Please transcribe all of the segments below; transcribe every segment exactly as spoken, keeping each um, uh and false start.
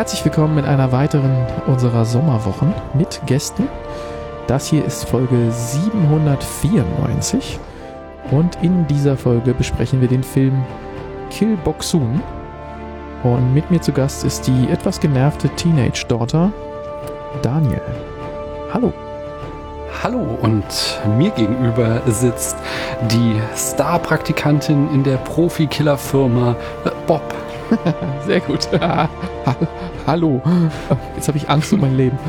Herzlich willkommen in einer weiteren unserer Sommerwochen mit Gästen. Das hier ist Folge siebenhundertvierundneunzig und in dieser Folge besprechen wir den Film Kill Boksoon. Und mit mir zu Gast ist die etwas genervte Teenage-Daughter Daniel. Hallo. Hallo, und mir gegenüber sitzt die Star-Praktikantin in der Profi-Killer-Firma äh, Bob. Sehr gut. Hallo. Jetzt habe ich Angst um mein Leben.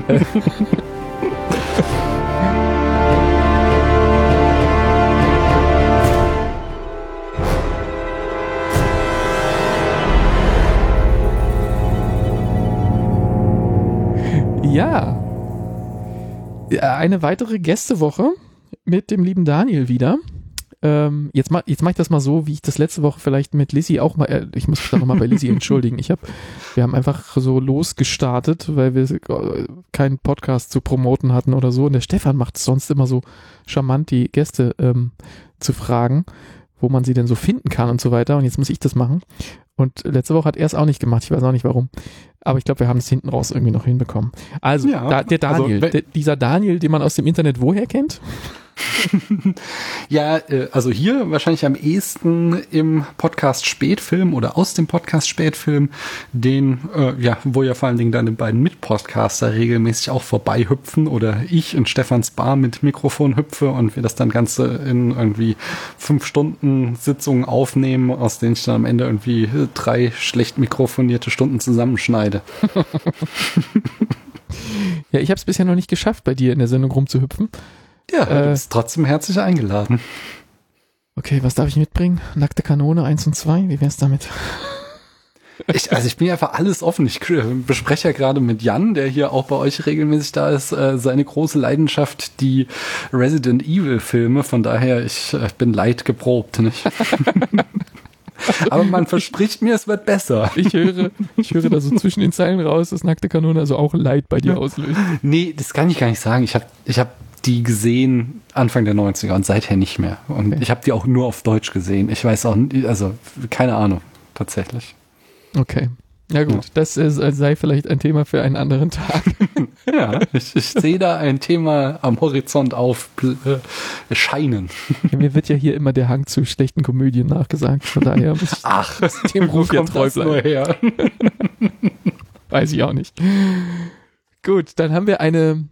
Ja. Eine weitere Gästewoche mit dem lieben Daniel wieder. Ähm, jetzt ma, jetzt mache ich das mal so, wie ich das letzte Woche vielleicht mit Lizzie auch mal, äh, ich muss mich da nochmal bei Lizzie entschuldigen. Ich hab, wir haben einfach so losgestartet, weil wir keinen Podcast zu promoten hatten oder so. Und der Stefan macht es sonst immer so charmant, die Gäste ähm, zu fragen, wo man sie denn so finden kann und so weiter. Und jetzt muss ich das machen. Und letzte Woche hat er es auch nicht gemacht. Ich weiß auch nicht warum. Aber ich glaube, wir haben es hinten raus irgendwie noch hinbekommen. Also, ja, da, der Daniel, also, der, dieser Daniel, den man aus dem Internet woher kennt? Ja, also hier wahrscheinlich am ehesten im Podcast Spätfilm oder aus dem Podcast Spätfilm, den, äh, ja, wo ja vor allen Dingen deine beiden Mitpodcaster regelmäßig auch vorbei hüpfen oder ich in Stefans Bar mit Mikrofon hüpfe und wir das dann Ganze in irgendwie fünf Stunden Sitzungen aufnehmen, aus denen ich dann am Ende irgendwie drei schlecht mikrofonierte Stunden zusammenschneide. Ja, ich habe es bisher noch nicht geschafft, bei dir in der Sendung rumzuhüpfen. Ja, äh, du bist trotzdem herzlich eingeladen. Okay, was darf ich mitbringen? Nackte Kanone eins und zwei? Wie wär's damit? Ich, also ich bin ja einfach alles offen. Ich bespreche ja gerade mit Jan, der hier auch bei euch regelmäßig da ist, äh, seine große Leidenschaft, die Resident Evil Filme. Von daher, ich äh, bin leidgeprobt, nicht? Aber man verspricht mir, es wird besser. Ich höre, ich höre da so zwischen den Zeilen raus, dass Nackte Kanone also auch Leid bei dir auslöst. Nee, das kann ich gar nicht sagen. Ich habe ich hab die gesehen Anfang der neunziger und seither nicht mehr. Und okay. Ich habe die auch nur auf Deutsch gesehen. Ich weiß auch nicht, also keine Ahnung, tatsächlich. Okay. Ja gut, ja. Das ist, sei vielleicht ein Thema für einen anderen Tag. Ja, ich, ich sehe da ein Thema am Horizont aufscheinen. Ja, mir wird ja hier immer der Hang zu schlechten Komödien nachgesagt. Von daher muss ich Ach, dem Ruf ja treu bleiben. Weiß ich auch nicht. Gut, dann haben wir eine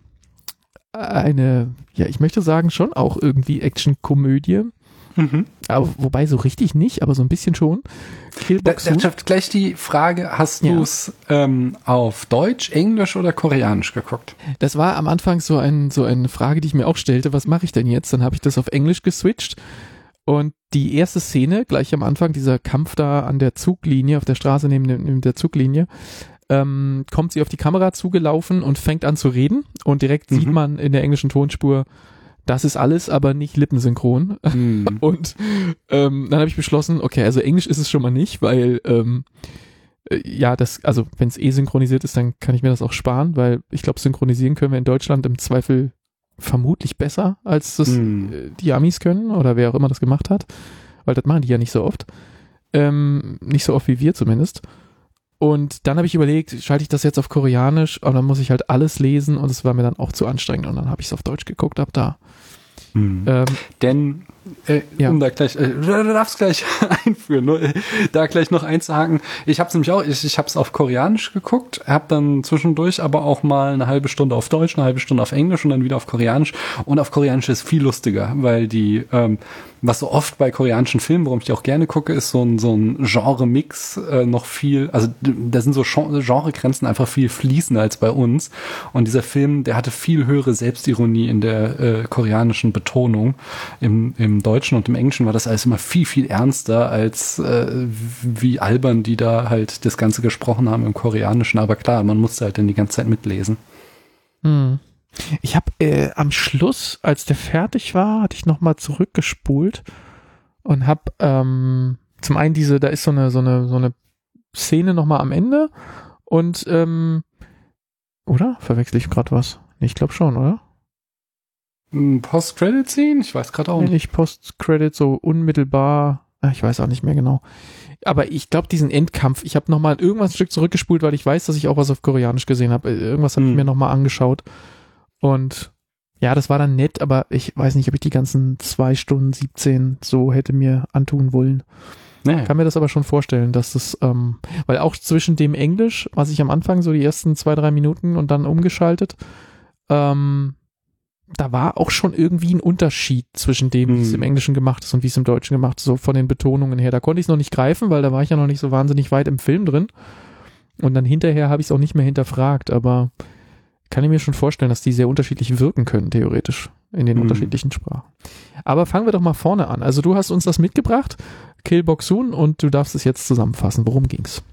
eine, ja, ich möchte sagen, schon auch irgendwie Action-Komödie. Mhm. Aber wobei so richtig nicht, aber so ein bisschen schon. Da, da schafft gleich die Frage, hast ja. du es ähm, auf Deutsch, Englisch oder Koreanisch geguckt? Das war am Anfang so, ein, so eine Frage, die ich mir auch stellte, was mache ich denn jetzt? Dann habe ich das auf Englisch geswitcht und die erste Szene, gleich am Anfang, dieser Kampf da an der Zuglinie, auf der Straße neben, neben der Zuglinie, ähm, kommt sie auf die Kamera zugelaufen und fängt an zu reden und direkt mhm. sieht man in der englischen Tonspur, das ist alles, aber nicht lippensynchron. Mhm. Und ähm, dann habe ich beschlossen, okay, also Englisch ist es schon mal nicht, weil ähm, äh, ja, das, also wenn es eh synchronisiert ist, dann kann ich mir das auch sparen, weil ich glaube, synchronisieren können wir in Deutschland im Zweifel vermutlich besser, als das mhm. äh, die Amis können oder wer auch immer das gemacht hat, weil das machen die ja nicht so oft. Ähm, nicht so oft wie wir zumindest. Und dann habe ich überlegt, schalte ich das jetzt auf Koreanisch, aber dann muss ich halt alles lesen und es war mir dann auch zu anstrengend und dann habe ich es auf Deutsch geguckt, ab da. Hm. Ähm, Denn, äh, ja. um da gleich, äh, du darfst gleich einführen, nur, äh, da gleich noch einzuhaken. Ich habe es nämlich auch, ich, ich habe es auf Koreanisch geguckt, habe dann zwischendurch aber auch mal eine halbe Stunde auf Deutsch, eine halbe Stunde auf Englisch und dann wieder auf Koreanisch. Und auf Koreanisch ist viel lustiger, weil die, ähm, was so oft bei koreanischen Filmen, worum ich die auch gerne gucke, ist so ein, so ein Genre-Mix äh, noch viel, also da sind so Genregrenzen einfach viel fließender als bei uns. Und dieser Film, der hatte viel höhere Selbstironie in der äh, koreanischen Betonung. Im, im Deutschen und im Englischen war das alles immer viel, viel ernster, als äh, wie albern die da halt das Ganze gesprochen haben im Koreanischen. Aber klar, man musste halt dann die ganze Zeit mitlesen. Hm. Ich habe äh, am Schluss, als der fertig war, hatte ich nochmal zurückgespult und habe ähm, zum einen diese, da ist so eine so eine so eine Szene nochmal am Ende und ähm, oder? Verwechsel ich gerade was? Ich glaube schon, oder? Post-Credit-Scene? Ich weiß gerade auch nicht. Nicht Post-Credit, so unmittelbar, ich weiß auch nicht mehr genau. Aber ich glaube, diesen Endkampf, ich habe nochmal irgendwas ein Stück zurückgespult, weil ich weiß, dass ich auch was auf Koreanisch gesehen habe. Irgendwas habe ich Mhm. mir nochmal angeschaut. Und ja, das war dann nett, aber ich weiß nicht, ob ich die ganzen zwei Stunden siebzehn so hätte mir antun wollen. Nee. Kann mir das aber schon vorstellen, dass das, ähm, weil auch zwischen dem Englisch, was ich am Anfang so die ersten zwei, drei Minuten und dann umgeschaltet, ähm, da war auch schon irgendwie ein Unterschied zwischen dem, wie es Mhm. im Englischen gemacht ist und wie es im Deutschen gemacht ist, so von den Betonungen her. Da konnte ich es noch nicht greifen, weil da war ich ja noch nicht so wahnsinnig weit im Film drin. Und dann hinterher habe ich es auch nicht mehr hinterfragt, aber kann ich mir schon vorstellen, dass die sehr unterschiedlich wirken können, theoretisch, in den Mhm. unterschiedlichen Sprachen. Aber fangen wir doch mal vorne an. Also du hast uns das mitgebracht, Kill Bok-soon, und du darfst es jetzt zusammenfassen. Worum ging's?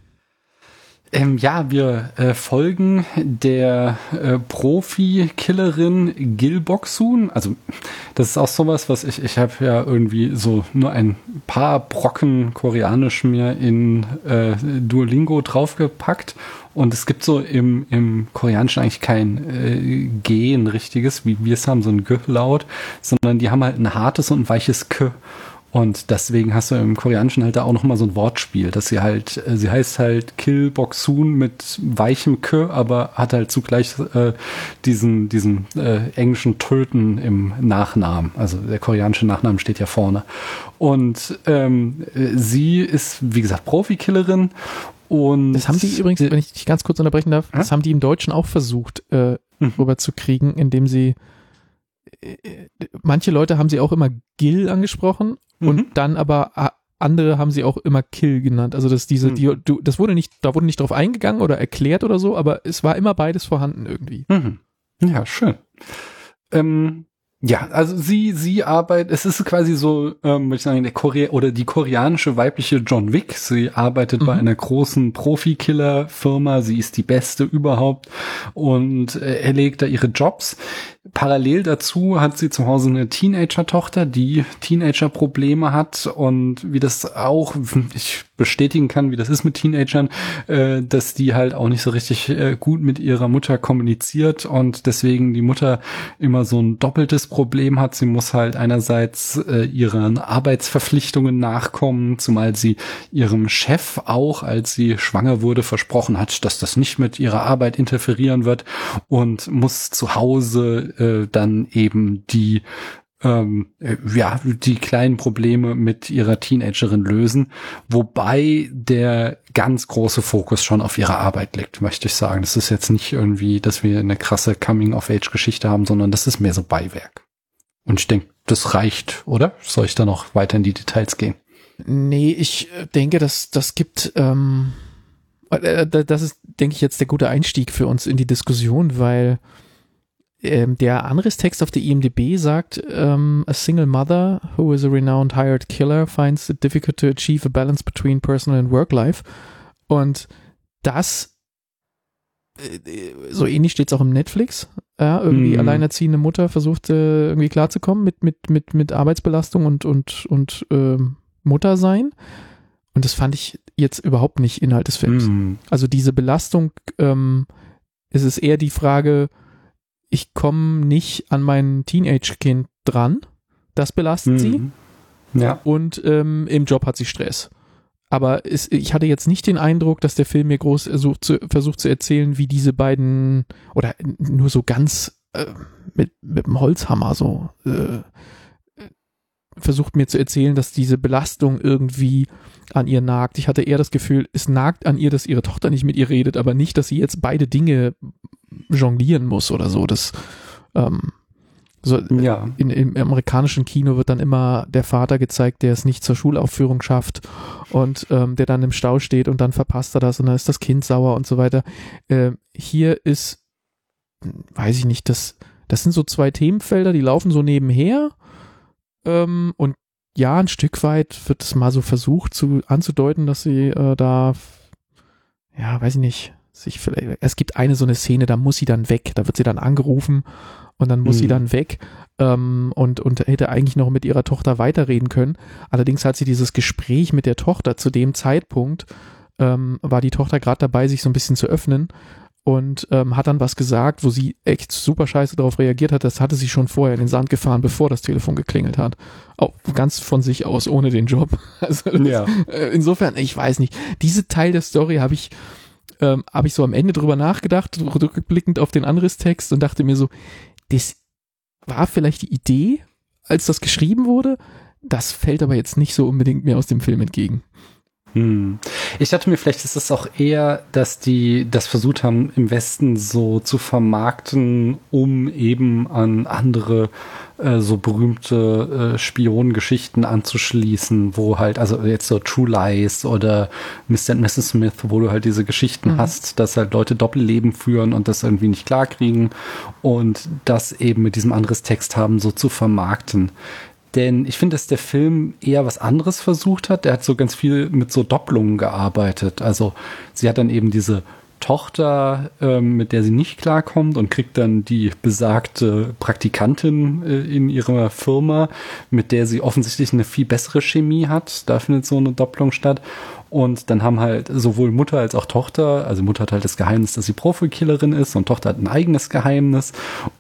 Ähm, ja, wir äh, folgen der äh, Profi-Killerin Gil Bok-soon. Also das ist auch sowas, was ich, ich habe ja irgendwie so nur ein paar Brocken Koreanisch mir in äh, Duolingo draufgepackt. Und es gibt so im, im Koreanischen eigentlich kein äh, G, ein richtiges, wie wir es haben, so ein G-Laut, sondern die haben halt ein hartes und ein weiches K. Und deswegen hast du im Koreanischen halt da auch nochmal so ein Wortspiel, dass sie halt, äh, sie heißt halt Kill Bok-soon mit weichem K, aber hat halt zugleich äh, diesen, diesen äh, englischen Töten im Nachnamen. Also der koreanische Nachname steht ja vorne. Und ähm, sie ist, wie gesagt, Profikillerin. Und das haben die übrigens, wenn ich dich ganz kurz unterbrechen darf, ja? das haben die im Deutschen auch versucht, äh, mhm. rüberzukriegen, indem sie äh, manche Leute haben sie auch immer Gil angesprochen und Mhm. dann aber a- andere haben sie auch immer Kill genannt. Also das diese, Mhm. die, du, das wurde nicht, da wurde nicht drauf eingegangen oder erklärt oder so, aber es war immer beides vorhanden irgendwie. Mhm. Ja, schön. Ähm, ja, also sie, sie arbeitet, es ist quasi so, ähm, würde ich sagen, der Korea oder die koreanische weibliche John Wick. Sie arbeitet Mhm. bei einer großen Profikiller-Firma. Sie ist die beste überhaupt und äh, erlegt da ihre Jobs. Parallel dazu hat sie zu Hause eine Teenager-Tochter, die Teenager-Probleme hat und wie das auch, ich bestätigen kann, wie das ist mit Teenagern, äh, dass die halt auch nicht so richtig äh, gut mit ihrer Mutter kommuniziert und deswegen die Mutter immer so ein doppeltes Problem hat. Sie muss halt einerseits äh, ihren Arbeitsverpflichtungen nachkommen, zumal sie ihrem Chef auch, als sie schwanger wurde, versprochen hat, dass das nicht mit ihrer Arbeit interferieren wird und muss zu Hause äh, dann eben die ähm, äh, ja, die kleinen Probleme mit ihrer Teenagerin lösen, wobei der ganz große Fokus schon auf ihre Arbeit liegt, möchte ich sagen. Das ist jetzt nicht irgendwie, dass wir eine krasse Coming-of-Age-Geschichte haben, sondern das ist mehr so Beiwerk. Und ich denke, das reicht, oder? Soll ich da noch weiter in die Details gehen? Nee, ich denke, das, das gibt, ähm, äh, das ist, denke ich, jetzt der gute Einstieg für uns in die Diskussion, weil ähm, der Anriss-Text auf der I M D B sagt, ähm, a single mother who is a renowned hired killer finds it difficult to achieve a balance between personal and work life. Und das, äh, so ähnlich steht es auch im Netflix, ja, irgendwie Mhm. alleinerziehende Mutter versucht äh, irgendwie klarzukommen mit, mit, mit, mit Arbeitsbelastung und, und, und ähm, Muttersein. Und das fand ich jetzt überhaupt nicht Inhalt des Films. Mhm. Also diese Belastung, ähm, es ist eher die Frage, ich komme nicht an mein Teenage-Kind dran, das belastet Mhm. sie Ja. und ähm, im Job hat sie Stress. Aber es, ich hatte jetzt nicht den Eindruck, dass der Film mir groß versucht zu, versucht zu erzählen, wie diese beiden, oder nur so ganz äh, mit, mit dem Holzhammer so äh, versucht mir zu erzählen, dass diese Belastung irgendwie an ihr nagt. Ich hatte eher das Gefühl, es nagt an ihr, dass ihre Tochter nicht mit ihr redet, aber nicht, dass sie jetzt beide Dinge jonglieren muss oder so. Das ähm, so Ja. in, im amerikanischen Kino wird dann immer der Vater gezeigt, der es nicht zur Schulaufführung schafft und ähm, der dann im Stau steht und dann verpasst er das und dann ist das Kind sauer und so weiter. Äh, hier ist, weiß ich nicht, das, das sind so zwei Themenfelder, die laufen so nebenher ähm, und ja, ein Stück weit wird es mal so versucht zu anzudeuten, dass sie äh, da, ja, weiß ich nicht, sich vielleicht, es gibt eine so eine Szene, da muss sie dann weg, da wird sie dann angerufen und dann muss Mhm. sie dann weg ähm, und, und hätte eigentlich noch mit ihrer Tochter weiterreden können. Allerdings hat sie dieses Gespräch mit der Tochter zu dem Zeitpunkt, ähm, war die Tochter gerade dabei, sich so ein bisschen zu öffnen und ähm, hat dann was gesagt, wo sie echt super scheiße darauf reagiert hat. Das hatte sie schon vorher in den Sand gefahren, bevor das Telefon geklingelt hat. Auch ganz von sich aus, ohne den Job. Also das, ja. äh, insofern, ich weiß nicht. Diese Teil der Story habe ich, ähm, habe ich so am Ende drüber nachgedacht, rückblickend auf den Anrisstext und dachte mir so, das war vielleicht die Idee, als das geschrieben wurde. Das fällt aber jetzt nicht so unbedingt mir aus dem Film entgegen. Hm. Ich dachte mir, vielleicht ist es auch eher, dass die das versucht haben, im Westen so zu vermarkten, um eben an andere äh, so berühmte äh, Spionengeschichten anzuschließen, wo halt, also jetzt so True Lies oder Mister und Missus Smith, wo du halt diese Geschichten mhm. hast, dass halt Leute Doppelleben führen und das irgendwie nicht klarkriegen und das eben mit diesem anderes Text haben, so zu vermarkten. Denn ich finde, dass der Film eher was anderes versucht hat. Der hat so ganz viel mit so Doppelungen gearbeitet. Also sie hat dann eben diese Tochter, ähm, mit der sie nicht klarkommt und kriegt dann die besagte Praktikantin äh, in ihrer Firma, mit der sie offensichtlich eine viel bessere Chemie hat. Da findet so eine Doppelung statt. Und dann haben halt sowohl Mutter als auch Tochter, also Mutter hat halt das Geheimnis, dass sie Profilkillerin ist und Tochter hat ein eigenes Geheimnis.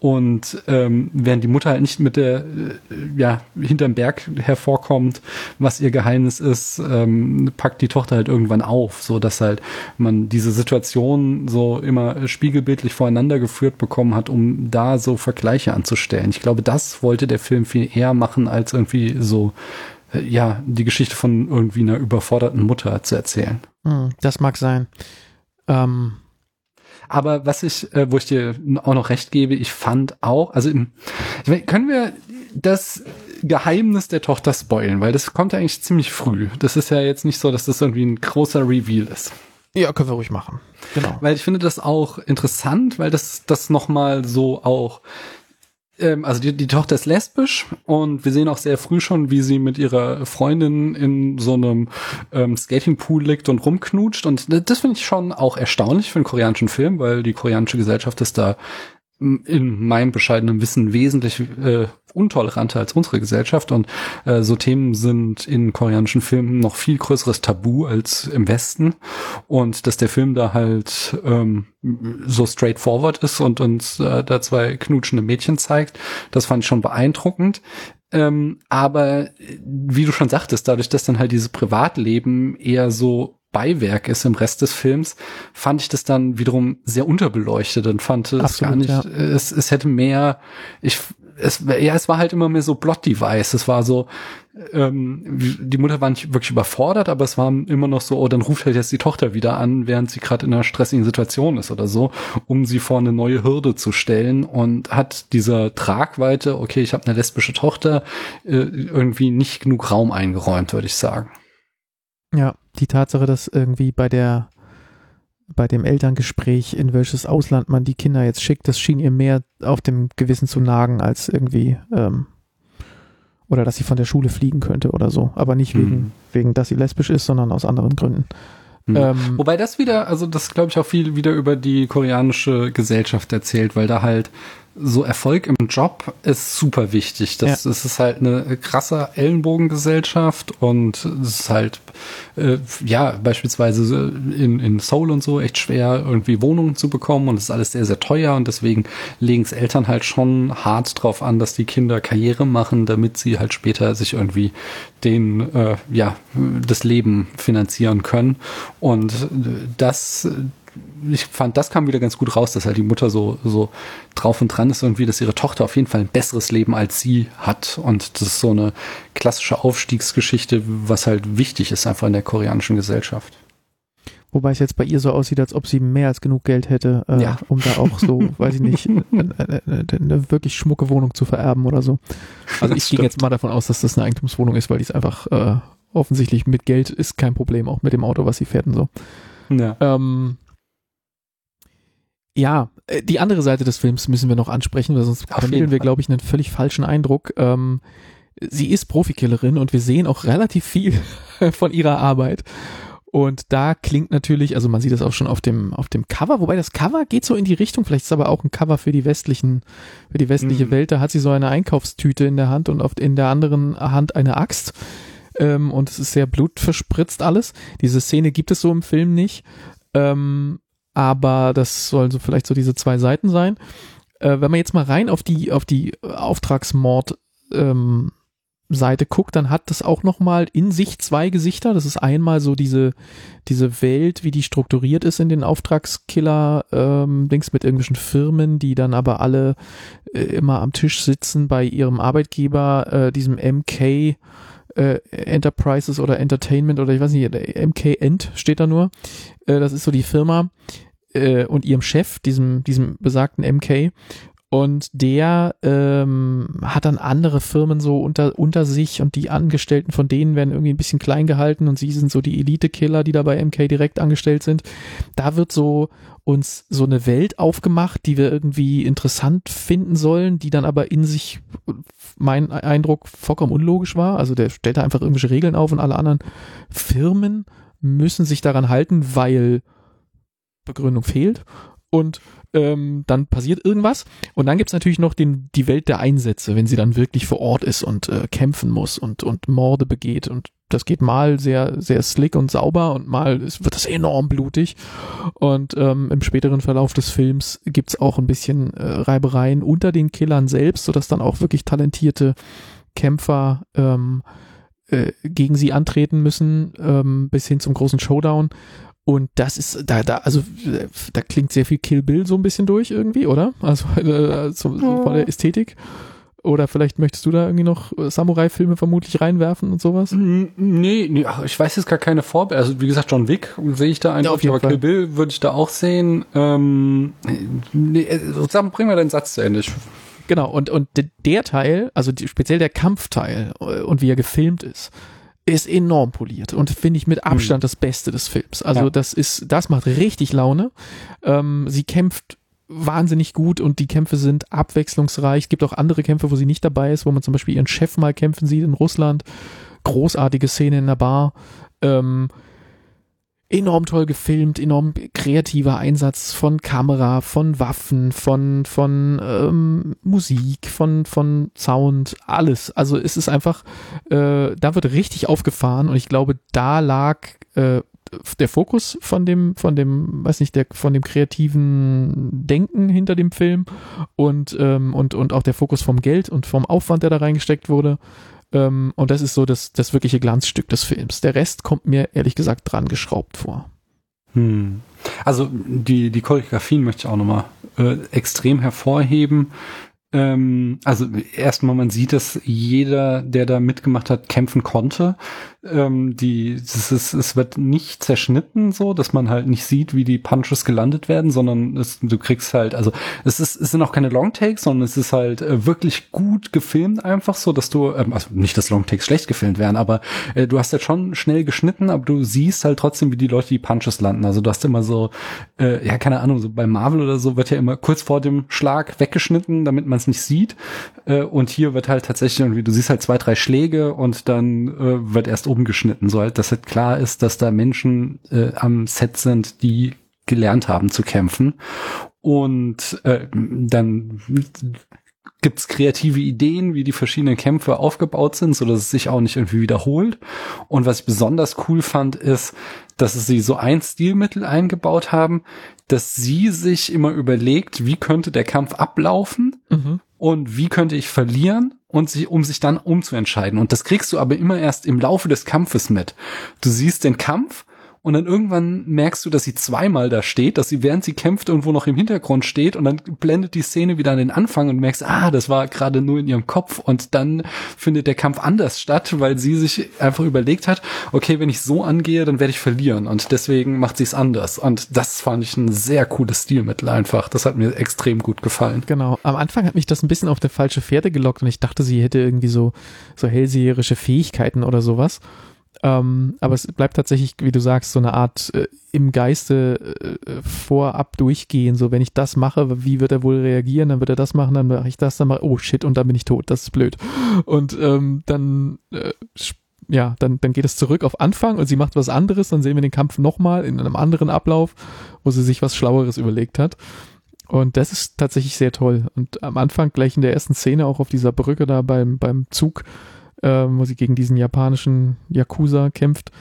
Und ähm, während die Mutter halt nicht mit der, äh, ja, hinterm Berg hervorkommt, was ihr Geheimnis ist, ähm, packt die Tochter halt irgendwann auf, so dass halt man diese Situation so immer spiegelbildlich voreinander geführt bekommen hat, um da so Vergleiche anzustellen. Ich glaube, das wollte der Film viel eher machen, als irgendwie so ja, die Geschichte von irgendwie einer überforderten Mutter zu erzählen. Das mag sein. Ähm. Aber was ich, äh, wo ich dir auch noch recht gebe, ich fand auch, also im, können wir das Geheimnis der Tochter spoilen, weil das kommt ja eigentlich ziemlich früh. Das ist ja jetzt nicht so, dass das irgendwie ein großer Reveal ist. Ja, können wir ruhig machen. Genau. Weil ich finde das auch interessant, weil das, das nochmal so auch also die, die Tochter ist lesbisch und wir sehen auch sehr früh schon, wie sie mit ihrer Freundin in so einem ähm, Skatingpool liegt und rumknutscht und das finde ich schon auch erstaunlich für einen koreanischen Film, weil die koreanische Gesellschaft ist da in meinem bescheidenen Wissen wesentlich äh, untoleranter als unsere Gesellschaft und äh, so Themen sind in koreanischen Filmen noch viel größeres Tabu als im Westen und dass der Film da halt ähm, so straightforward ist und uns äh, da zwei knutschende Mädchen zeigt, das fand ich schon beeindruckend. Ähm, aber wie du schon sagtest, dadurch, dass dann halt dieses Privatleben eher so Beiwerk ist im Rest des Films, fand ich das dann wiederum sehr unterbeleuchtet und fand es Absolut, gar nicht, ja. es, es hätte mehr, ich, es, ja, es war halt immer mehr so Plot-Device, es war so, ähm, die Mutter war nicht wirklich überfordert, aber es war immer noch so, oh, dann ruft halt jetzt die Tochter wieder an, während sie gerade in einer stressigen Situation ist oder so, um sie vor eine neue Hürde zu stellen und hat dieser Tragweite, okay, ich habe eine lesbische Tochter, äh, irgendwie nicht genug Raum eingeräumt, würde ich sagen. Ja, die Tatsache, dass irgendwie bei der bei dem Elterngespräch, in welches Ausland man die Kinder jetzt schickt, das schien ihr mehr auf dem Gewissen zu nagen, als irgendwie ähm, oder dass sie von der Schule fliegen könnte oder so. Aber nicht wegen, mhm. wegen, dass sie lesbisch ist, sondern aus anderen Gründen. Mhm. Ähm, Wobei das wieder, also das glaube ich auch viel wieder über die koreanische Gesellschaft erzählt, weil da halt so Erfolg im Job ist super wichtig. Das, ja. das ist halt eine krasse Ellenbogengesellschaft und es ist halt, äh, ja, beispielsweise in, in Seoul und so echt schwer, irgendwie Wohnungen zu bekommen und es ist alles sehr, sehr teuer und deswegen legen es Eltern halt schon hart drauf an, dass die Kinder Karriere machen, damit sie halt später sich irgendwie den, äh, ja, das Leben finanzieren können und das ich fand, das kam wieder ganz gut raus, dass halt die Mutter so, so drauf und dran ist irgendwie, dass ihre Tochter auf jeden Fall ein besseres Leben als sie hat. Und das ist so eine klassische Aufstiegsgeschichte, was halt wichtig ist einfach in der koreanischen Gesellschaft. Wobei es jetzt bei ihr so aussieht, als ob sie mehr als genug Geld hätte, äh, ja. um da auch so, weiß ich nicht, eine, eine, eine wirklich schmucke Wohnung zu vererben oder so. Also ich gehe jetzt mal davon aus, dass das eine Eigentumswohnung ist, weil die ist einfach äh, offensichtlich mit Geld ist kein Problem, auch mit dem Auto, was sie fährt und so. Ja. Ähm, Ja, die andere Seite des Films müssen wir noch ansprechen, weil sonst vermitteln wir, glaube ich, einen völlig falschen Eindruck. Ähm, sie ist Profikillerin und wir sehen auch relativ viel von ihrer Arbeit. Und da klingt natürlich, also man sieht das auch schon auf dem auf dem Cover, wobei das Cover geht so in die Richtung, vielleicht ist aber auch ein Cover für die westlichen, für die westliche mhm. Welt. Da hat sie so eine Einkaufstüte in der Hand und auf, in der anderen Hand eine Axt. Ähm, und es ist sehr blutverspritzt alles. Diese Szene gibt es so im Film nicht. Ähm, aber das soll so vielleicht so diese zwei Seiten sein. Äh, wenn man jetzt mal rein auf die, auf die Auftragsmord ähm, Seite guckt, dann hat das auch nochmal in sich zwei Gesichter. Das ist einmal so diese, diese Welt, wie die strukturiert ist in den Auftragskiller-Dings ähm, mit irgendwelchen Firmen, die dann aber alle äh, immer am Tisch sitzen bei ihrem Arbeitgeber, äh, diesem M K äh, Enterprises oder Entertainment oder ich weiß nicht, M K Ent steht da nur. Äh, das ist so die Firma äh, und ihrem Chef, diesem, diesem besagten M K. Und der ähm, hat dann andere Firmen so unter unter sich und die Angestellten von denen werden irgendwie ein bisschen klein gehalten und sie sind so die Elite-Killer, die da bei M K direkt angestellt sind. Da wird so uns so eine Welt aufgemacht, die wir irgendwie interessant finden sollen, die dann aber in sich, mein Eindruck, vollkommen unlogisch war. Also der stellt da einfach irgendwelche Regeln auf und alle anderen Firmen müssen sich daran halten, weil Begründung fehlt. Und ähm, dann passiert irgendwas und dann gibt's natürlich noch den, die Welt der Einsätze, wenn sie dann wirklich vor Ort ist und äh, kämpfen muss und, und Morde begeht und das geht mal sehr, sehr slick und sauber und mal ist, wird das enorm blutig und ähm, im späteren Verlauf des Films gibt's auch ein bisschen äh, Reibereien unter den Killern selbst, sodass dann auch wirklich talentierte Kämpfer ähm, äh, gegen sie antreten müssen, ähm, bis hin zum großen Showdown. Und das ist, da, da, also, da klingt sehr viel Kill Bill so ein bisschen durch irgendwie, oder? Also, äh, so, so von der Ästhetik. Oder vielleicht möchtest du da irgendwie noch Samurai-Filme vermutlich reinwerfen und sowas? Nee, nee, ich weiß jetzt gar keine Vorbilder. Also, wie gesagt, John Wick sehe ich da eindeutig, ja, aber Fall. Kill Bill würde ich da auch sehen. Ähm, nee, sag, bring mal deinen Satz zu Ende. Genau, und, und der Teil, also die, speziell der Kampfteil und wie er gefilmt ist, ist enorm poliert und finde ich mit Abstand das Beste des Films. Also ja. das ist, das macht richtig Laune. Ähm, sie kämpft wahnsinnig gut und die Kämpfe sind abwechslungsreich. Es gibt auch andere Kämpfe, wo sie nicht dabei ist, wo man zum Beispiel ihren Chef mal kämpfen sieht in Russland. Großartige Szene in der Bar. Ähm, enorm toll gefilmt, enorm kreativer Einsatz von Kamera, von Waffen, von von ähm, Musik, von von Sound, alles. Also es ist einfach, äh, da wird richtig aufgefahren und ich glaube, da lag äh, der Fokus von dem von dem, weiß nicht, der von dem kreativen Denken hinter dem Film und ähm, und und auch der Fokus vom Geld und vom Aufwand, der da reingesteckt wurde. Um, und das ist so das, das wirkliche Glanzstück des Films. Der Rest kommt mir ehrlich gesagt dran geschraubt vor. Hm. Also die, die Choreografien möchte ich auch nochmal äh, extrem hervorheben. Ähm, also erstmal, man sieht, dass jeder, der da mitgemacht hat, kämpfen konnte. Ähm, die, das ist, es wird nicht zerschnitten so, dass man halt nicht sieht, wie die Punches gelandet werden, sondern es, du kriegst halt, also es ist, es sind auch keine Longtakes, sondern es ist halt äh, wirklich gut gefilmt einfach so, dass du, ähm, also nicht, dass Longtakes schlecht gefilmt werden, aber äh, du hast halt schon schnell geschnitten, aber du siehst halt trotzdem, wie die Leute die Punches landen. Also du hast immer so, äh, ja, keine Ahnung, so bei Marvel oder so wird ja immer kurz vor dem Schlag weggeschnitten, damit man es nicht sieht. Äh, und hier wird halt tatsächlich irgendwie, du siehst halt zwei, drei Schläge und dann äh, wird erst umgeschnitten, so halt, dass halt klar ist, dass da Menschen äh, am Set sind, die gelernt haben zu kämpfen. Und äh, dann gibt's kreative Ideen, wie die verschiedenen Kämpfe aufgebaut sind, so dass es sich auch nicht irgendwie wiederholt. Und was ich besonders cool fand, ist, dass sie so ein Stilmittel eingebaut haben, dass sie sich immer überlegt, wie könnte der Kampf ablaufen mhm. und wie könnte ich verlieren und sie, um sich dann umzuentscheiden. Und das kriegst du aber immer erst im Laufe des Kampfes mit. Du siehst den Kampf und dann irgendwann merkst du, dass sie zweimal da steht, dass sie, während sie kämpft, irgendwo noch im Hintergrund steht und dann blendet die Szene wieder an den Anfang und merkst, ah, das war gerade nur in ihrem Kopf und dann findet der Kampf anders statt, weil sie sich einfach überlegt hat, okay, wenn ich so angehe, dann werde ich verlieren und deswegen macht sie es anders und das fand ich ein sehr cooles Stilmittel einfach. Das hat mir extrem gut gefallen. Genau. Am Anfang hat mich das ein bisschen auf der falsche Fährte gelockt und ich dachte, sie hätte irgendwie so, so hellseherische Fähigkeiten oder sowas. Ähm, aber es bleibt tatsächlich, wie du sagst, so eine Art äh, im Geiste äh, vorab durchgehen. So, wenn ich das mache, wie wird er wohl reagieren? Dann wird er das machen, dann mache ich das, dann mache oh shit, und dann bin ich tot. Das ist blöd. Und ähm, dann äh, ja, dann, dann geht es zurück auf Anfang und sie macht was anderes. Dann sehen wir den Kampf nochmal in einem anderen Ablauf, wo sie sich was Schlaueres überlegt hat. Und das ist tatsächlich sehr toll. Und am Anfang, gleich in der ersten Szene, auch auf dieser Brücke da beim, beim Zug, Ähm, wo sie gegen diesen japanischen Yakuza kämpft,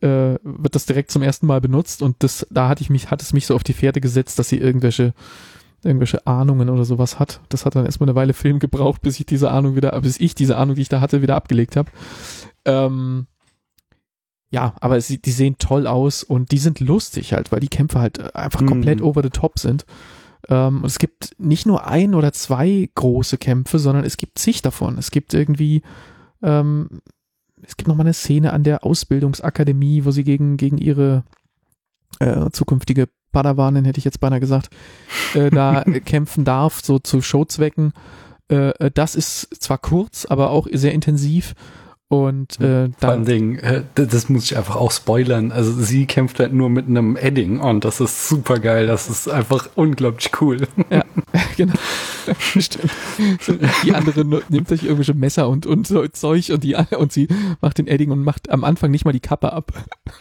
äh, wird das direkt zum ersten Mal benutzt und das, da hatte ich mich, hat es mich so auf die Fährte gesetzt, dass sie irgendwelche, irgendwelche Ahnungen oder sowas hat. Das hat dann erstmal eine Weile Film gebraucht, bis ich diese Ahnung wieder, bis ich diese Ahnung, die ich da hatte, wieder abgelegt habe. Ähm, ja, aber es, die sehen toll aus und die sind lustig halt, weil die Kämpfe halt einfach komplett mhm. over the top sind. Ähm, und es gibt nicht nur ein oder zwei große Kämpfe, sondern es gibt zig davon. Es gibt irgendwie, ähm, es gibt nochmal eine Szene an der Ausbildungsakademie, wo sie gegen, gegen ihre äh, zukünftige Padawanin, hätte ich jetzt beinahe gesagt, äh, da kämpfen darf, so zu Showzwecken. Äh, das ist zwar kurz, aber auch sehr intensiv. Und äh, vor allen Dingen, äh, das muss ich einfach auch spoilern, also sie kämpft halt nur mit einem Edding und das ist super geil, das ist einfach unglaublich cool. Ja, genau. Stimmt. Die andere nimmt sich irgendwelche Messer und, und so Zeug und die und sie macht den Edding und macht am Anfang nicht mal die Kappe ab.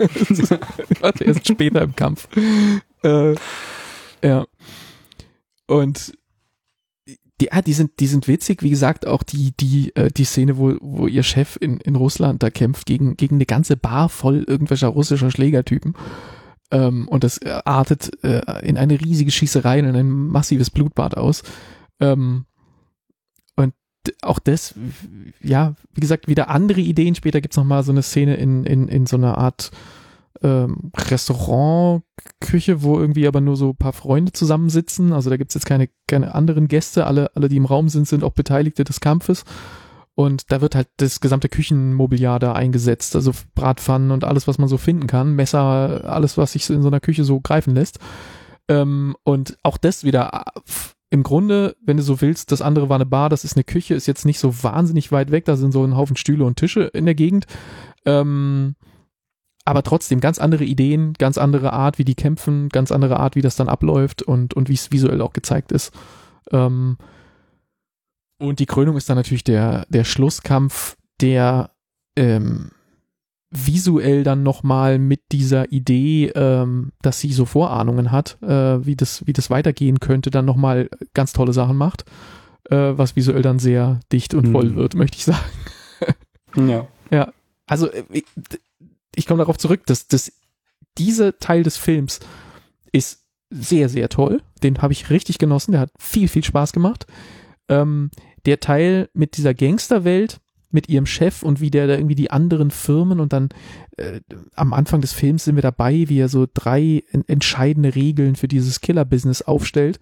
Das erst später im Kampf. Äh, ja. Und Die, ja, die sind, die sind witzig, wie gesagt, auch die, die, äh, die Szene, wo, wo ihr Chef in, in Russland da kämpft gegen, gegen eine ganze Bar voll irgendwelcher russischer Schlägertypen. Ähm, und das artet äh, in eine riesige Schießerei und in ein massives Blutbad aus. Ähm, und auch das, ja, wie gesagt, wieder andere Ideen. Später gibt's noch mal so eine Szene in, in, in so einer Art Ähm, Restaurantküche, wo irgendwie aber nur so ein paar Freunde zusammensitzen. Also da gibt's jetzt keine, keine anderen Gäste. Alle, alle, die im Raum sind, sind auch Beteiligte des Kampfes. Und da wird halt das gesamte Küchenmobiliar da eingesetzt. Also Bratpfannen und alles, was man so finden kann. Messer, alles, was sich in so einer Küche so greifen lässt. Ähm, und auch das wieder im Grunde, wenn du so willst, das andere war eine Bar, das ist eine Küche, ist jetzt nicht so wahnsinnig weit weg. Da sind so ein Haufen Stühle und Tische in der Gegend. Ähm, Aber trotzdem ganz andere Ideen, ganz andere Art, wie die kämpfen, ganz andere Art, wie das dann abläuft und, und wie es visuell auch gezeigt ist. Ähm, und die Krönung ist dann natürlich der, der Schlusskampf, der ähm, visuell dann nochmal mit dieser Idee, ähm, dass sie so Vorahnungen hat, äh, wie das, wie das weitergehen könnte, dann nochmal ganz tolle Sachen macht, äh, was visuell dann sehr dicht und voll mhm. wird, möchte ich sagen. Ja. Ja, also ich, ich komme darauf zurück, dass, dass dieser Teil des Films ist sehr, sehr toll. Den habe ich richtig genossen. Der hat viel, viel Spaß gemacht. Ähm, der Teil mit dieser Gangsterwelt, mit ihrem Chef und wie der da irgendwie die anderen Firmen und dann äh, am Anfang des Films sind wir dabei, wie er so drei en- entscheidende Regeln für dieses Killer-Business aufstellt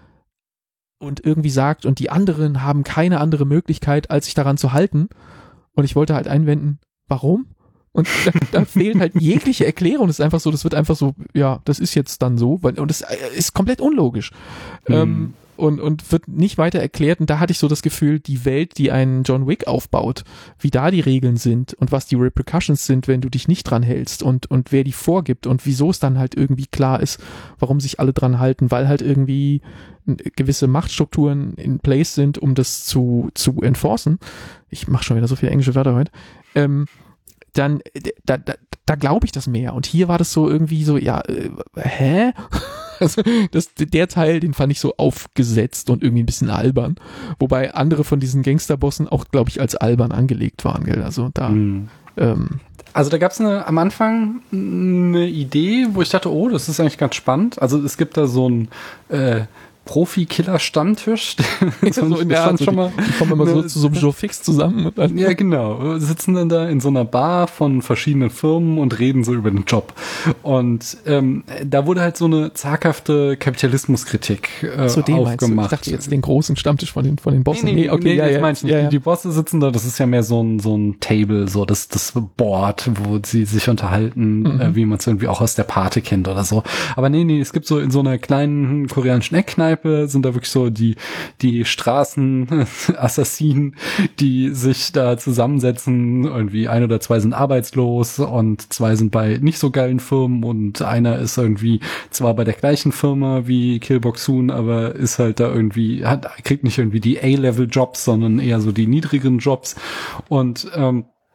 und irgendwie sagt, und die anderen haben keine andere Möglichkeit, als sich daran zu halten. Und ich wollte halt einwenden, warum? Und da, da fehlt halt jegliche Erklärung. Das ist einfach so, das wird einfach so, ja, das ist jetzt dann so, weil, und das ist komplett unlogisch. Mhm. Ähm, und, und wird nicht weiter erklärt. Und da hatte ich so das Gefühl, die Welt, die ein John Wick aufbaut, wie da die Regeln sind und was die Repercussions sind, wenn du dich nicht dran hältst und, und wer die vorgibt und wieso es dann halt irgendwie klar ist, warum sich alle dran halten, weil halt irgendwie gewisse Machtstrukturen in place sind, um das zu, zu enforcen. Ich mache schon wieder so viele englische Wörter heute. Ähm, dann, da, da, da glaube ich das mehr. Und hier war das so irgendwie so, ja, äh, hä? Also das, der Teil, den fand ich so aufgesetzt und irgendwie ein bisschen albern. Wobei andere von diesen Gangsterbossen auch, glaube ich, als albern angelegt waren, gell? Also da, mhm. ähm, Also da gab es am Anfang eine Idee, wo ich dachte, oh, das ist eigentlich ganz spannend. Also es gibt da so ein äh, Profi-Killer-Stammtisch. so in der Art, schon mal, die kommen immer so zu so einem Joe Fix zusammen. Und dann ja, genau. Sitzen dann da in so einer Bar von verschiedenen Firmen und reden so über den Job. Und ähm, da wurde halt so eine zaghafte Kapitalismuskritik äh, so den aufgemacht. Ich dachte jetzt den großen Stammtisch von den, von den Bossen. Nee, nee, nee, okay, nee, ja, ja, meinst du nicht. Ja, ja. Die Bosse sitzen da, das ist ja mehr so ein, so ein Table, so das, das Board, wo sie sich unterhalten, mhm. äh, wie man es irgendwie auch aus der Pate kennt oder so. Aber nee, nee, es gibt so in so einer kleinen koreanischen Eckkneipe sind da wirklich so die, die Straßenassassinen, die sich da zusammensetzen. Irgendwie ein oder zwei sind arbeitslos und zwei sind bei nicht so geilen Firmen und einer ist irgendwie zwar bei der gleichen Firma wie Kill Bok-soon, aber ist halt da irgendwie, hat, kriegt nicht irgendwie die A-Level-Jobs, sondern eher so die niedrigen Jobs. Und, ähm,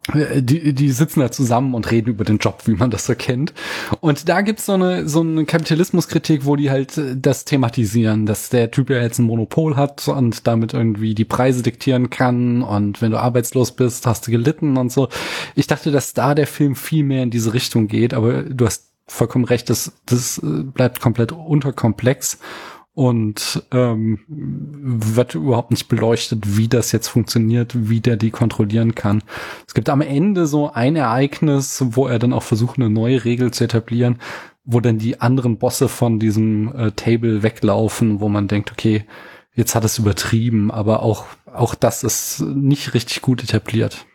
Die, die sitzen da zusammen und reden über den Job, wie man das so kennt. Und da gibt's so eine, so eine Kapitalismuskritik, wo die halt das thematisieren, dass der Typ ja jetzt ein Monopol hat und damit irgendwie die Preise diktieren kann und wenn du arbeitslos bist, hast du gelitten und so. Ich dachte, dass da der Film viel mehr in diese Richtung geht, aber du hast vollkommen recht, das, das bleibt komplett unterkomplex. Und ähm, wird überhaupt nicht beleuchtet, wie das jetzt funktioniert, wie der die kontrollieren kann. Es gibt am Ende so ein Ereignis, wo er dann auch versucht, eine neue Regel zu etablieren, wo dann die anderen Bosse von diesem äh, Table weglaufen, wo man denkt, okay, jetzt hat es übertrieben, aber auch auch das ist nicht richtig gut etabliert.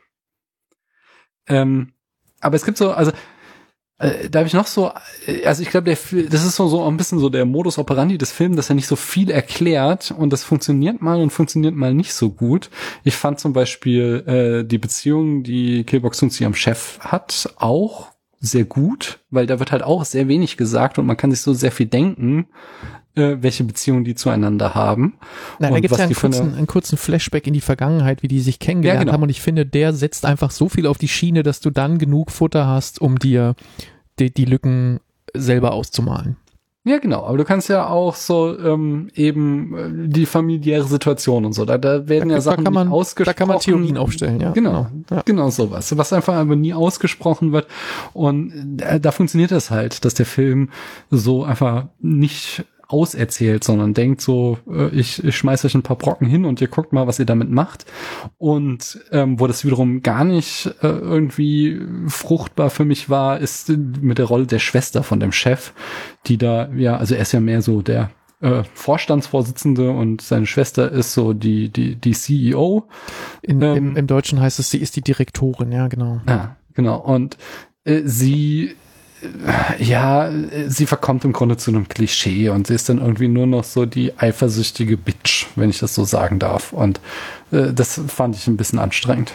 Ähm, aber es gibt so, also Äh, da habe ich noch so, also ich glaube, der, das ist so, so ein bisschen so der Modus operandi des Films, dass er nicht so viel erklärt und das funktioniert mal und funktioniert mal nicht so gut. Ich fand zum Beispiel äh, die Beziehung, die Gil Bok-sun zu ihrem Chef hat, auch sehr gut, weil da wird halt auch sehr wenig gesagt und man kann sich so sehr viel denken, äh, welche Beziehungen die zueinander haben. Nein, und da gibt es ja einen kurzen, kurzen, einen kurzen Flashback in die Vergangenheit, wie die sich kennengelernt ja, genau. haben und ich finde, der setzt einfach so viel auf die Schiene, dass du dann genug Futter hast, um dir die, die Lücken selber auszumalen. Ja, genau, aber du kannst ja auch so ähm, eben die familiäre Situation und so, da, da werden da, ja Sachen da kann man, nicht ausgesprochen. Da kann man Theorien aufstellen, ja. Genau, genau, ja. genau sowas, was einfach aber nie ausgesprochen wird und da, da funktioniert das halt, dass der Film so einfach nicht auserzählt, sondern denkt so, äh, ich, ich schmeiß euch ein paar Brocken hin und ihr guckt mal, was ihr damit macht. Und ähm, wo das wiederum gar nicht äh, irgendwie fruchtbar für mich war, ist mit der Rolle der Schwester von dem Chef, die da, ja, also er ist ja mehr so der äh, Vorstandsvorsitzende und seine Schwester ist so die die die C E O. In, ähm, im, Im Deutschen heißt es, sie ist die Direktorin, ja, genau. Ja, genau. Und äh, sie ja, sie verkommt im Grunde zu einem Klischee und sie ist dann irgendwie nur noch so die eifersüchtige Bitch, wenn ich das so sagen darf. Und äh, das fand ich ein bisschen anstrengend.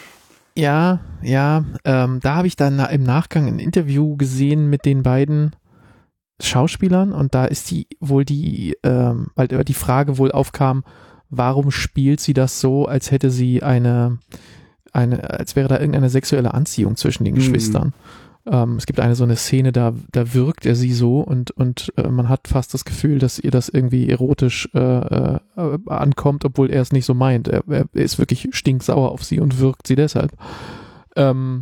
Ja, ja, ähm, da habe ich dann im Nachgang ein Interview gesehen mit den beiden Schauspielern und da ist die wohl die, ähm, weil die Frage wohl aufkam, warum spielt sie das so, als hätte sie eine, eine, als wäre da irgendeine sexuelle Anziehung zwischen den Geschwistern. Mhm. Ähm, es gibt eine so eine Szene, da da wirkt er sie so und und äh, man hat fast das Gefühl, dass ihr das irgendwie erotisch äh, äh, ankommt, obwohl er es nicht so meint. Er, er ist wirklich stinksauer auf sie und wirkt sie deshalb. Ähm,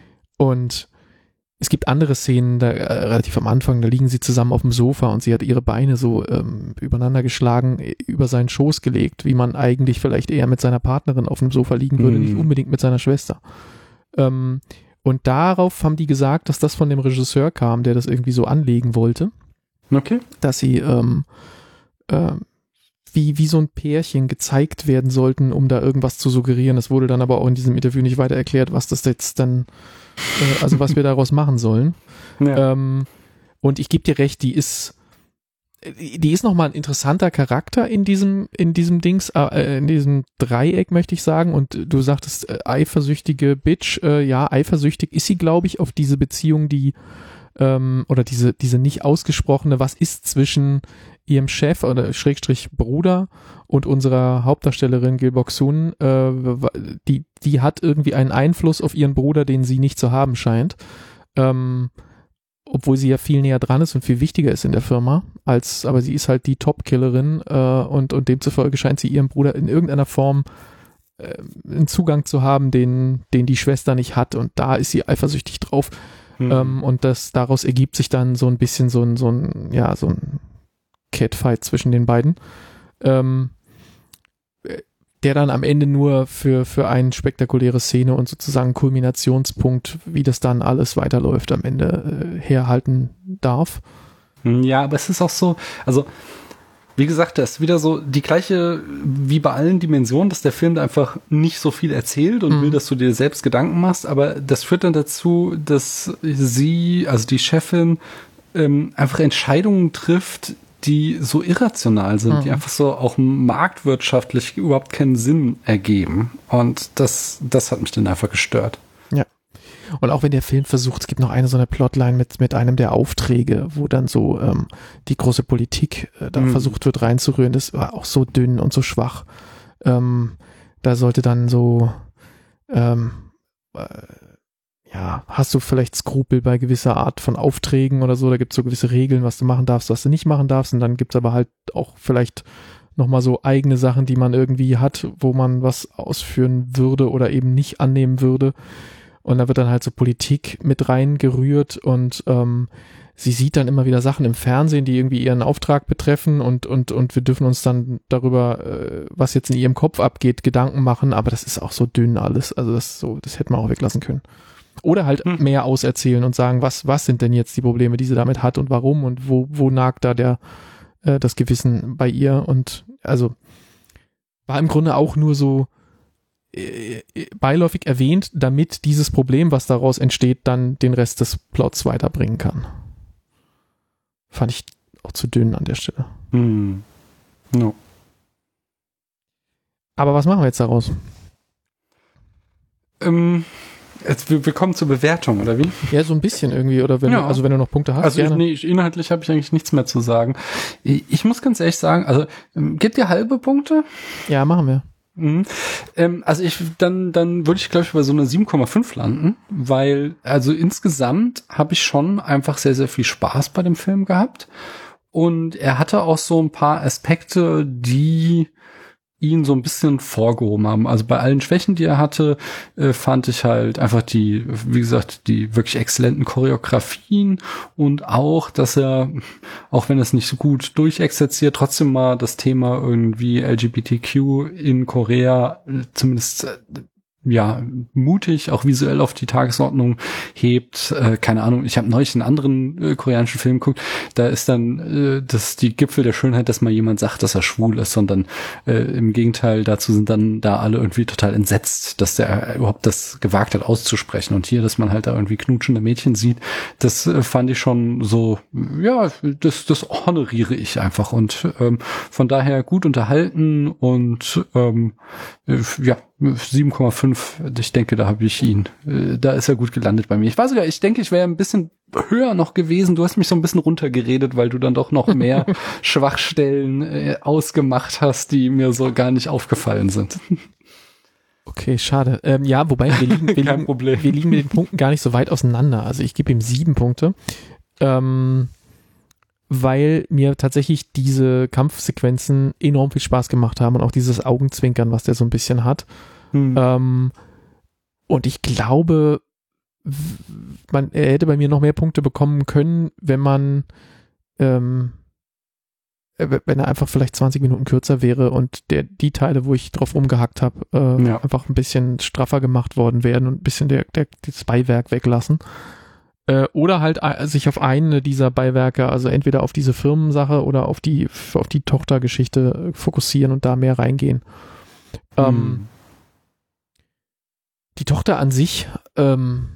und es gibt andere Szenen, da äh, relativ am Anfang, da liegen sie zusammen auf dem Sofa und sie hat ihre Beine so ähm, übereinander geschlagen, über seinen Schoß gelegt, wie man eigentlich vielleicht eher mit seiner Partnerin auf dem Sofa liegen würde, mhm. nicht unbedingt mit seiner Schwester. Ähm, Und darauf haben die gesagt, dass das von dem Regisseur kam, der das irgendwie so anlegen wollte. Okay. Dass sie ähm, äh, wie, wie so ein Pärchen gezeigt werden sollten, um da irgendwas zu suggerieren. Das wurde dann aber auch in diesem Interview nicht weiter erklärt, was das jetzt dann, äh, also was wir daraus machen sollen. Ja. Ähm, und ich gebe dir recht, die ist die ist nochmal ein interessanter Charakter in diesem, in diesem Dings, äh, in diesem Dreieck, möchte ich sagen. Und du sagtest, äh, eifersüchtige Bitch, äh, ja, eifersüchtig ist sie, glaube ich, auf diese Beziehung, die, ähm, oder diese, diese nicht ausgesprochene, was ist zwischen ihrem Chef oder Schrägstrich Bruder und unserer Hauptdarstellerin Gil Bok-sun, äh, die, die hat irgendwie einen Einfluss auf ihren Bruder, den sie nicht zu haben scheint. Ähm, obwohl sie ja viel näher dran ist und viel wichtiger ist in der Firma, als, aber sie ist halt die Top-Killerin äh, und, und demzufolge scheint sie ihrem Bruder in irgendeiner Form äh, einen Zugang zu haben, den, den die Schwester nicht hat und da ist sie eifersüchtig drauf. Mhm. Ähm, und das, daraus ergibt sich dann so ein bisschen so ein, so ein, ja, so ein Catfight zwischen den beiden. Ähm, der dann am Ende nur für, für eine spektakuläre Szene und sozusagen Kulminationspunkt, wie das dann alles weiterläuft, am Ende äh, herhalten darf. Ja, aber es ist auch so, also wie gesagt, das ist wieder so die gleiche wie bei allen Dimensionen, dass der Film da einfach nicht so viel erzählt und mhm. will, dass du dir selbst Gedanken machst, aber das führt dann dazu, dass sie, also die Chefin, ähm, einfach Entscheidungen trifft, die so irrational sind, mhm. die einfach so auch marktwirtschaftlich überhaupt keinen Sinn ergeben. Und das, das hat mich dann einfach gestört. Ja. Und auch wenn der Film versucht, es gibt noch eine so eine Plotline mit, mit einem der Aufträge, wo dann so ähm, die große Politik äh, da mhm. versucht wird reinzurühren, das war auch so dünn und so schwach. Ähm, da sollte dann so ähm, äh, ja, hast du vielleicht Skrupel bei gewisser Art von Aufträgen oder so, da gibt es so gewisse Regeln, was du machen darfst, was du nicht machen darfst und dann gibt es aber halt auch vielleicht nochmal so eigene Sachen, die man irgendwie hat, wo man was ausführen würde oder eben nicht annehmen würde und da wird dann halt so Politik mit reingerührt und ähm, sie sieht dann immer wieder Sachen im Fernsehen, die irgendwie ihren Auftrag betreffen und und und wir dürfen uns dann darüber, äh, was jetzt in ihrem Kopf abgeht, Gedanken machen, aber das ist auch so dünn alles, also das so, das hätte man auch weglassen können. Oder halt hm. mehr auserzählen und sagen, was was sind denn jetzt die Probleme, die sie damit hat und warum und wo wo nagt da der äh, das Gewissen bei ihr und also war im Grunde auch nur so äh, beiläufig erwähnt, damit dieses Problem, was daraus entsteht, dann den Rest des Plots weiterbringen kann. Fand ich auch zu dünn an der Stelle. Hm. No. Aber was machen wir jetzt daraus? Ähm, jetzt, wir, wir kommen zur Bewertung, oder wie? Ja, so ein bisschen irgendwie. Oder wenn, ja. du, also wenn du noch Punkte hast, also gerne. Ich, nee, inhaltlich habe ich eigentlich nichts mehr zu sagen. Ich, ich muss ganz ehrlich sagen, also gibt ihr halbe Punkte? Ja, machen wir. Mhm. Ähm, also ich dann dann würde ich glaube ich bei so einer sieben Komma fünf landen, weil also insgesamt habe ich schon einfach sehr sehr viel Spaß bei dem Film gehabt und er hatte auch so ein paar Aspekte, die ihn so ein bisschen vorgehoben haben. Also bei allen Schwächen, die er hatte, äh, fand ich halt einfach die, wie gesagt, die wirklich exzellenten Choreografien und auch, dass er, auch wenn es nicht so gut durchexerziert, trotzdem mal das Thema irgendwie L G B T Q in Korea äh, zumindest äh, ja, mutig, auch visuell auf die Tagesordnung hebt. Äh, keine Ahnung, ich habe neulich einen anderen äh, koreanischen Film geguckt, da ist dann äh, das die Gipfel der Schönheit, dass mal jemand sagt, dass er schwul ist, sondern äh, im Gegenteil, dazu sind dann da alle irgendwie total entsetzt, dass der überhaupt das gewagt hat auszusprechen. Und hier, dass man halt da irgendwie knutschende Mädchen sieht, das äh, fand ich schon so, ja, das, das honoriere ich einfach. Und ähm, von daher gut unterhalten und ähm, äh, ja, sieben Komma fünf, ich denke, da habe ich ihn. Da ist er gut gelandet bei mir. Ich war sogar, ich denke, ich wäre ein bisschen höher noch gewesen. Du hast mich so ein bisschen runtergeredet, weil du dann doch noch mehr Schwachstellen äh, ausgemacht hast, die mir so gar nicht aufgefallen sind. Okay, schade. Ähm, ja, wobei wir liegen, wir, Kein liegen, Problem. wir liegen mit den Punkten gar nicht so weit auseinander. Also ich gebe ihm sieben Punkte. Ähm, weil mir tatsächlich diese Kampfsequenzen enorm viel Spaß gemacht haben und auch dieses Augenzwinkern, was der so ein bisschen hat. Hm. Ähm, und ich glaube, man, er hätte bei mir noch mehr Punkte bekommen können, wenn man ähm, wenn er einfach vielleicht zwanzig Minuten kürzer wäre und der die Teile, wo ich drauf rumgehackt habe, äh, ja. einfach ein bisschen straffer gemacht worden wären und ein bisschen der, der, das Beiwerk weglassen. Oder halt sich auf eine dieser Beiwerke, also entweder auf diese Firmensache oder auf die auf die Tochtergeschichte fokussieren und da mehr reingehen. Hm. Ähm, die Tochter an sich, ähm,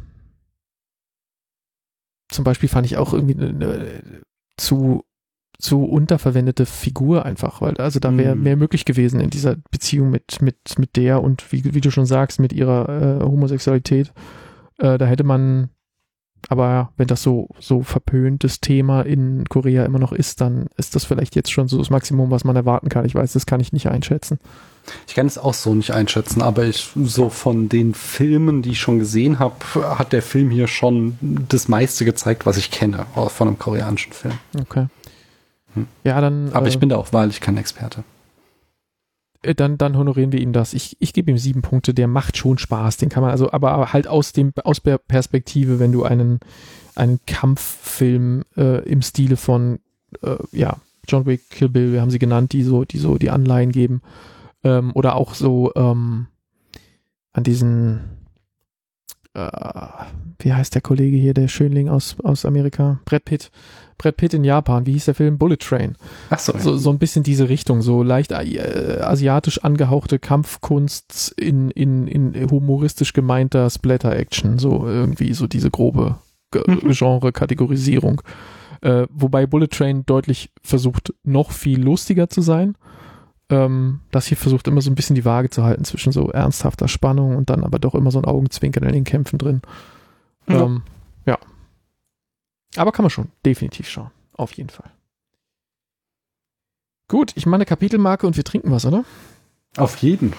zum Beispiel fand ich auch irgendwie eine, eine zu zu unterverwendete Figur einfach, weil also da wäre mehr möglich gewesen in dieser Beziehung mit mit mit der und wie wie du schon sagst mit ihrer äh, Homosexualität. Äh, da hätte man Aber wenn das so so verpöntes Thema in Korea immer noch ist, dann ist das vielleicht jetzt schon so das Maximum, was man erwarten kann. Ich weiß, das kann ich nicht einschätzen. Ich kann es auch so nicht einschätzen, aber ich so von den Filmen, die ich schon gesehen habe, hat der Film hier schon das meiste gezeigt, was ich kenne von einem koreanischen Film. Okay. Hm. Ja, dann. Aber äh, ich bin da auch wahrlich kein Experte. Dann, dann honorieren wir ihm das. Ich, ich gebe ihm sieben Punkte, der macht schon Spaß. Den kann man also, aber halt aus dem, aus der Perspektive, wenn du einen, einen Kampffilm äh, im Stile von, äh, ja, John Wick, Kill Bill, wir haben sie genannt, die so, die so die Anleihen geben, ähm, oder auch so, ähm, an diesen, äh, wie heißt der Kollege hier, der Schönling aus, aus Amerika? Brad Pitt. Brad Pitt in Japan, wie hieß der Film? Bullet Train. Ach so. So, so ein bisschen diese Richtung, so leicht äh, asiatisch angehauchte Kampfkunst in, in, in humoristisch gemeinter Splatter-Action, so irgendwie so diese grobe G- mhm. Genre-Kategorisierung. Äh, wobei Bullet Train deutlich versucht, noch viel lustiger zu sein. Ähm, das hier versucht immer so ein bisschen die Waage zu halten zwischen so ernsthafter Spannung und dann aber doch immer so ein Augenzwinkern in den Kämpfen drin. Mhm. Ähm, ja. Aber kann man schon, definitiv schauen. Auf jeden Fall. Gut, ich mache eine Kapitelmarke und wir trinken was, oder? Auf jeden.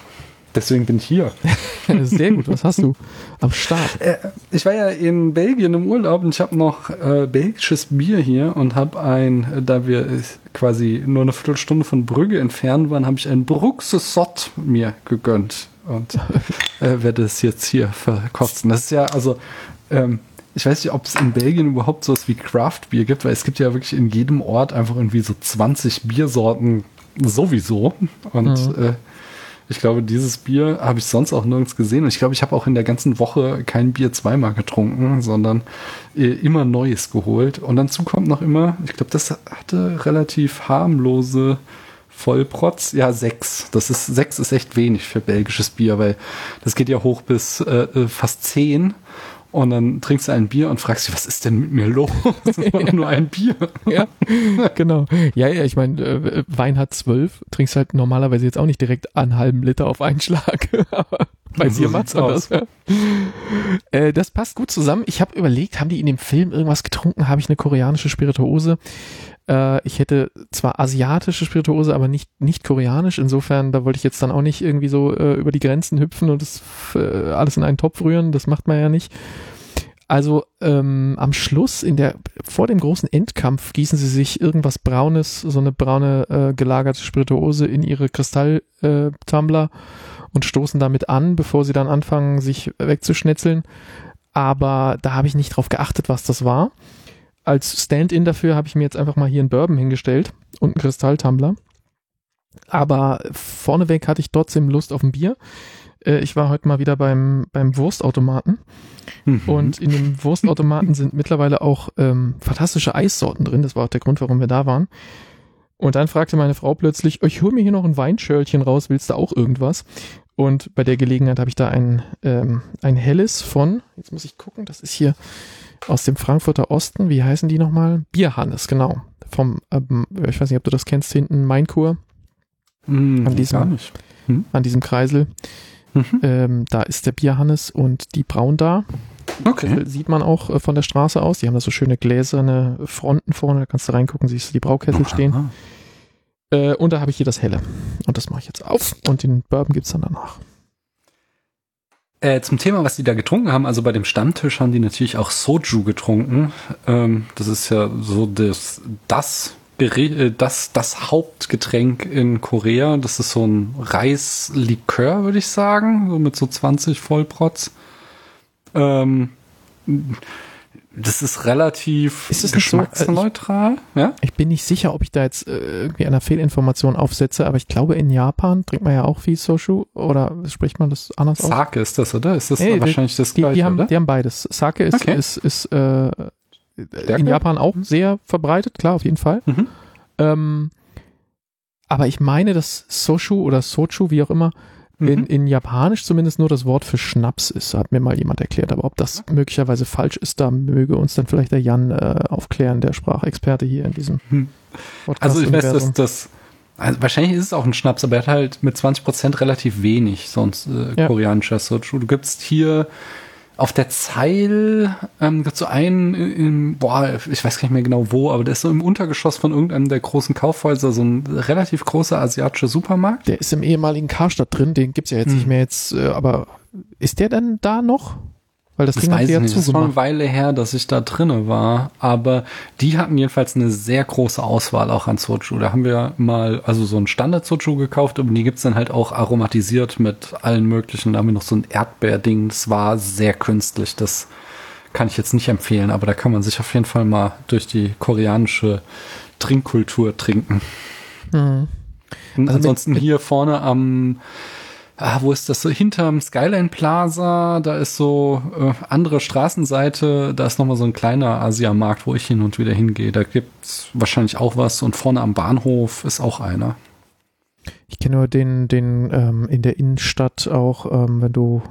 Deswegen bin ich hier. Sehr gut, was hast du am Start? Äh, ich war ja in Belgien im Urlaub und ich habe noch äh, belgisches Bier hier und habe ein, da wir quasi nur eine Viertelstunde von Brügge entfernt waren, habe ich ein Bruxe Sott mir gegönnt und äh, werde es jetzt hier verkosten. Das ist ja, also, ähm, ich weiß nicht, ob es in Belgien überhaupt sowas wie Craft-Bier gibt, weil es gibt ja wirklich in jedem Ort einfach irgendwie so zwanzig Biersorten sowieso und mhm. äh, ich glaube, dieses Bier habe ich sonst auch nirgends gesehen. Und ich glaube, ich habe auch in der ganzen Woche kein Bier zweimal getrunken, sondern äh, immer Neues geholt. Und dazu kommt noch immer, ich glaube, das hatte relativ harmlose Vollprotz. Ja, sechs. Das ist, sechs ist echt wenig für belgisches Bier, weil das geht ja hoch bis äh, fast zehn. Und dann trinkst du ein Bier und fragst dich, was ist denn mit mir los? Das ist ja. nur ein Bier. Ja, genau. Ja, ja, ich meine, äh, Wein hat zwölf, trinkst halt normalerweise jetzt auch nicht direkt einen halben Liter auf einen Schlag. Aber bei so Bier macht's aus. Ja. Äh, das passt gut zusammen. Ich habe überlegt, haben die in dem Film irgendwas getrunken? Habe ich eine koreanische Spirituose? Äh, ich hätte zwar asiatische Spirituose, aber nicht, nicht koreanisch. Insofern, da wollte ich jetzt dann auch nicht irgendwie so äh, über die Grenzen hüpfen und das äh, alles in einen Topf rühren. Das macht man ja nicht. Also ähm, am Schluss, in der vor dem großen Endkampf, gießen sie sich irgendwas Braunes, so eine braune äh, gelagerte Spirituose in ihre Kristalltumbler äh, und stoßen damit an, bevor sie dann anfangen, sich wegzuschnetzeln. Aber da habe ich nicht drauf geachtet, was das war. Als Stand-in dafür habe ich mir jetzt einfach mal hier einen Bourbon hingestellt und einen Kristalltumbler. Aber vorneweg hatte ich trotzdem Lust auf ein Bier. Äh, ich war heute mal wieder beim, beim Wurstautomaten. Mhm. Und in dem Wurstautomaten sind mittlerweile auch ähm, fantastische Eissorten drin. Das war auch der Grund, warum wir da waren. Und dann fragte meine Frau plötzlich, ich hol mir hier noch ein Weinschörlchen raus, willst du auch irgendwas? Und bei der Gelegenheit habe ich da ein, ähm, ein helles von, jetzt muss ich gucken, das ist hier aus dem Frankfurter Osten, wie heißen die nochmal? Bierhannes, genau. Vom, ähm, ich weiß nicht, ob du das kennst, hinten Mainkur. Mm, an diesem, gar nicht. Hm? An diesem Kreisel. Mhm. Ähm, da ist der Bierhannes und die Braun da. Okay. Das sieht man auch äh, von der Straße aus. Die haben da so schöne gläserne Fronten vorne, da kannst du reingucken, siehst du die Braukessel stehen. Äh, und da habe ich hier das Helle. Und das mache ich jetzt auf und den Bourbon gibt es dann danach. Äh, zum Thema, was die da getrunken haben, also bei dem Stammtisch haben die natürlich auch Soju getrunken. Ähm, das ist ja so das, das, das, das Hauptgetränk in Korea. Das ist so ein Reislikör, würde ich sagen, so mit so zwanzig Vollprotz. Ähm, das ist relativ ist es geschmacksneutral. So, äh, ich, ja? ich bin nicht sicher, ob ich da jetzt äh, irgendwie einer Fehlinformation aufsetze, aber ich glaube, in Japan trinkt man ja auch viel Soju, oder spricht man das anders aus? Sake ist das, oder? Ist das hey, wahrscheinlich das die, gleiche, die haben, oder? Die haben beides. Sake ist, okay. ist, ist äh, in Japan auch mhm. sehr verbreitet, klar, auf jeden Fall. Mhm. Ähm, aber ich meine, dass Soju oder Soju, wie auch immer, In, in Japanisch zumindest nur das Wort für Schnaps ist, hat mir mal jemand erklärt. Aber ob das möglicherweise falsch ist, da möge uns dann vielleicht der Jan äh, aufklären, der Sprachexperte hier in diesem Podcast. Also ich weiß, dass das, also wahrscheinlich ist es auch ein Schnaps, aber er hat halt mit zwanzig Prozent relativ wenig sonst äh, ja. koreanischer Soju. Du gibst hier auf der Zeil, ähm, gibt es so einen, in, boah, ich weiß gar nicht mehr genau wo, aber der ist so im Untergeschoss von irgendeinem der großen Kaufhäuser, so ein relativ großer asiatischer Supermarkt. Der ist im ehemaligen Karstadt drin, den gibt's ja jetzt hm. nicht mehr jetzt, äh, aber ist der denn da noch? Weil das, das Ding hat ja zugemacht. Das ist schon eine Weile her, dass ich da drinne war, aber die hatten jedenfalls eine sehr große Auswahl auch an Soju. Da haben wir mal also so ein Standard-Soju gekauft, aber die gibt's dann halt auch aromatisiert mit allen möglichen. Da haben wir noch so ein Erdbeerding, das war sehr künstlich. Das kann ich jetzt nicht empfehlen, aber da kann man sich auf jeden Fall mal durch die koreanische Trinkkultur trinken. Mhm. Und also ansonsten mit, mit hier vorne am Ah, wo ist das so? Hinterm Skyline Plaza, da ist so äh, andere Straßenseite, da ist nochmal so ein kleiner Asiamarkt, wo ich hin und wieder hingehe. Da gibt's wahrscheinlich auch was und vorne am Bahnhof ist auch einer. Ich kenne nur den, den ähm, in der Innenstadt auch, ähm, wenn du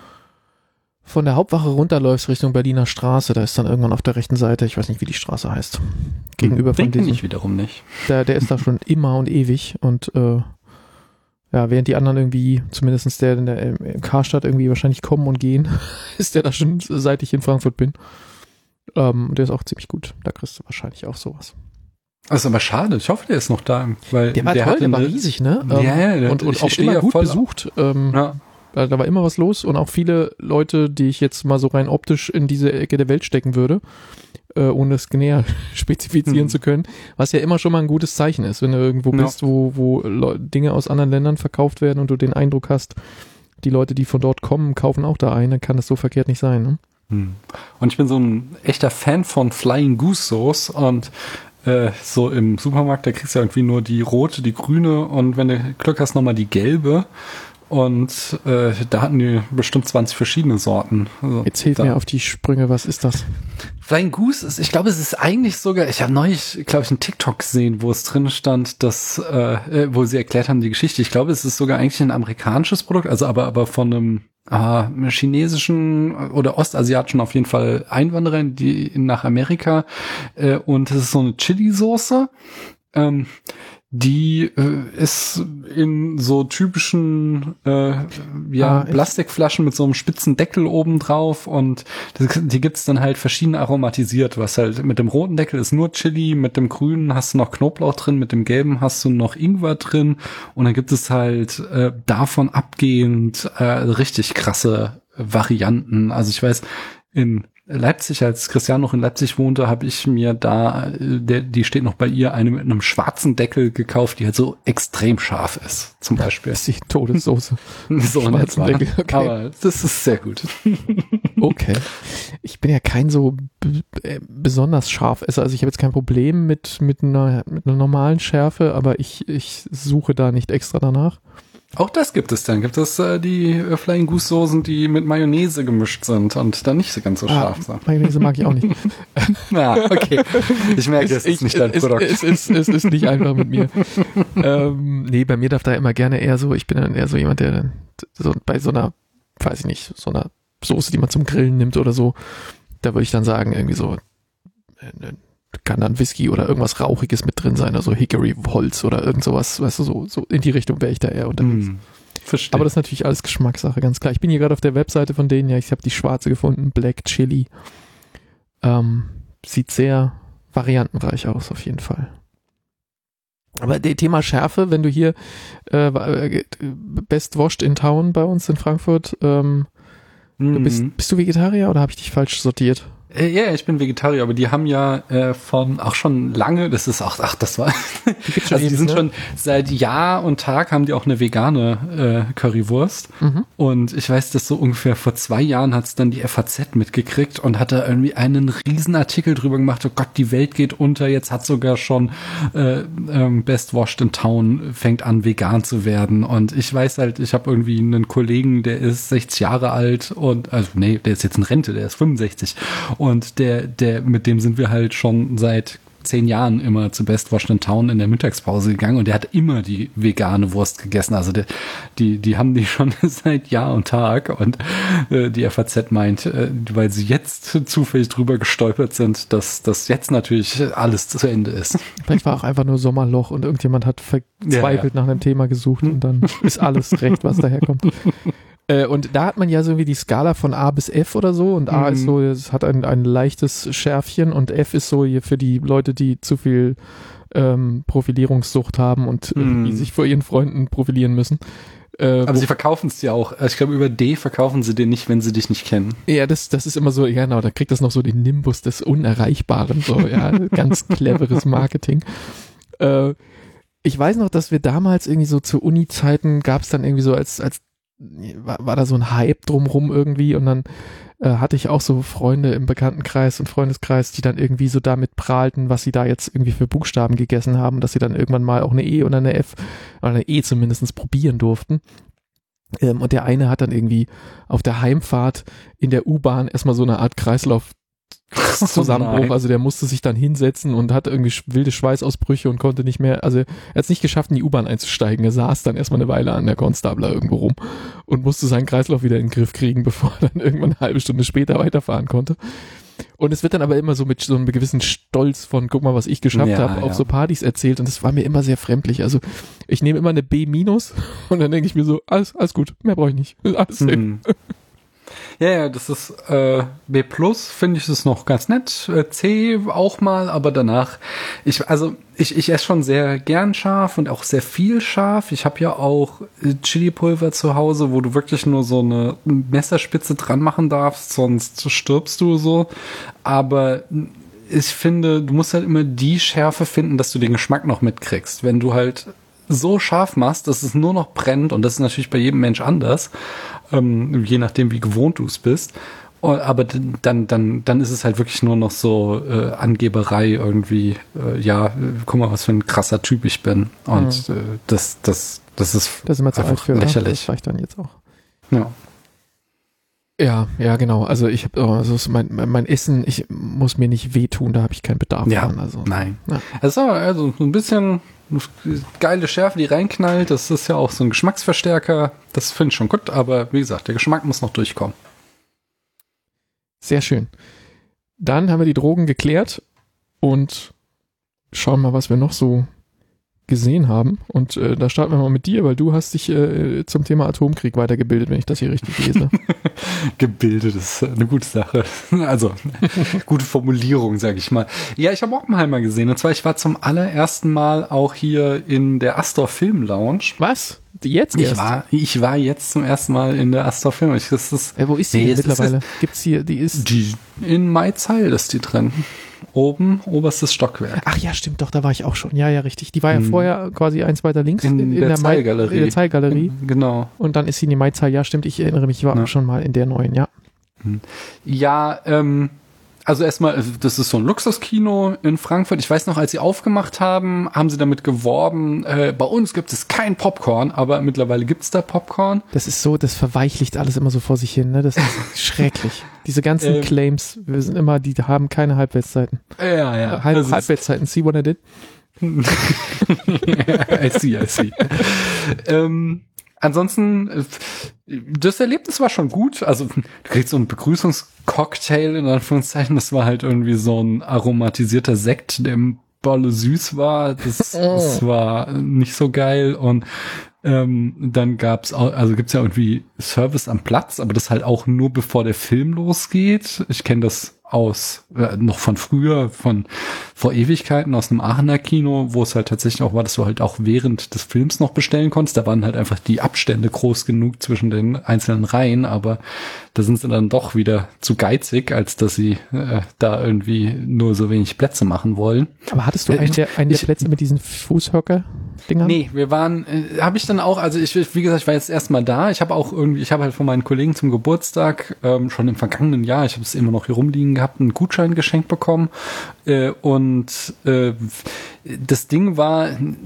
von der Hauptwache runterläufst Richtung Berliner Straße, da ist dann irgendwann auf der rechten Seite, ich weiß nicht, wie die Straße heißt, gegenüber den von diesem. Den ich wiederum nicht. Der, der ist da schon immer und ewig und äh, ja, während die anderen irgendwie, zumindest der in der im Karstadt irgendwie wahrscheinlich kommen und gehen, ist der da schon, seit ich in Frankfurt bin. Ähm, der ist auch ziemlich gut. Da kriegst du wahrscheinlich auch sowas. Das ist aber schade. Ich hoffe, der ist noch da. Weil der war der toll, der war eine, riesig, ne? Ja, ja, ähm, und, und ich auch stehe immer ja gut voll besucht. Ähm, ja. Da war immer was los und auch viele Leute, die ich jetzt mal so rein optisch in diese Ecke der Welt stecken würde, äh, ohne es näher spezifizieren mhm. zu können, was ja immer schon mal ein gutes Zeichen ist, wenn du irgendwo ja. bist, wo, wo Le- Dinge aus anderen Ländern verkauft werden und du den Eindruck hast, die Leute, die von dort kommen, kaufen auch da ein, dann kann das so verkehrt nicht sein. Ne? Mhm. Und ich bin so ein echter Fan von Flying Goose Sauce und äh, so im Supermarkt, da kriegst du irgendwie nur die rote, die grüne und wenn du Glück hast, nochmal die gelbe. Und äh, da hatten die bestimmt zwanzig verschiedene Sorten. Also, Jetzt hilf mir auf die Sprünge, was ist das? Flying Goose ist, ich glaube, es ist eigentlich sogar, ich habe neulich, glaube ich, einen TikTok gesehen, wo es drin stand, dass, äh, wo sie erklärt haben die Geschichte. Ich glaube, es ist sogar eigentlich ein amerikanisches Produkt, also aber aber von einem äh, chinesischen oder ostasiatischen auf jeden Fall Einwanderern, die nach Amerika äh, und es ist so eine Chili-Soße. Ähm, Die äh, ist in so typischen äh, ja ah, Plastikflaschen mit so einem spitzen Deckel oben drauf und das, die gibt's dann halt verschieden aromatisiert, was halt mit dem roten Deckel ist nur Chili, mit dem grünen hast du noch Knoblauch drin, mit dem gelben hast du noch Ingwer drin und dann gibt es halt äh, davon abgehend äh, richtig krasse Varianten. Also ich weiß, in Leipzig, als Christian noch in Leipzig wohnte, habe ich mir da, der, die steht noch bei ihr, eine mit einem schwarzen Deckel gekauft, die halt so extrem scharf ist, zum Beispiel. Das ist die Todessoße. So ein Deckel, okay. Aber das ist sehr gut. Okay. Ich bin ja kein so b- b- besonders scharf Esser, also ich habe jetzt kein Problem mit, mit, einer, mit einer normalen Schärfe, aber ich, ich suche da nicht extra danach. Auch das gibt es dann. Gibt es äh, die äh, Flying Goose Soßen, die mit Mayonnaise gemischt sind und dann nicht so ganz so scharf ah, sind. Mayonnaise mag ich auch nicht. Ja, okay. Ich merke, das ist nicht dein es, Produkt. Es, es, es, es ist nicht einfach mit mir. ähm, nee, bei mir darf da immer gerne eher so, ich bin dann eher so jemand, der dann so bei so einer, weiß ich nicht, so einer Soße, die man zum Grillen nimmt oder so, da würde ich dann sagen, irgendwie so, äh, kann dann Whisky oder irgendwas Rauchiges mit drin sein, also Hickory-Holz oder irgend sowas, weißt du, so, so in die Richtung wäre ich da eher unterwegs. Mm, verstehe. Aber das ist natürlich alles Geschmackssache, ganz klar. Ich bin hier gerade auf der Webseite von denen, ja, ich habe die schwarze gefunden, Black Chili. Ähm, sieht sehr variantenreich aus, auf jeden Fall. Aber das Thema Schärfe, wenn du hier äh, Best Washed in Town bei uns in Frankfurt, ähm, mm. du bist, bist du Vegetarier oder habe ich dich falsch sortiert? Ja, yeah, ich bin Vegetarier, aber die haben ja äh, von auch schon lange, das ist auch, ach, das war, die gibt's schon also die sind ne? schon seit Jahr und Tag haben die auch eine vegane äh, Currywurst mhm. und ich weiß, dass so ungefähr vor zwei Jahren hat's dann die F A Z mitgekriegt und hat da irgendwie einen riesen Artikel drüber gemacht, oh Gott, die Welt geht unter, jetzt hat sogar schon äh, ähm, Best Washed in Town fängt an vegan zu werden und ich weiß halt, ich habe irgendwie einen Kollegen, der ist sechzig Jahre alt und, also nee, der ist jetzt in Rente, der ist fünfundsechzig und der, der, mit dem sind wir halt schon seit zehn Jahren immer zu Best Washed in Town in der Mittagspause gegangen und der hat immer die vegane Wurst gegessen. Also der, die, die haben die schon seit Jahr und Tag und äh, die F A Z meint, äh, weil sie jetzt zufällig drüber gestolpert sind, dass das jetzt natürlich alles zu Ende ist. Vielleicht war auch einfach nur Sommerloch und irgendjemand hat verzweifelt ja, ja. nach einem Thema gesucht und dann ist alles recht, was daherkommt. Äh, und da hat man ja so wie die Skala von A bis F oder so und A mhm. ist so, es hat ein, ein leichtes Schärfchen und F ist so hier für die Leute, die zu viel ähm, Profilierungssucht haben und mhm. die sich vor ihren Freunden profilieren müssen. Äh, Aber sie verkaufen es ja auch. Ich glaube, über D verkaufen sie den nicht, wenn sie dich nicht kennen. Ja, das, das ist immer so, ja genau, da kriegt das noch so den Nimbus des Unerreichbaren, so, ja, ganz cleveres Marketing. Äh, ich weiß noch, dass wir damals irgendwie so zu Uni-Zeiten gab es dann irgendwie so als, als War, war da so ein Hype drumrum irgendwie und dann äh, hatte ich auch so Freunde im Bekanntenkreis und Freundeskreis, die dann irgendwie so damit prahlten, was sie da jetzt irgendwie für Buchstaben gegessen haben, dass sie dann irgendwann mal auch eine E oder eine F oder eine E zumindest probieren durften. Ähm, und der eine hat dann irgendwie auf der Heimfahrt in der U-Bahn erstmal so eine Art Kreislauf Zusammenbruch, oh also der musste sich dann hinsetzen und hatte irgendwie wilde Schweißausbrüche und konnte nicht mehr, also er hat es nicht geschafft, in die U-Bahn einzusteigen, er saß dann erstmal eine Weile an der Konstabler irgendwo rum und musste seinen Kreislauf wieder in den Griff kriegen, bevor er dann irgendwann eine halbe Stunde später weiterfahren konnte. Und es wird dann aber immer so mit so einem gewissen Stolz von, guck mal, was ich geschafft ja, habe, ja. auf so Partys erzählt und das war mir immer sehr fremdlich. Also ich nehme immer eine B minus und dann denke ich mir so, alles, alles gut, mehr brauche ich nicht, alles safe. Hm. Ja, ja, das ist äh, B plus, finde ich es noch ganz nett. Äh, C auch mal, aber danach, ich also ich, ich esse schon sehr gern scharf und auch sehr viel scharf. Ich habe ja auch äh, Chili-Pulver zu Hause, wo du wirklich nur so eine Messerspitze dran machen darfst, sonst stirbst du so. Aber ich finde, du musst halt immer die Schärfe finden, dass du den Geschmack noch mitkriegst. Wenn du halt so scharf machst, dass es nur noch brennt, und das ist natürlich bei jedem Mensch anders, ähm, je nachdem, wie gewohnt du es bist. Aber dann, dann, dann ist es halt wirklich nur noch so äh, Angeberei irgendwie. Äh, ja, äh, guck mal, was für ein krasser Typ ich bin. Und mhm. äh, das, das, das ist das ist immer zu alt für, lächerlich. Das reicht dann jetzt auch. Ja. Ja, ja, genau. Also ich habe, also mein, mein Essen, ich muss mir nicht wehtun, da habe ich keinen Bedarf ja, dran. Also nein. Ja. Also, also ein bisschen geile Schärfe, die reinknallt. Das ist ja auch so ein Geschmacksverstärker. Das finde ich schon gut, aber wie gesagt, der Geschmack muss noch durchkommen. Sehr schön. Dann haben wir die Drogen geklärt und schauen mal, was wir noch so gesehen haben. Und äh, da starten wir mal mit dir, weil du hast dich äh, zum Thema Atomkrieg weitergebildet, wenn ich das hier richtig lese. Gebildet ist eine gute Sache. Also, gute Formulierung, sage ich mal. Ja, ich habe Oppenheimer gesehen. Und zwar, ich war zum allerersten Mal auch hier in der Astor Film Lounge. Was? Jetzt erst? Ich war, ich war jetzt zum ersten Mal in der Astor Film. Ich, das ist, äh, wo ist die nee, mittlerweile? Gibt's hier, die ist... Die, in Maizeil ist die drin. Oben, oberstes Stockwerk. Ach ja, stimmt doch, da war ich auch schon. Ja, ja, richtig. Die war ja hm. vorher quasi eins weiter links in, in, in der, der Zeilgalerie. In der Zeilgalerie. Genau. Und dann ist sie in die Maizeil. Ja, stimmt, ich erinnere mich, ich war ja. auch schon mal in der neuen, ja. Ja, ähm, also erstmal, das ist so ein Luxuskino in Frankfurt. Ich weiß noch, als sie aufgemacht haben, haben sie damit geworben, äh, bei uns gibt es kein Popcorn, aber mittlerweile gibt es da Popcorn. Das ist so, das verweichlicht alles immer so vor sich hin, ne? Das ist schrecklich. Diese ganzen ähm, Claims, wir sind immer, die haben keine Halbwertszeiten. Ja, ja. Halb, also Halbwertszeiten, see what I did? I see, I see. ähm, Ansonsten, das Erlebnis war schon gut. Also, du kriegst so einen Begrüßungscocktail, in Anführungszeichen. Das war halt irgendwie so ein aromatisierter Sekt, der im Bolle süß war. Das, das war nicht so geil. Und ähm, dann gab's auch, also gibt's ja irgendwie Service am Platz, aber das halt auch nur bevor der Film losgeht. Ich kenne das aus, äh, noch von früher, von vor Ewigkeiten aus einem Aachener Kino, wo es halt tatsächlich auch war, dass du halt auch während des Films noch bestellen konntest. Da waren halt einfach die Abstände groß genug zwischen den einzelnen Reihen, aber da sind sie dann doch wieder zu geizig, als dass sie äh, da irgendwie nur so wenig Plätze machen wollen. Aber hattest du einen der, einen der Plätze mit diesen Fußhocker-Dingern? Nee, wir waren, äh, habe ich dann auch, also ich, wie gesagt, ich war jetzt erstmal da. Ich habe auch irgendwie, ich habe halt von meinen Kollegen zum Geburtstag, ähm, schon im vergangenen Jahr, ich habe es immer noch hier rumliegen gehabt, einen Gutschein geschenkt bekommen. Äh, und äh, das Ding war,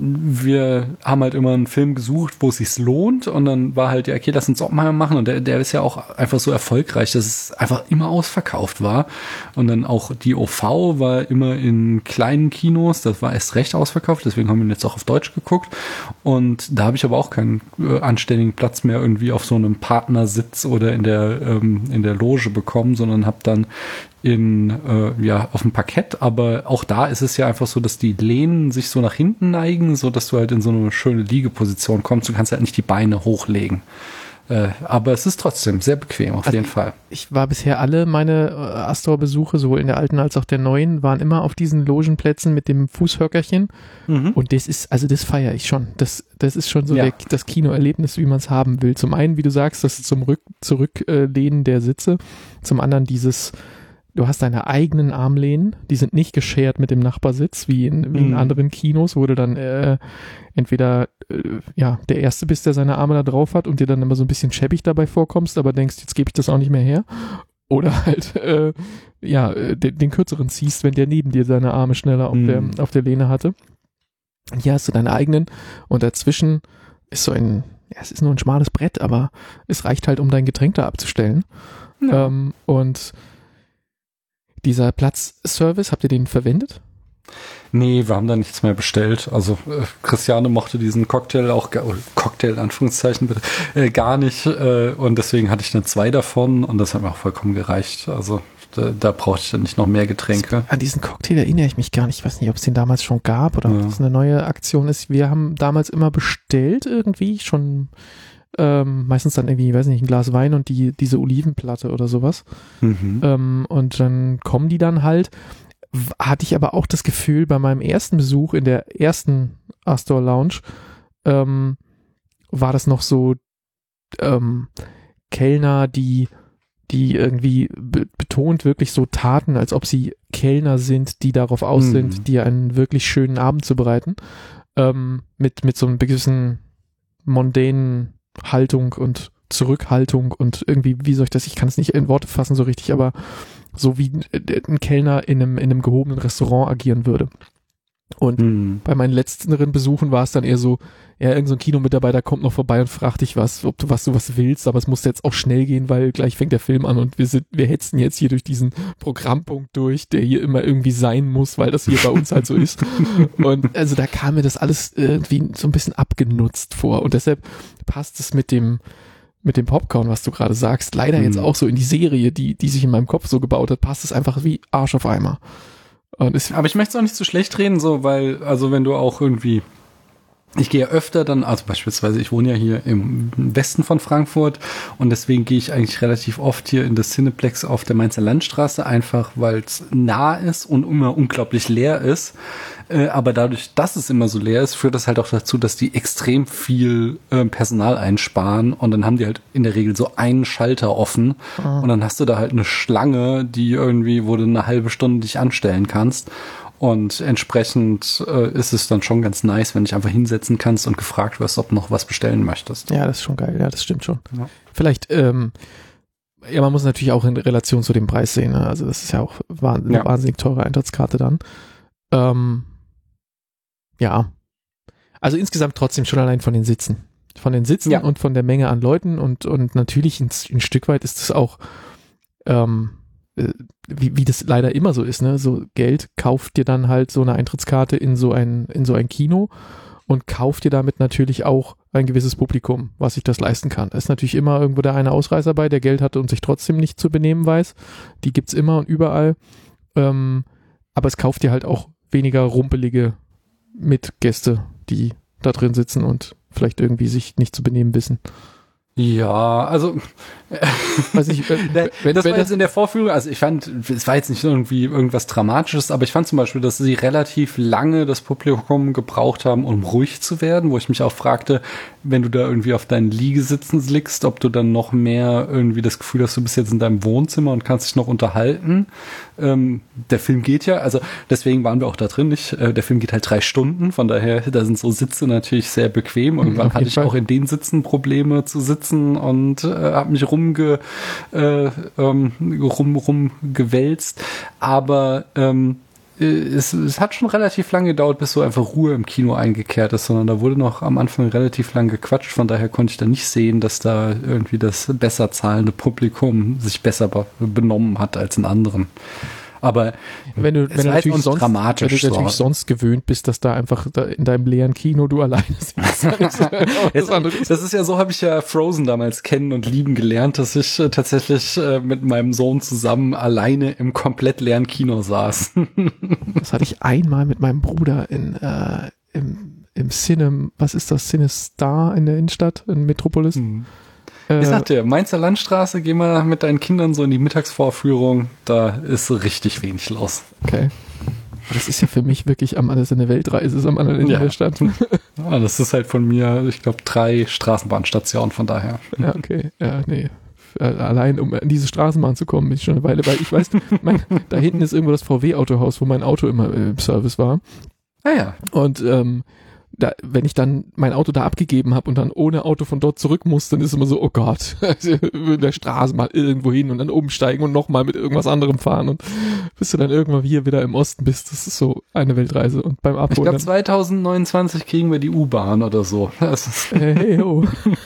wir haben halt immer einen Film gesucht, wo es sich lohnt, und dann war halt, ja, okay, lass uns Oppenheimer machen, und der, der ist ja auch einfach so erfolgreich, dass es einfach immer ausverkauft war, und dann auch die O V war immer in kleinen Kinos, das war erst recht ausverkauft, deswegen haben wir ihn jetzt auch auf Deutsch geguckt, und da habe ich aber auch keinen äh, anständigen Platz mehr irgendwie auf so einem Partnersitz oder in der ähm, in der Loge bekommen, sondern habe dann in äh, ja auf dem Parkett, aber auch da ist es ja einfach so, dass die Lehnen sich so nach hinten neigen, so dass du halt in so eine schöne Liegeposition kommst. Du kannst halt nicht die Beine hochlegen. Äh, aber es ist trotzdem sehr bequem, auf also jeden Fall. Ich war bisher alle meine äh, Astor-Besuche, sowohl in der alten als auch der neuen, waren immer auf diesen Logenplätzen mit dem Fußhöckerchen. Mhm. Und das ist, also das feiere ich schon. Das, das ist schon so ja. der, das Kinoerlebnis, wie man es haben will. Zum einen, wie du sagst, das zum Rück, Zurücklehnen der Sitze. Zum anderen dieses, du hast deine eigenen Armlehnen, die sind nicht geshared mit dem Nachbarsitz, wie in, wie in mhm. anderen Kinos, wo du dann äh, entweder äh, ja der Erste bist, der seine Arme da drauf hat und dir dann immer so ein bisschen schäbig dabei vorkommst, aber denkst, jetzt gebe ich das auch nicht mehr her. Oder halt äh, ja den, den kürzeren ziehst, wenn der neben dir seine Arme schneller auf, mhm. der, auf der Lehne hatte. Und hier hast du deine eigenen, und dazwischen ist so ein, ja, es ist nur ein schmales Brett, aber es reicht halt, um dein Getränk da abzustellen. Ja. Ähm, und dieser Platzservice, habt ihr den verwendet? Nee, wir haben da nichts mehr bestellt. Also äh, Christiane mochte diesen Cocktail auch, oh, Cocktail in Anführungszeichen bitte, äh, gar nicht. Äh, und deswegen hatte ich dann zwei davon, und das hat mir auch vollkommen gereicht. Also da, da brauchte ich dann nicht noch mehr Getränke. An diesen Cocktail erinnere ich mich gar nicht. Ich weiß nicht, ob es den damals schon gab oder ja. ob das eine neue Aktion ist. Wir haben damals immer bestellt irgendwie, schon Ähm, meistens dann irgendwie, ich weiß nicht, ein Glas Wein und die diese Olivenplatte oder sowas. Mhm. Ähm, und dann kommen die dann halt. Hatte ich aber auch das Gefühl, bei meinem ersten Besuch in der ersten Astor Lounge ähm, war das noch so ähm, Kellner, die die irgendwie be- betont wirklich so taten, als ob sie Kellner sind, die darauf aus mhm. sind, dir einen wirklich schönen Abend zu bereiten. Ähm, mit, mit so einem gewissen mondänen Haltung und Zurückhaltung und irgendwie, wie soll ich das, ich kann es nicht in Worte fassen so richtig, aber so wie ein Kellner in einem, in einem gehobenen Restaurant agieren würde. Und hm. bei meinen letzteren Besuchen war es dann eher so, ja, irgend so ein Kinomitarbeiter kommt noch vorbei und fragt dich was, ob du was du was willst, aber es muss jetzt auch schnell gehen, weil gleich fängt der Film an und wir sind, wir hetzen jetzt hier durch diesen Programmpunkt durch, der hier immer irgendwie sein muss, weil das hier bei uns halt so ist. Und also da kam mir das alles irgendwie so ein bisschen abgenutzt vor und deshalb passt es mit dem mit dem Popcorn, was du gerade sagst, leider hm. jetzt auch so in die Serie, die die sich in meinem Kopf so gebaut hat, passt es einfach wie Arsch auf Eimer. Und es aber ich möchte es auch nicht so schlecht reden, so, weil, also wenn du auch irgendwie, ich gehe ja öfter dann, also beispielsweise, ich wohne ja hier im Westen von Frankfurt und deswegen gehe ich eigentlich relativ oft hier in das Cineplex auf der Mainzer Landstraße, einfach weil es nah ist und immer unglaublich leer ist. Äh, aber dadurch, dass es immer so leer ist, führt das halt auch dazu, dass die extrem viel äh, Personal einsparen und dann haben die halt in der Regel so einen Schalter offen ah. und dann hast du da halt eine Schlange, die irgendwie, wo du eine halbe Stunde dich anstellen kannst. Und entsprechend äh, ist es dann schon ganz nice, wenn du dich einfach hinsetzen kannst und gefragt wirst, ob du noch was bestellen möchtest. Ja, das ist schon geil. Ja, das stimmt schon. Ja. Vielleicht, ähm, ja, man muss natürlich auch in Relation zu dem Preis sehen. Ne? Also das ist ja auch wah- eine ja. wahnsinnig teure Eintrittskarte dann. Ähm, ja. Also insgesamt trotzdem schon allein von den Sitzen. Von den Sitzen ja. und von der Menge an Leuten und, und natürlich ein, ein Stück weit ist es auch ähm, Wie, wie das leider immer so ist, ne? So Geld kauft dir dann halt so eine Eintrittskarte in so ein, in so ein Kino und kauft dir damit natürlich auch ein gewisses Publikum, was sich das leisten kann. Da ist natürlich immer irgendwo der eine Ausreißer bei, der Geld hat und sich trotzdem nicht zu benehmen weiß. Die gibt's immer und überall. Ähm, aber es kauft dir halt auch weniger rumpelige Mitgäste, die da drin sitzen und vielleicht irgendwie sich nicht zu benehmen wissen. Ja, also weiß ich, wenn, wenn, das wenn war jetzt in der Vorführung, also ich fand, es war jetzt nicht irgendwie irgendwas Dramatisches, aber ich fand zum Beispiel, dass sie relativ lange das Publikum gebraucht haben, um ruhig zu werden, wo ich mich auch fragte, wenn du da irgendwie auf deinen Liegesitzen liegst, ob du dann noch mehr irgendwie das Gefühl hast, du bist jetzt in deinem Wohnzimmer und kannst dich noch unterhalten. Ähm, der Film geht ja, also deswegen waren wir auch da drin, nicht? Äh, der Film geht halt drei Stunden, von daher, da sind so Sitze natürlich sehr bequem. Irgendwann hatte ich Fall. auch in den Sitzen Probleme zu sitzen und äh, habe mich rumge, äh, ähm, rum, rumgewälzt. Aber ähm, es, es hat schon relativ lange gedauert, bis so einfach Ruhe im Kino eingekehrt ist, sondern da wurde noch am Anfang relativ lang gequatscht. Von daher konnte ich da nicht sehen, dass da irgendwie das besser zahlende Publikum sich besser be- benommen hat als in anderen. Aber wenn du, wenn du natürlich, sonst, dramatisch wenn du natürlich so. sonst gewöhnt bist, dass da einfach da in deinem leeren Kino du alleine sitzt. das, das ist ja so, habe ich ja Frozen damals kennen und lieben gelernt, dass ich äh, tatsächlich äh, mit meinem Sohn zusammen alleine im komplett leeren Kino saß. Das hatte ich einmal mit meinem Bruder in äh, im, im Cine, was ist das, CineStar in der Innenstadt, in Metropolis. Hm. Ich sag dir, Mainzer Landstraße, geh mal mit deinen Kindern so in die Mittagsvorführung, da ist richtig wenig los. Okay. Das ist ja für mich wirklich am alles eine Weltreise, ist am anderen Ende ja. der Stadt. Ja, das ist halt von mir, ich glaube, drei Straßenbahnstationen, von daher. Ja, okay. Ja, nee. Allein, um in diese Straßenbahn zu kommen, bin ich schon eine Weile, weil ich weiß, mein, da hinten ist irgendwo das V W-Autohaus, wo mein Auto immer im Service war. Ah ja. Und ähm, Da, wenn ich dann mein Auto da abgegeben habe und dann ohne Auto von dort zurück muss, dann ist es immer so, oh Gott, in der Straße mal irgendwo hin und dann umsteigen und nochmal mit irgendwas anderem fahren und bis du dann irgendwann hier wieder im Osten bist, das ist so eine Weltreise und beim Abholen. Ich glaube zwanzig neunundzwanzig kriegen wir die U-Bahn oder so. Das ist hey, oh.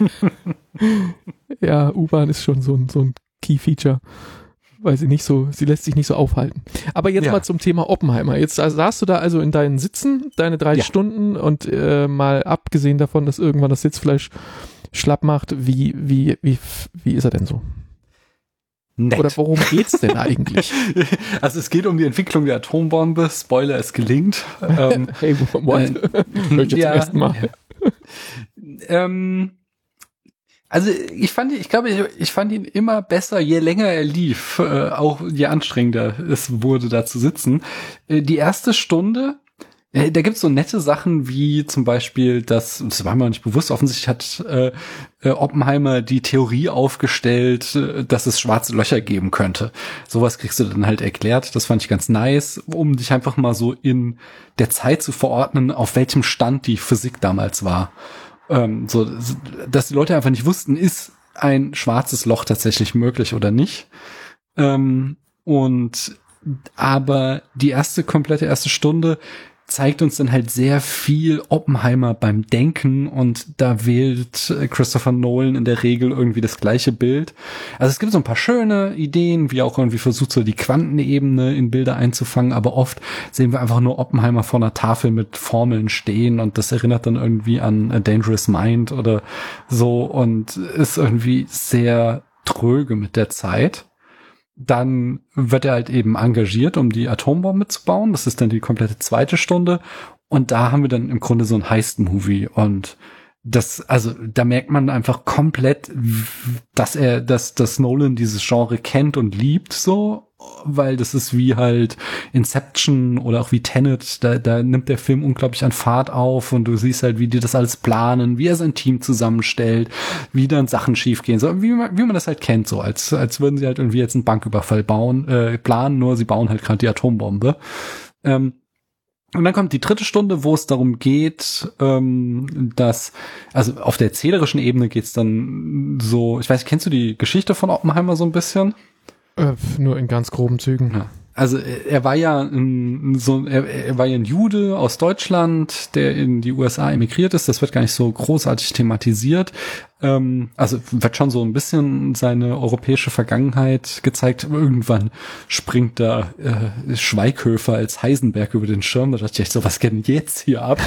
Ja, U-Bahn ist schon so ein, so ein Key-Feature. Weil sie nicht so, sie lässt sich nicht so aufhalten. Aber jetzt ja. mal zum Thema Oppenheimer. Jetzt saßt du da also in deinen Sitzen, deine drei ja. Stunden und äh, mal abgesehen davon, dass irgendwann das Sitzfleisch schlapp macht, wie, wie, wie, wie ist er denn so? Nett. Oder worum geht's denn eigentlich? Also es geht um die Entwicklung der Atombombe. Spoiler, es gelingt. ähm, hey, what? Äh, Hör ich jetzt ja, zum ersten Mal. Ja. ähm, Also ich fand, ich glaube, ich, ich fand ihn immer besser, je länger er lief, äh, auch je anstrengender es wurde, da zu sitzen. Äh, die erste Stunde, äh, da gibt's so nette Sachen wie zum Beispiel, dass, das war mir nicht bewusst, offensichtlich hat äh, äh, Oppenheimer die Theorie aufgestellt, äh, dass es schwarze Löcher geben könnte. Sowas kriegst du dann halt erklärt. Das fand ich ganz nice, um dich einfach mal so in der Zeit zu verordnen, auf welchem Stand die Physik damals war. Ähm, so, dass die Leute einfach nicht wussten, ist ein schwarzes Loch tatsächlich möglich oder nicht. Ähm, und aber die erste komplette erste Stunde zeigt uns dann halt sehr viel Oppenheimer beim Denken und da wählt Christopher Nolan in der Regel irgendwie das gleiche Bild. Also es gibt so ein paar schöne Ideen, wie er auch irgendwie versucht, so die Quantenebene in Bilder einzufangen, aber oft sehen wir einfach nur Oppenheimer vor einer Tafel mit Formeln stehen und das erinnert dann irgendwie an A Dangerous Mind oder so und ist irgendwie sehr tröge mit der Zeit. Dann wird er halt eben engagiert, um die Atombombe zu bauen. Das ist dann die komplette zweite Stunde. Und da haben wir dann im Grunde so ein Heist-Movie. Und das, also, da merkt man einfach komplett, dass er, dass, dass Nolan dieses Genre kennt und liebt, so. Weil das ist wie halt Inception oder auch wie Tenet, da, da nimmt der Film unglaublich an Fahrt auf und du siehst halt, wie die das alles planen, wie er sein Team zusammenstellt, wie dann Sachen schiefgehen, so wie man, wie man das halt kennt, so als als würden sie halt irgendwie jetzt einen Banküberfall bauen, äh, planen, nur sie bauen halt gerade die Atombombe. Ähm, Und dann kommt die dritte Stunde, wo es darum geht, ähm, dass, also auf der erzählerischen Ebene geht's dann so, ich weiß, kennst du die Geschichte von Oppenheimer so ein bisschen? Äh, nur in ganz groben Zügen. Ja. Also er war ja ein, so er, er war ja ein Jude aus Deutschland, der in die U S A emigriert ist. Das wird gar nicht so großartig thematisiert. Ähm, also wird schon so ein bisschen seine europäische Vergangenheit gezeigt. Irgendwann springt da äh, Schweighöfer als Heisenberg über den Schirm. Da dachte ich echt so, was geht denn jetzt hier ab?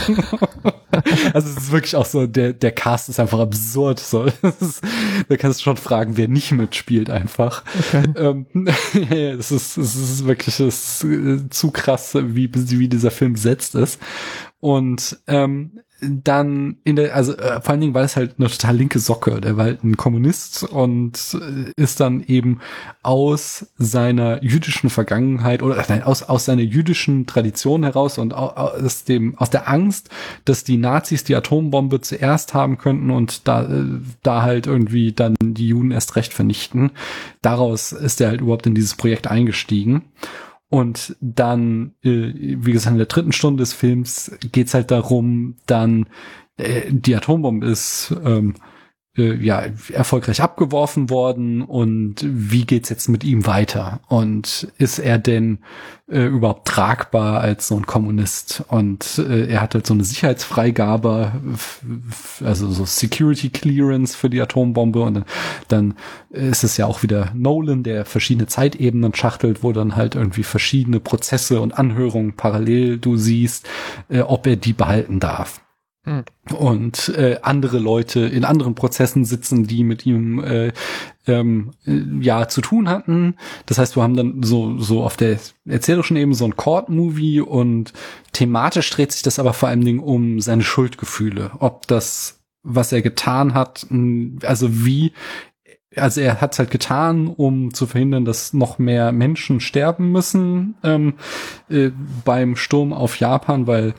Also es ist wirklich auch so, der der Cast ist einfach absurd. So, ist, da kannst du schon fragen, wer nicht mitspielt einfach. Okay. Ähm, ja, das ist das ist wirklich das ist zu krass, wie wie dieser Film besetzt ist. Und ähm, dann in der, also äh, vor allen Dingen war es halt eine total linke Socke, der war halt ein Kommunist und äh, ist dann eben aus seiner jüdischen Vergangenheit oder nein, aus aus seiner jüdischen Tradition heraus und aus dem aus der Angst, dass die Nazis die Atombombe zuerst haben könnten und da äh, da halt irgendwie dann die Juden erst recht vernichten. Daraus ist er halt überhaupt in dieses Projekt eingestiegen. Und dann, äh, wie gesagt, in der dritten Stunde des Films geht's halt darum, dann äh, die Atombombe ist ähm, äh, ja erfolgreich abgeworfen worden und wie geht's jetzt mit ihm weiter? Und ist er denn äh, überhaupt tragbar als so ein Kommunist? Und äh, er hat halt so eine Sicherheitsfreigabe, f- f- also so Security Clearance für die Atombombe und dann, dann ist es ja auch wieder Nolan, der verschiedene Zeitebenen schachtelt, wo dann halt irgendwie verschiedene Prozesse und Anhörungen parallel du siehst, äh, ob er die behalten darf. Hm. Und äh, andere Leute in anderen Prozessen sitzen, die mit ihm äh, ähm, ja zu tun hatten. Das heißt, wir haben dann so so auf der erzählerischen Ebene so ein Court-Movie und thematisch dreht sich das aber vor allen Dingen um seine Schuldgefühle. Ob das, was er getan hat, also wie Also er hat es halt getan, um zu verhindern, dass noch mehr Menschen sterben müssen ähm, äh, beim Sturm auf Japan, weil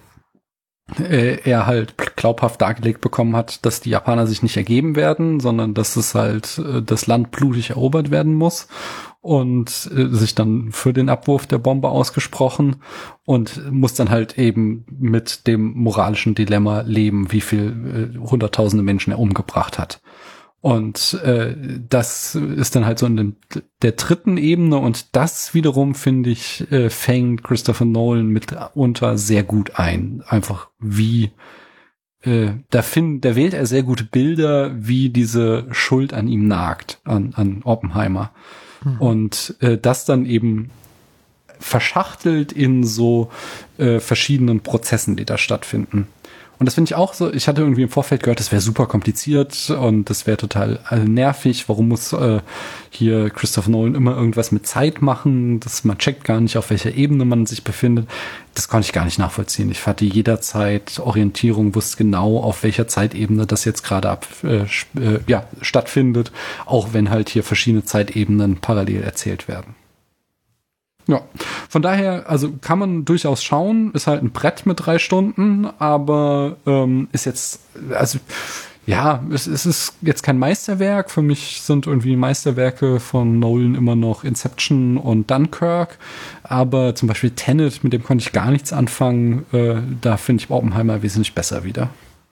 äh, er halt glaubhaft dargelegt bekommen hat, dass die Japaner sich nicht ergeben werden, sondern dass es halt äh, das Land blutig erobert werden muss und äh, sich dann für den Abwurf der Bombe ausgesprochen und muss dann halt eben mit dem moralischen Dilemma leben, wie viel äh, hunderttausende Menschen er umgebracht hat. Und äh, das ist dann halt so in dem, der dritten Ebene und das wiederum, finde ich, äh, fängt Christopher Nolan mitunter sehr gut ein. Einfach wie, äh, da, find, da wählt er sehr gute Bilder, wie diese Schuld an ihm nagt, an, an Oppenheimer. Mhm. Und äh, das dann eben verschachtelt in so äh, verschiedenen Prozessen, die da stattfinden. Und das finde ich auch so, ich hatte irgendwie im Vorfeld gehört, das wäre super kompliziert und das wäre total äh, nervig. Warum muss äh, hier Christopher Nolan immer irgendwas mit Zeit machen? Das, man checkt gar nicht, auf welcher Ebene man sich befindet. Das konnte ich gar nicht nachvollziehen. Ich hatte jederzeit Orientierung, wusste genau, auf welcher Zeitebene das jetzt gerade ab, äh, äh, ja, stattfindet, auch wenn halt hier verschiedene Zeitebenen parallel erzählt werden. Ja, von daher, also kann man durchaus schauen, ist halt ein Brett mit drei Stunden, aber ähm, ist jetzt, also ja, es, es ist jetzt kein Meisterwerk. Für mich sind irgendwie Meisterwerke von Nolan immer noch Inception und Dunkirk, aber zum Beispiel Tenet, mit dem konnte ich gar nichts anfangen, äh, da finde ich Oppenheimer wesentlich besser wieder.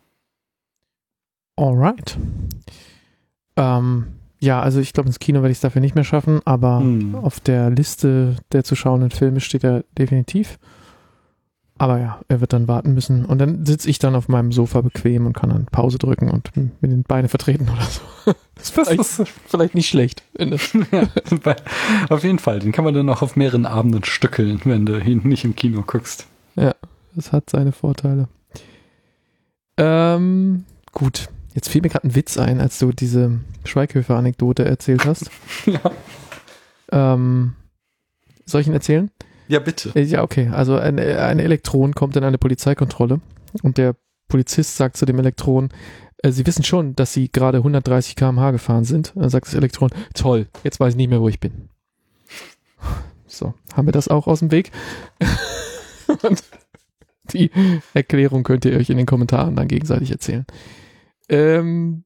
Alright. Ähm... Ja, also ich glaube, ins Kino werde ich es dafür nicht mehr schaffen, aber hm. auf der Liste der zu schauenden Filme steht er definitiv. Aber ja, er wird dann warten müssen. Und dann sitze ich dann auf meinem Sofa bequem und kann dann Pause drücken und mit den Beinen vertreten oder so. Das ist vielleicht, das ist vielleicht nicht schlecht. Ja, auf jeden Fall. Den kann man dann auch auf mehreren Abenden stückeln, wenn du ihn nicht im Kino guckst. Ja, das hat seine Vorteile. Ähm, gut. Jetzt fiel mir gerade ein Witz ein, als du diese Schweighöfer-Anekdote erzählt hast. Ja. Ähm, soll ich ihn erzählen? Ja, bitte. Ja, okay. Also ein, ein Elektron kommt in eine Polizeikontrolle und der Polizist sagt zu dem Elektron, äh, Sie wissen schon, dass Sie gerade hundertdreißig Kilometer pro Stunde gefahren sind. Dann sagt das Elektron, toll, jetzt weiß ich nicht mehr, wo ich bin. So, haben wir das auch aus dem Weg? Und die Erklärung könnt ihr euch in den Kommentaren dann gegenseitig erzählen. Ähm,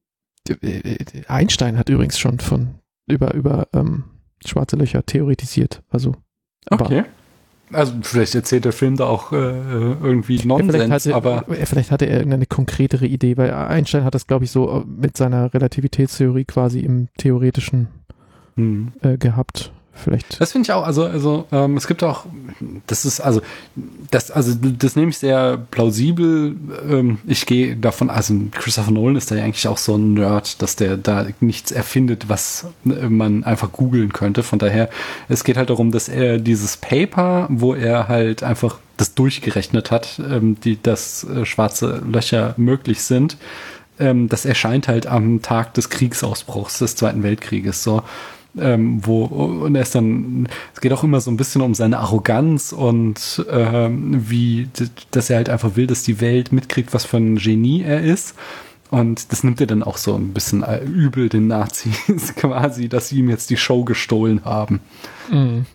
Einstein hat übrigens schon von über, über ähm, schwarze Löcher theoretisiert. Also, okay. Also vielleicht erzählt der Film da auch äh, irgendwie Nonsens, vielleicht hatte, aber... Vielleicht hatte er irgendeine konkretere Idee, weil Einstein hat das, glaube ich, so mit seiner Relativitätstheorie quasi im Theoretischen hm. äh, gehabt. Vielleicht. Das finde ich auch, also, also ähm, es gibt auch, das ist, also, das, also das nehme ich sehr plausibel. Ähm, ich gehe davon, also Christopher Nolan ist da ja eigentlich auch so ein Nerd, dass der da nichts erfindet, was man einfach googeln könnte. Von daher, es geht halt darum, dass er dieses Paper, wo er halt einfach das durchgerechnet hat, ähm, die, dass äh, schwarze Löcher möglich sind, ähm, das erscheint halt am Tag des Kriegsausbruchs des Zweiten Weltkrieges, so. Ähm, wo, und er ist dann, es geht auch immer so ein bisschen um seine Arroganz und ähm, wie, dass er halt einfach will, dass die Welt mitkriegt, was für ein Genie er ist. Und das nimmt er dann auch so ein bisschen übel den Nazis quasi, dass sie ihm jetzt die Show gestohlen haben. Mhm.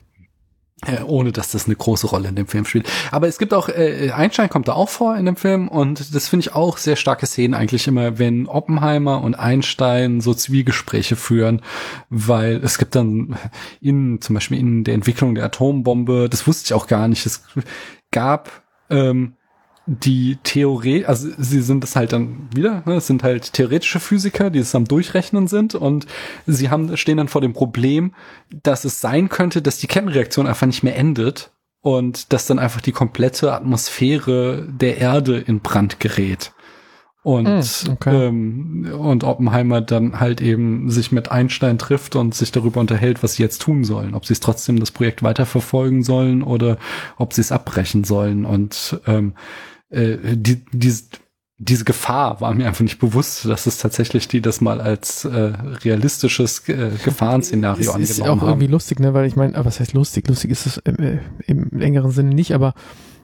Äh, ohne dass das eine große Rolle in dem Film spielt. Aber es gibt auch, äh, Einstein kommt da auch vor in dem Film und das finde ich auch sehr starke Szenen eigentlich immer, wenn Oppenheimer und Einstein so Zwiegespräche führen, weil es gibt dann in, zum Beispiel in der Entwicklung der Atombombe, das wusste ich auch gar nicht, es gab ähm, die Theorie, also sie sind es halt dann wieder, ne, es sind halt theoretische Physiker, die es am Durchrechnen sind und sie haben stehen dann vor dem Problem, dass es sein könnte, dass die Kettenreaktion einfach nicht mehr endet und dass dann einfach die komplette Atmosphäre der Erde in Brand gerät. Und mm, okay. ähm, und Oppenheimer dann halt eben sich mit Einstein trifft und sich darüber unterhält, was sie jetzt tun sollen. Ob sie es trotzdem das Projekt weiterverfolgen sollen oder ob sie es abbrechen sollen. Und ähm, äh, die, die, diese Gefahr war mir einfach nicht bewusst, dass es tatsächlich die das mal als äh, realistisches äh, Gefahrenszenario angenommen haben. Das ist auch irgendwie lustig, ne? Weil ich meine, was heißt lustig? Lustig ist es äh, im längeren Sinne nicht, aber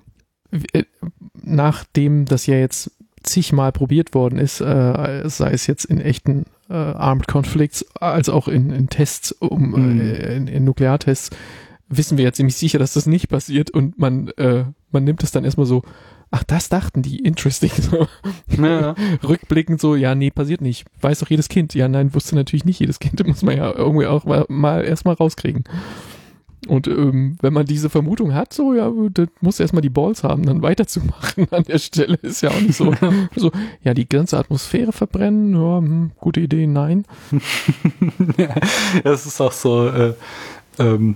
äh, nachdem das ja jetzt zigmal probiert worden ist, äh, sei es jetzt in echten äh, Armed Conflicts, als auch in, in Tests, um, mhm. äh, in, in Nukleartests, wissen wir ja ziemlich sicher, dass das nicht passiert und man, äh, man nimmt es dann erstmal so, ach, das dachten die, interesting. So. Ja. Rückblickend so, ja, nee, passiert nicht. Weiß doch jedes Kind. Ja, nein, wusste natürlich nicht jedes Kind. Muss man ja irgendwie auch mal, mal erstmal rauskriegen. Und ähm, wenn man diese Vermutung hat, so, ja, das muss erstmal die Balls haben, dann weiterzumachen an der Stelle, ist ja auch nicht so, so ja, die ganze Atmosphäre verbrennen, ja, hm, gute Idee, nein. Ja, das ist auch so, äh, ähm,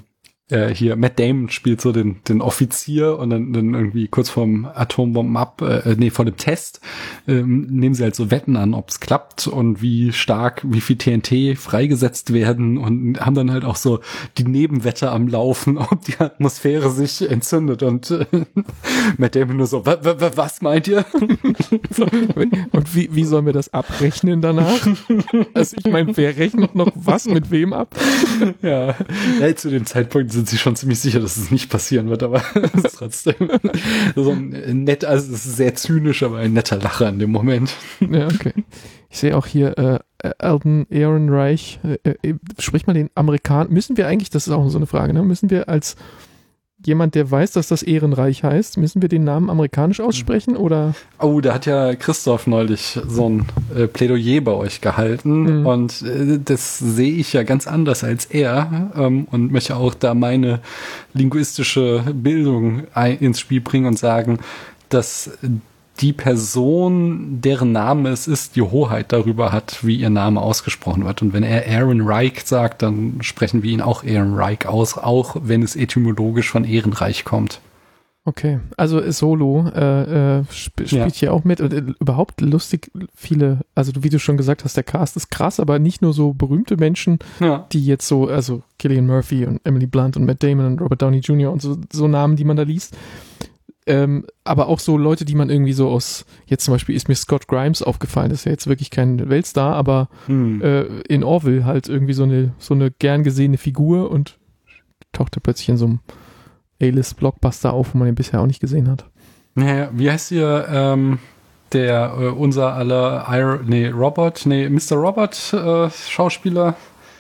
äh, hier Matt Damon spielt so den den Offizier und dann, dann irgendwie kurz vorm Atombomben ab, äh, nee, vor dem Test, ähm, nehmen sie halt so Wetten an, ob es klappt und wie stark, wie viel T N T freigesetzt werden und haben dann halt auch so die Nebenwette am Laufen, ob die Atmosphäre sich entzündet und äh, Matt Damon nur so, was meint ihr? Und wie, wie sollen wir das abrechnen danach? Also ich meine, wer rechnet noch was mit wem ab? Ja, ja, zu dem Zeitpunkt sind sie schon ziemlich sicher, dass es nicht passieren wird, aber es ist trotzdem so ein nett, also es ist sehr zynisch, aber ein netter Lacher in dem Moment. Ja, okay. Ich sehe auch hier äh, Alden Ehrenreich, äh, äh, sprich mal den Amerikaner, müssen wir eigentlich, das ist auch so eine Frage, ne? Müssen wir als jemand, der weiß, dass das Ehrenreich heißt, müssen wir den Namen amerikanisch aussprechen oder? Oh, da hat ja Christoph neulich so ein äh, Plädoyer bei euch gehalten mhm. und äh, das sehe ich ja ganz anders als er ähm, und möchte auch da meine linguistische Bildung ein, ins Spiel bringen und sagen, dass die Person, deren Name es ist, die Hoheit darüber hat, wie ihr Name ausgesprochen wird. Und wenn er Aaron Reich sagt, dann sprechen wir ihn auch Aaron Reich aus, auch wenn es etymologisch von Ehrenreich kommt. Okay, also Solo äh, äh, sp- spielt ja. hier auch mit und äh, überhaupt lustig viele, also wie du schon gesagt hast, der Cast ist krass, aber nicht nur so berühmte Menschen, ja. die jetzt so, also Cillian Murphy und Emily Blunt und Matt Damon und Robert Downey Junior und so, so Namen, die man da liest. Ähm, aber auch so Leute, die man irgendwie so aus, jetzt zum Beispiel ist mir Scott Grimes aufgefallen, das ist ja jetzt wirklich kein Weltstar, aber hm. äh, in Orville halt irgendwie so eine, so eine gern gesehene Figur und tauchte plötzlich in so einem A-List-Blockbuster auf, wo man ihn bisher auch nicht gesehen hat. Naja, wie heißt hier ähm, der, äh, unser aller, Iron, nee, Robert, nee, Mister Robert äh, Schauspieler?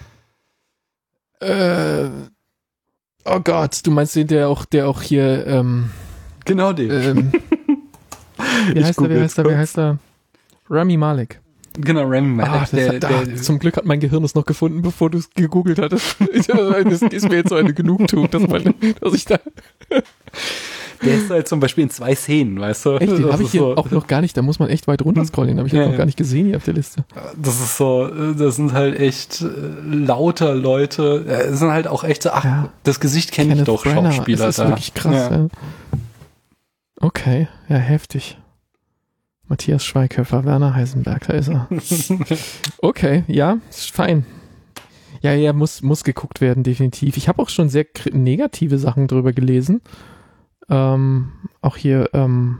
Äh, oh Gott, du meinst den, der auch, der auch hier, ähm, Genau den. Ähm, wie, heißt er, wie heißt er, wie heißt er? Rami Malek. Genau, Rami Malek. Ah, der, der, der, zum Glück hat mein Gehirn es noch gefunden, bevor du es gegoogelt hattest. Das ist mir jetzt so eine Genugtuung, dass, meine, dass ich da... Der ist halt zum Beispiel in zwei Szenen, weißt du? Echt, den habe ich hier so auch noch gar nicht, da muss man echt weit runter scrollen, den habe ich ja, noch ja. gar nicht gesehen hier auf der Liste. Das ist so, das sind halt echt lauter Leute, das sind halt auch echt so, ach, ja. das Gesicht kenne ich doch, Brenner. Schauspieler. Das ist da. wirklich krass, ja. Ja. Okay, ja, heftig. Matthias Schweighöfer, Werner Heisenberg, da ist er. Okay, ja, ist fein. Ja, ja, muss, muss geguckt werden, definitiv. Ich habe auch schon sehr negative Sachen drüber gelesen. Ähm, auch hier, ähm,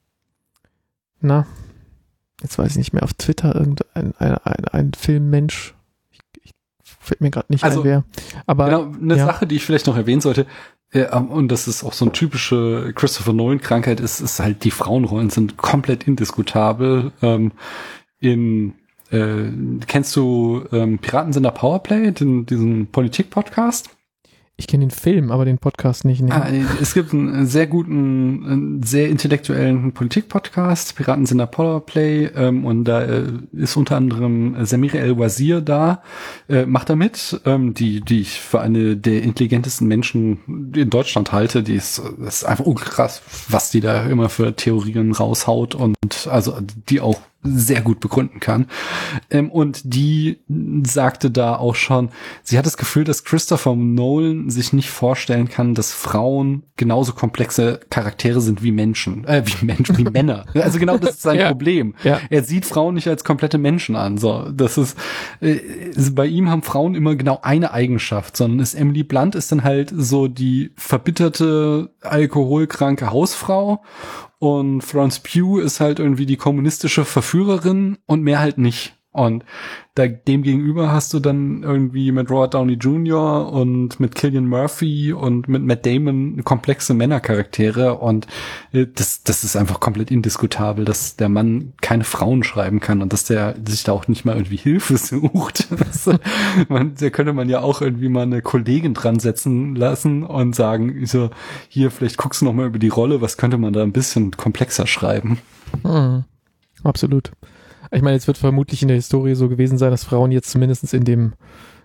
na, jetzt weiß ich nicht mehr, auf Twitter irgendein ein, ein, ein Filmmensch, ich, ich fällt mir gerade nicht also, ein, wer. Aber genau, eine ja. Sache, die ich vielleicht noch erwähnen sollte, äh, und das ist auch so eine typische Christopher Nolan-Krankheit, ist, ist halt, die Frauenrollen sind komplett indiskutabel. Ähm, in äh, kennst du ähm, Piraten sind der Powerplay, den, diesen Politik-Podcast? Ich kenne den Film, aber den Podcast nicht. Nee. Ah, es gibt einen sehr guten, einen sehr intellektuellen Politik-Podcast, Piraten sind der Powerplay, ähm, und da äh, ist unter anderem Samira El-Wazir da, äh, macht da mit, ähm, die, die ich für eine der intelligentesten Menschen in Deutschland halte. Die ist, das ist einfach unkrass, was die da immer für Theorien raushaut und also die auch sehr gut begründen kann. Ähm, und die sagte da auch schon, sie hat das Gefühl, dass Christopher Nolan sich nicht vorstellen kann, dass Frauen genauso komplexe Charaktere sind wie Menschen. Äh, wie Menschen, wie Männer. Also genau das ist sein ja. Problem. Ja. Er sieht Frauen nicht als komplette Menschen an. So, das ist, äh, bei ihm haben Frauen immer genau eine Eigenschaft, sondern ist Emily Blunt ist dann halt so die verbitterte, alkoholkranke Hausfrau. Und Florence Pugh ist halt irgendwie die kommunistische Verführerin und mehr halt nicht. Und da, dem gegenüber hast du dann irgendwie mit Robert Downey Junior und mit Cillian Murphy und mit Matt Damon komplexe Männercharaktere. Und das, das ist einfach komplett indiskutabel, dass der Mann keine Frauen schreiben kann und dass der sich da auch nicht mal irgendwie Hilfe sucht. Das, man, da könnte man ja auch irgendwie mal eine Kollegin dran setzen lassen und sagen, so, hier, vielleicht guckst du noch mal über die Rolle, was könnte man da ein bisschen komplexer schreiben? Mhm. Absolut. Ich meine, es wird vermutlich in der Historie so gewesen sein, dass Frauen jetzt zumindest in dem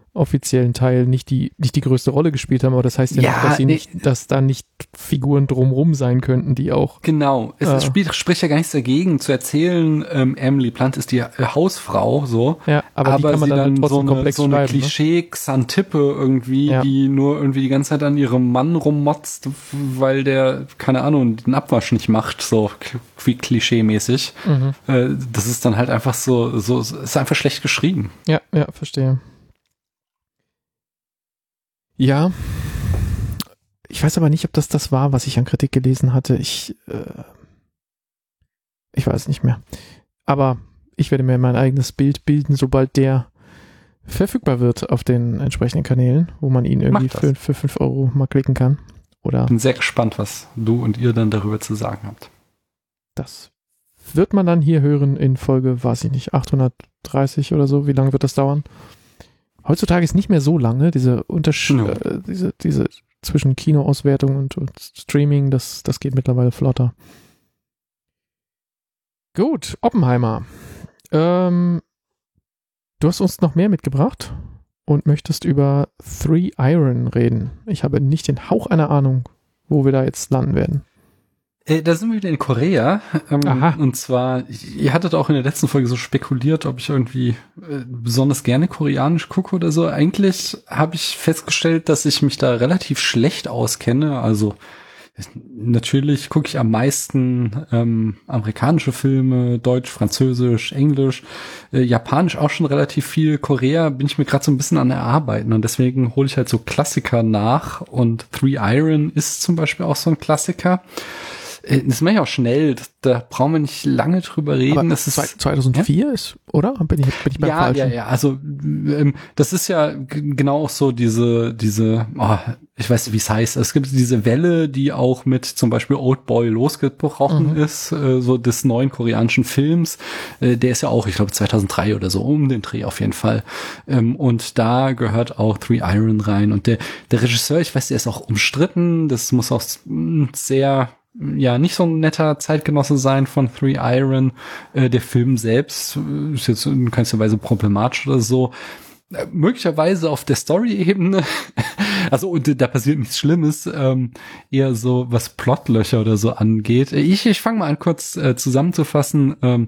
offiziellen Teil nicht die nicht die größte Rolle gespielt haben, aber das heißt ja, ja nicht, dass sie nee. nicht, dass da nicht Figuren drumrum sein könnten, die auch genau, es äh, spielt, spricht ja gar nichts dagegen zu erzählen, ähm, Emily Blunt ist die äh, Hausfrau, so, ja, aber, aber die kann man sie dann, dann so eine, so eine ne? Klischee-Xantippe irgendwie, ja. die nur irgendwie die ganze Zeit an ihrem Mann rummotzt, weil der, keine Ahnung, den Abwasch nicht macht, so wie klischee-mäßig. Mhm. Äh, das ist dann halt einfach so, so, ist einfach schlecht geschrieben. Ja, ja, verstehe. Ja, ich weiß aber nicht, ob das das war, was ich an Kritik gelesen hatte. Ich, äh, ich weiß nicht mehr. Aber ich werde mir mein eigenes Bild bilden, sobald der verfügbar wird auf den entsprechenden Kanälen, wo man ihn irgendwie für, für fünf Euro mal klicken kann. Oder bin sehr gespannt, was du und ihr dann darüber zu sagen habt. Das wird man dann hier hören in Folge, weiß ich nicht, achthundertdreißig oder so. Wie lange wird das dauern? Heutzutage ist nicht mehr so lange, diese Unterschied, no. äh, diese, diese zwischen Kinoauswertung und, und Streaming, das, das geht mittlerweile flotter. Gut, Oppenheimer. Ähm, du hast uns noch mehr mitgebracht und möchtest über Three Iron reden. Ich habe nicht den Hauch einer Ahnung, wo wir da jetzt landen werden. Da sind wir wieder in Korea. Ähm, Aha. Und zwar, ihr hattet auch in der letzten Folge so spekuliert, ob ich irgendwie äh, besonders gerne koreanisch gucke oder so. Eigentlich habe ich festgestellt, dass ich mich da relativ schlecht auskenne. Also natürlich gucke ich am meisten ähm, amerikanische Filme, Deutsch, Französisch, Englisch, äh, Japanisch auch schon relativ viel. Korea bin ich mir gerade so ein bisschen an erarbeiten und deswegen hole ich halt so Klassiker nach. Und Three Iron ist zum Beispiel auch so ein Klassiker. Das mache ich auch schnell, da brauchen wir nicht lange drüber reden. Aber das ist zweitausendvier ja? ist, oder? Bin ich, bin ich beim ja, Falschen? Ja, ja, also ähm, das ist ja g- genau auch so diese, diese, oh, ich weiß nicht, wie es heißt. Es gibt diese Welle, die auch mit zum Beispiel Oldboy losgebrochen mhm. ist, äh, so des neuen koreanischen Films. Äh, der ist ja auch, ich glaube, zweitausenddrei oder so, um den Dreh auf jeden Fall. Ähm, und da gehört auch Three Iron rein. Und der, der Regisseur, ich weiß, der ist auch umstritten. Das muss auch sehr ja, nicht so ein netter Zeitgenosse sein von Three Iron. Äh, der Film selbst ist jetzt in keinster Weise problematisch oder so. Äh, möglicherweise auf der Story-Ebene, also und da passiert nichts Schlimmes, ähm, eher so, was Plotlöcher oder so angeht. Ich, ich fange mal an, kurz äh, zusammenzufassen. Ähm,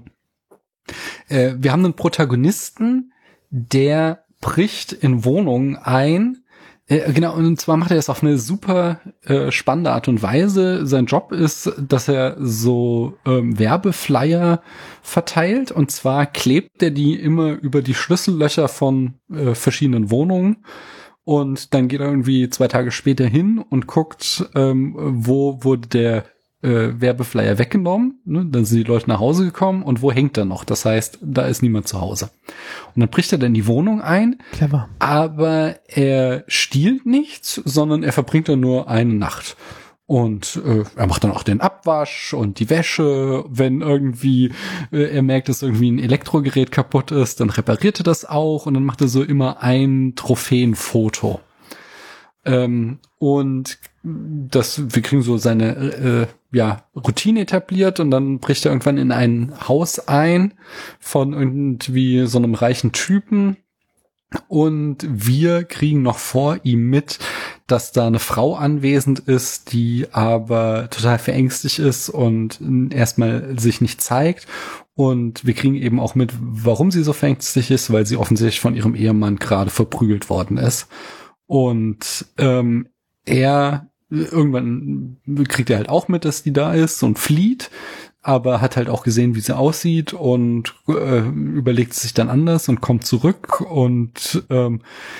äh, wir haben einen Protagonisten, der bricht in Wohnungen ein. Äh, genau, und zwar macht er das auf eine super äh, spannende Art und Weise. Sein Job ist, dass er so ähm, Werbeflyer verteilt. Und zwar klebt er die immer über die Schlüssellöcher von äh, verschiedenen Wohnungen. Und dann geht er irgendwie zwei Tage später hin und guckt, ähm, wo wurde der äh, Werbeflyer weggenommen. Ne? Dann sind die Leute nach Hause gekommen und wo hängt er noch? Das heißt, da ist niemand zu Hause. Und dann bricht er dann in die Wohnung ein. Clever. Aber er stiehlt nichts, sondern er verbringt dann nur eine Nacht. Und äh, er macht dann auch den Abwasch und die Wäsche. Wenn irgendwie äh, er merkt, dass irgendwie ein Elektrogerät kaputt ist, dann repariert er das auch. Und dann macht er so immer ein Trophäenfoto. Ähm, und das, wir kriegen so seine äh, ja, Routine etabliert und dann bricht er irgendwann in ein Haus ein von irgendwie so einem reichen Typen und wir kriegen noch vor ihm mit, dass da eine Frau anwesend ist, die aber total verängstigt ist und erstmal sich nicht zeigt. Und wir kriegen eben auch mit, warum sie so verängstigt ist, weil sie offensichtlich von ihrem Ehemann gerade verprügelt worden ist. Und ähm, er irgendwann kriegt er halt auch mit, dass die da ist und flieht, aber hat halt auch gesehen, wie sie aussieht und äh, überlegt sich dann anders und kommt zurück und ähm,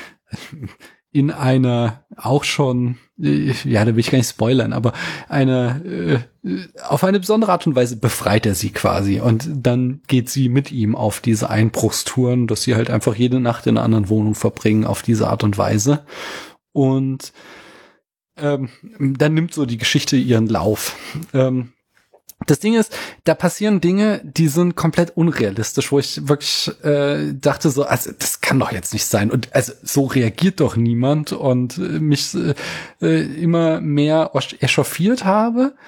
in einer auch schon, äh, ja, da will ich gar nicht spoilern, aber eine äh, auf eine besondere Art und Weise befreit er sie quasi und dann geht sie mit ihm auf diese Einbruchstouren, dass sie halt einfach jede Nacht in einer anderen Wohnung verbringen auf diese Art und Weise und ähm, dann nimmt so die Geschichte ihren Lauf. Ähm, Das Ding ist, da passieren Dinge, die sind komplett unrealistisch, wo ich wirklich äh, dachte so, also das kann doch jetzt nicht sein und also so reagiert doch niemand und äh, mich äh, immer mehr echauffiert habe,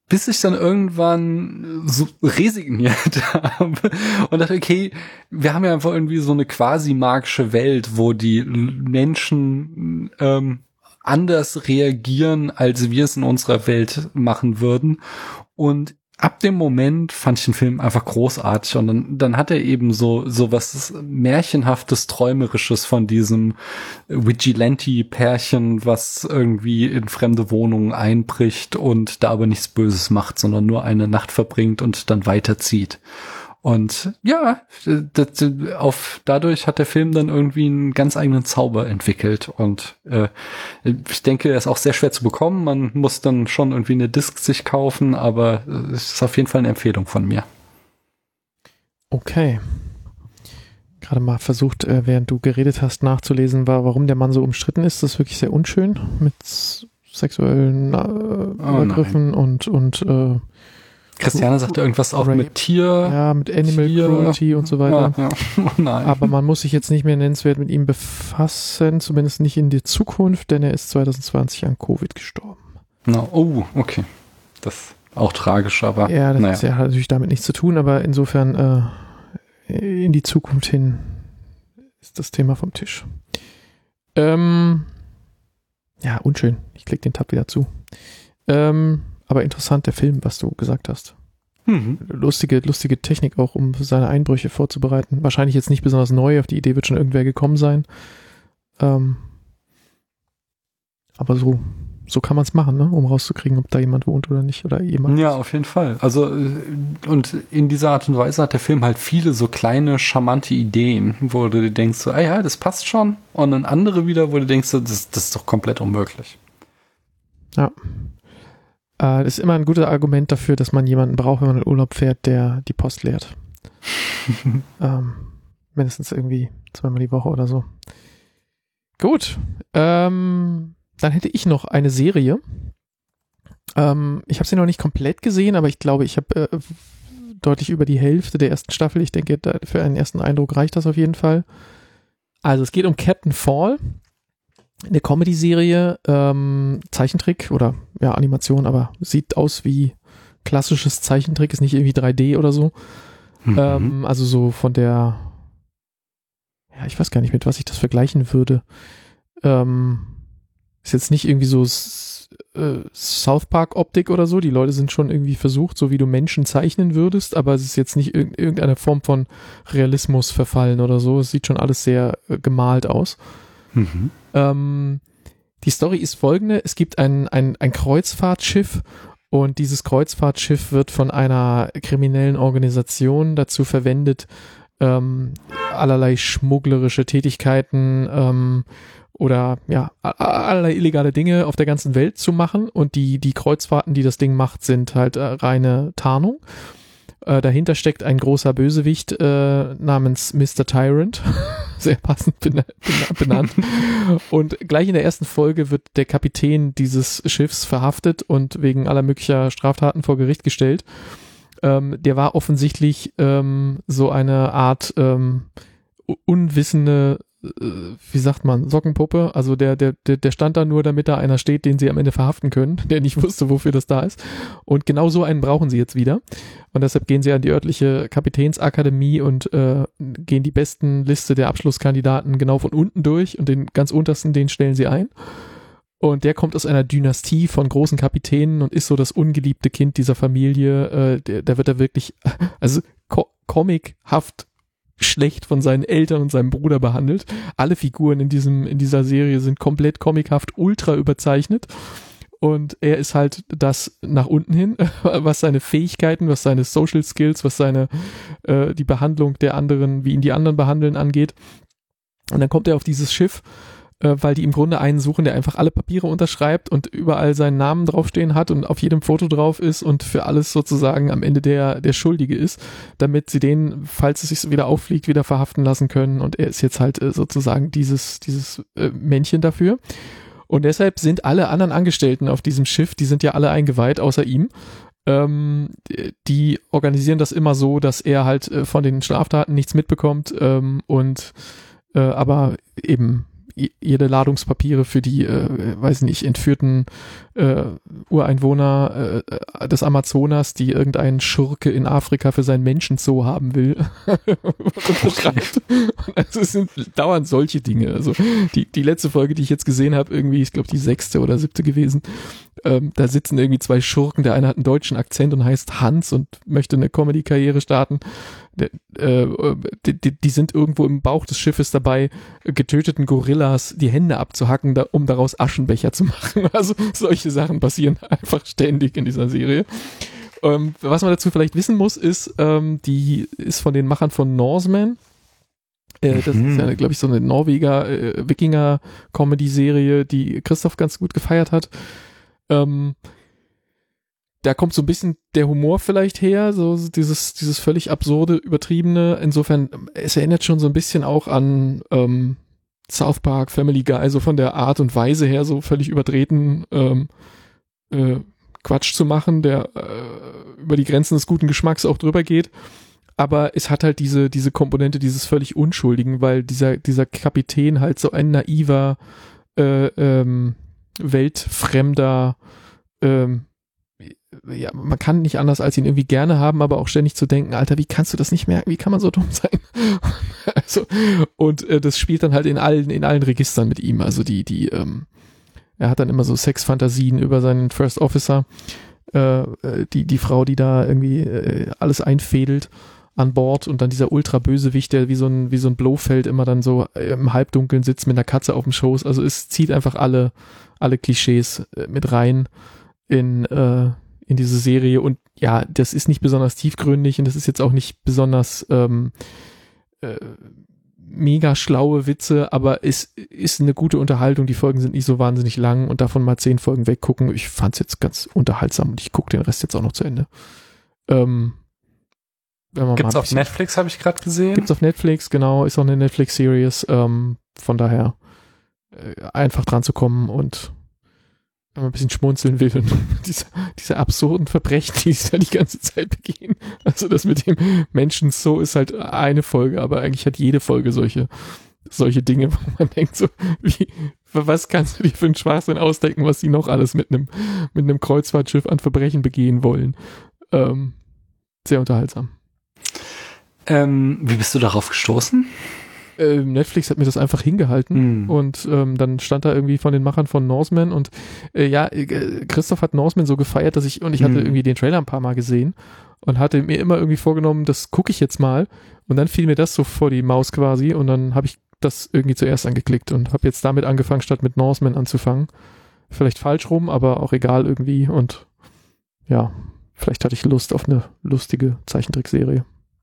bis ich dann irgendwann so resigniert habe und dachte, okay, wir haben ja einfach irgendwie so eine quasi magische Welt, wo die Menschen ähm, anders reagieren, als wir es in unserer Welt machen würden. Und ab dem Moment fand ich den Film einfach großartig und dann, dann hat er eben so, so was Märchenhaftes, Träumerisches von diesem Vigilante-Pärchen, was irgendwie in fremde Wohnungen einbricht und da aber nichts Böses macht, sondern nur eine Nacht verbringt und dann weiterzieht. Und ja, das, auf, dadurch hat der Film dann irgendwie einen ganz eigenen Zauber entwickelt und äh, ich denke, er ist auch sehr schwer zu bekommen. Man muss dann schon irgendwie eine Disc sich kaufen, aber es ist auf jeden Fall eine Empfehlung von mir. Okay. Gerade mal versucht, äh, während du geredet hast, nachzulesen, war, warum der Mann so umstritten ist. Das ist wirklich sehr unschön mit sexuellen äh, Übergriffen oh und und äh, Christiane sagte irgendwas auch Rape. mit Tier. Ja, mit Animal Tier. Cruelty und so weiter. Ja, ja. Oh nein. Aber man muss sich jetzt nicht mehr nennenswert mit ihm befassen, zumindest nicht in die Zukunft, denn er ist zwanzig zwanzig an Covid gestorben. No. Oh, okay. Das ist auch tragisch, aber ja, das naja. ist ja, hat natürlich damit nichts zu tun, aber insofern äh, in die Zukunft hin ist das Thema vom Tisch. Ähm, ja, unschön. Ich klicke den Tab wieder zu. Ähm, Aber interessant, der Film, was du gesagt hast. Mhm. Lustige, lustige Technik auch, um seine Einbrüche vorzubereiten. Wahrscheinlich jetzt nicht besonders neu, auf die Idee wird schon irgendwer gekommen sein. Ähm, aber so, so kann man es machen, ne? Um rauszukriegen, ob da jemand wohnt oder nicht. Oder jemand. Ja, auf jeden Fall. Also, und in dieser Art und Weise hat der Film halt viele so kleine, charmante Ideen, wo du dir denkst, so, ah ja, das passt schon. Und dann andere wieder, wo du denkst, so, das, das ist doch komplett unmöglich. Ja. Das ist immer ein gutes Argument dafür, dass man jemanden braucht, wenn man in Urlaub fährt, der die Post leert. ähm, mindestens irgendwie zweimal die Woche oder so. Gut. Ähm, dann hätte ich noch eine Serie. Ähm, ich habe sie noch nicht komplett gesehen, aber ich glaube, ich habe äh, deutlich über die Hälfte der ersten Staffel. Ich denke, da, für einen ersten Eindruck reicht das auf jeden Fall. Also es geht um Captain Fall. Eine Comedy-Serie, ähm, Zeichentrick oder ja, Animation, aber sieht aus wie klassisches Zeichentrick, ist nicht irgendwie drei D oder so. Mhm. Ähm, also so von der, ja, ich weiß gar nicht, mit was ich das vergleichen würde. Ähm, ist jetzt nicht irgendwie so äh, South Park-Optik oder so. Die Leute sind schon irgendwie versucht, so wie du Menschen zeichnen würdest, aber es ist jetzt nicht irg- irgendeine Form von Realismus verfallen oder so. Es sieht schon alles sehr äh, gemalt aus. Mhm. Ähm, die Story ist folgende: Es gibt ein, ein, ein Kreuzfahrtschiff und dieses Kreuzfahrtschiff wird von einer kriminellen Organisation dazu verwendet, ähm, allerlei schmugglerische Tätigkeiten ähm, oder ja, allerlei illegale Dinge auf der ganzen Welt zu machen, und die, die Kreuzfahrten, die das Ding macht, sind halt äh, reine Tarnung. Äh, dahinter steckt ein großer Bösewicht äh, namens Mister Tyrant, sehr passend bena- benannt. Und gleich in der ersten Folge wird der Kapitän dieses Schiffs verhaftet und wegen aller möglicher Straftaten vor Gericht gestellt. Ähm, der war offensichtlich ähm, so eine Art ähm, unwissende, äh, wie sagt man, Sockenpuppe. Also der, der, der, der stand da nur, damit da einer steht, den sie am Ende verhaften können, der nicht wusste, wofür das da ist. Und genau so einen brauchen sie jetzt wieder. Und deshalb gehen sie an die örtliche Kapitänsakademie und äh, gehen die besten Liste der Abschlusskandidaten genau von unten durch, und den ganz untersten, den stellen sie ein. Und der kommt aus einer Dynastie von großen Kapitänen und ist so das ungeliebte Kind dieser Familie. Äh, der, der wird da wirklich, also co- comichaft schlecht von seinen Eltern und seinem Bruder behandelt. Alle Figuren in diesem, in dieser Serie sind komplett comichaft, ultra überzeichnet. Und er ist halt das nach unten hin, was seine Fähigkeiten, was seine Social Skills, was seine, äh, die Behandlung der anderen, wie ihn die anderen behandeln, angeht. Und dann kommt er auf dieses Schiff, äh, weil die im Grunde einen suchen, der einfach alle Papiere unterschreibt und überall seinen Namen draufstehen hat und auf jedem Foto drauf ist und für alles sozusagen am Ende der, der Schuldige ist, damit sie den, falls es sich wieder auffliegt, wieder verhaften lassen können. Und er ist jetzt halt äh, sozusagen dieses, dieses äh, Männchen dafür. Und deshalb sind alle anderen Angestellten auf diesem Schiff, die sind ja alle eingeweiht, außer ihm. Ähm, die organisieren das immer so, dass er halt äh, von den Straftaten nichts mitbekommt ähm, und äh, aber eben jede Ladungspapiere für die, äh, weiß nicht, entführten äh, Ureinwohner äh, des Amazonas, die irgendein Schurke in Afrika für seinen Menschenzoo haben will, unterschreibt. Also es sind dauernd solche Dinge. Also die, die letzte Folge, die ich jetzt gesehen habe, irgendwie, ich glaube die sechste oder siebte gewesen, ähm, da sitzen irgendwie zwei Schurken, der eine hat einen deutschen Akzent und heißt Hans und möchte eine Comedy-Karriere starten. Der, äh, die, die sind irgendwo im Bauch des Schiffes dabei, getöteten Gorillas die Hände abzuhacken, da, um daraus Aschenbecher zu machen. Also solche Sachen passieren einfach ständig in dieser Serie. Ähm, was man dazu vielleicht wissen muss, ist, ähm, die ist von den Machern von Norseman. Äh, das mhm. ist ja, glaube ich, so eine Norweger äh, Wikinger-Comedy-Serie, die Christoph ganz gut gefeiert hat. Ähm, da kommt so ein bisschen der Humor vielleicht her, so dieses, dieses völlig absurde, übertriebene. Insofern, es erinnert schon so ein bisschen auch an ähm, South Park, Family Guy, so von der Art und Weise her, so völlig übertreten ähm, äh, Quatsch zu machen, der äh, über die Grenzen des guten Geschmacks auch drüber geht. Aber es hat halt diese, diese Komponente dieses völlig Unschuldigen, weil dieser, dieser Kapitän halt so ein naiver, äh, ähm, weltfremder, ähm, ja, man kann nicht anders als ihn irgendwie gerne haben, aber auch ständig zu denken, Alter, wie kannst du das nicht merken? Wie kann man so dumm sein? Also, und äh, das spielt dann halt in allen, in allen Registern mit ihm. Also die, die, ähm, er hat dann immer so Sexfantasien über seinen First Officer, äh, die, die Frau, die da irgendwie äh, alles einfädelt an Bord und dann dieser Ultra-Bösewicht, der wie so ein, wie so ein Blofeld immer dann so im Halbdunkeln sitzt mit einer Katze auf dem Schoß. Also es zieht einfach alle, alle Klischees äh, mit rein in, äh, in diese Serie und ja, das ist nicht besonders tiefgründig und das ist jetzt auch nicht besonders ähm, äh, mega schlaue Witze, aber es ist eine gute Unterhaltung, die Folgen sind nicht so wahnsinnig lang und davon mal zehn Folgen weggucken, ich fand es jetzt ganz unterhaltsam und ich gucke den Rest jetzt auch noch zu Ende. Ähm, Gibt's auf Netflix, habe ich gerade gesehen? Gibt's auf Netflix, genau, ist auch eine Netflix-Series, ähm, von daher äh, einfach dran zu kommen und wenn man ein bisschen schmunzeln will, diese, diese absurden Verbrechen, die sie da die ganze Zeit begehen. Also das mit dem Menschen so ist halt eine Folge, aber eigentlich hat jede Folge solche, solche Dinge, wo man denkt so, wie, was kannst du dir für einen Schwachsinn ausdenken, was sie noch alles mit einem, mit einem Kreuzfahrtschiff an Verbrechen begehen wollen. Ähm, sehr unterhaltsam. Ähm, wie bist du darauf gestoßen? Netflix hat mir das einfach hingehalten mm. und ähm, dann stand da irgendwie von den Machern von Norseman und äh, ja, äh, Christoph hat Norseman so gefeiert, dass ich, und ich hatte mm. irgendwie den Trailer ein paar Mal gesehen und hatte mir immer irgendwie vorgenommen, das gucke ich jetzt mal und dann fiel mir das so vor die Maus quasi und dann habe ich das irgendwie zuerst angeklickt und habe jetzt damit angefangen, statt mit Norseman anzufangen. Vielleicht falsch rum, aber auch egal irgendwie und ja, vielleicht hatte ich Lust auf eine lustige Zeichentrickserie.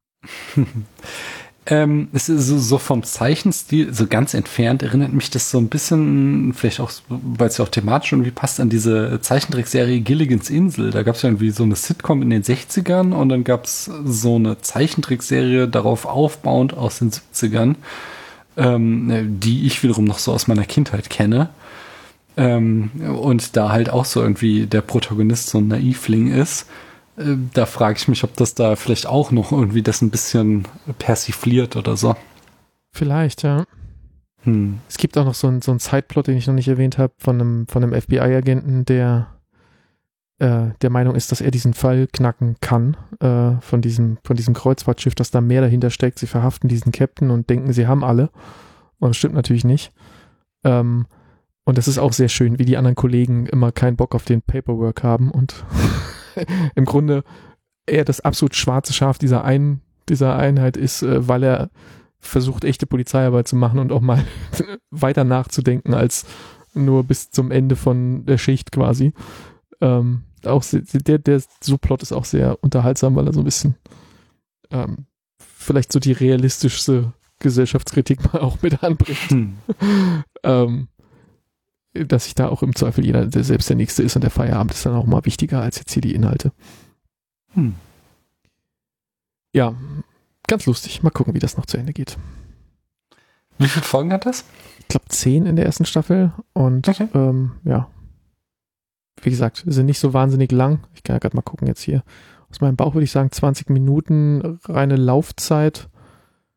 Ähm, es ist so, so vom Zeichenstil, so ganz entfernt, erinnert mich das so ein bisschen, vielleicht auch, weil es ja auch thematisch irgendwie passt, an diese Zeichentrickserie Gilligans Insel. Da gab es ja irgendwie so eine Sitcom in den sechzigern und dann gab es so eine Zeichentrickserie darauf aufbauend aus den siebzigern, ähm, die ich wiederum noch so aus meiner Kindheit kenne. Ähm, und da halt auch so irgendwie der Protagonist so ein Naivling ist. Da frage ich mich, ob das da vielleicht auch noch irgendwie das ein bisschen persifliert oder so. Vielleicht, ja. Hm. Es gibt auch noch so einen so einen Sideplot, den ich noch nicht erwähnt habe, von einem, von einem F B I-Agenten, der äh, der Meinung ist, dass er diesen Fall knacken kann, äh, von diesem, von diesem Kreuzfahrtschiff, dass da mehr dahinter steckt. Sie verhaften diesen Captain und denken, sie haben alle. Und das stimmt natürlich nicht. Ähm, und das ist auch sehr schön, wie die anderen Kollegen immer keinen Bock auf den Paperwork haben und im Grunde er das absolut schwarze Schaf dieser, ein, dieser Einheit ist, äh, weil er versucht, echte Polizeiarbeit zu machen und auch mal weiter nachzudenken als nur bis zum Ende von der Schicht quasi. Ähm, auch sehr, der, der Subplot ist auch sehr unterhaltsam, weil er so ein bisschen ähm, vielleicht so die realistischste Gesellschaftskritik mal auch mit anbringt. Hm. ähm, dass sich da auch im Zweifel jeder der selbst der Nächste ist und der Feierabend ist dann auch mal wichtiger als jetzt hier die Inhalte. Hm. Ja, ganz lustig. Mal gucken, wie das noch zu Ende geht. Wie viele Folgen hat das? Ich glaube zehn in der ersten Staffel und okay. ähm, ja, wie gesagt, sind nicht so wahnsinnig lang. Ich kann ja gerade mal gucken jetzt hier. Aus meinem Bauch würde ich sagen zwanzig Minuten reine Laufzeit.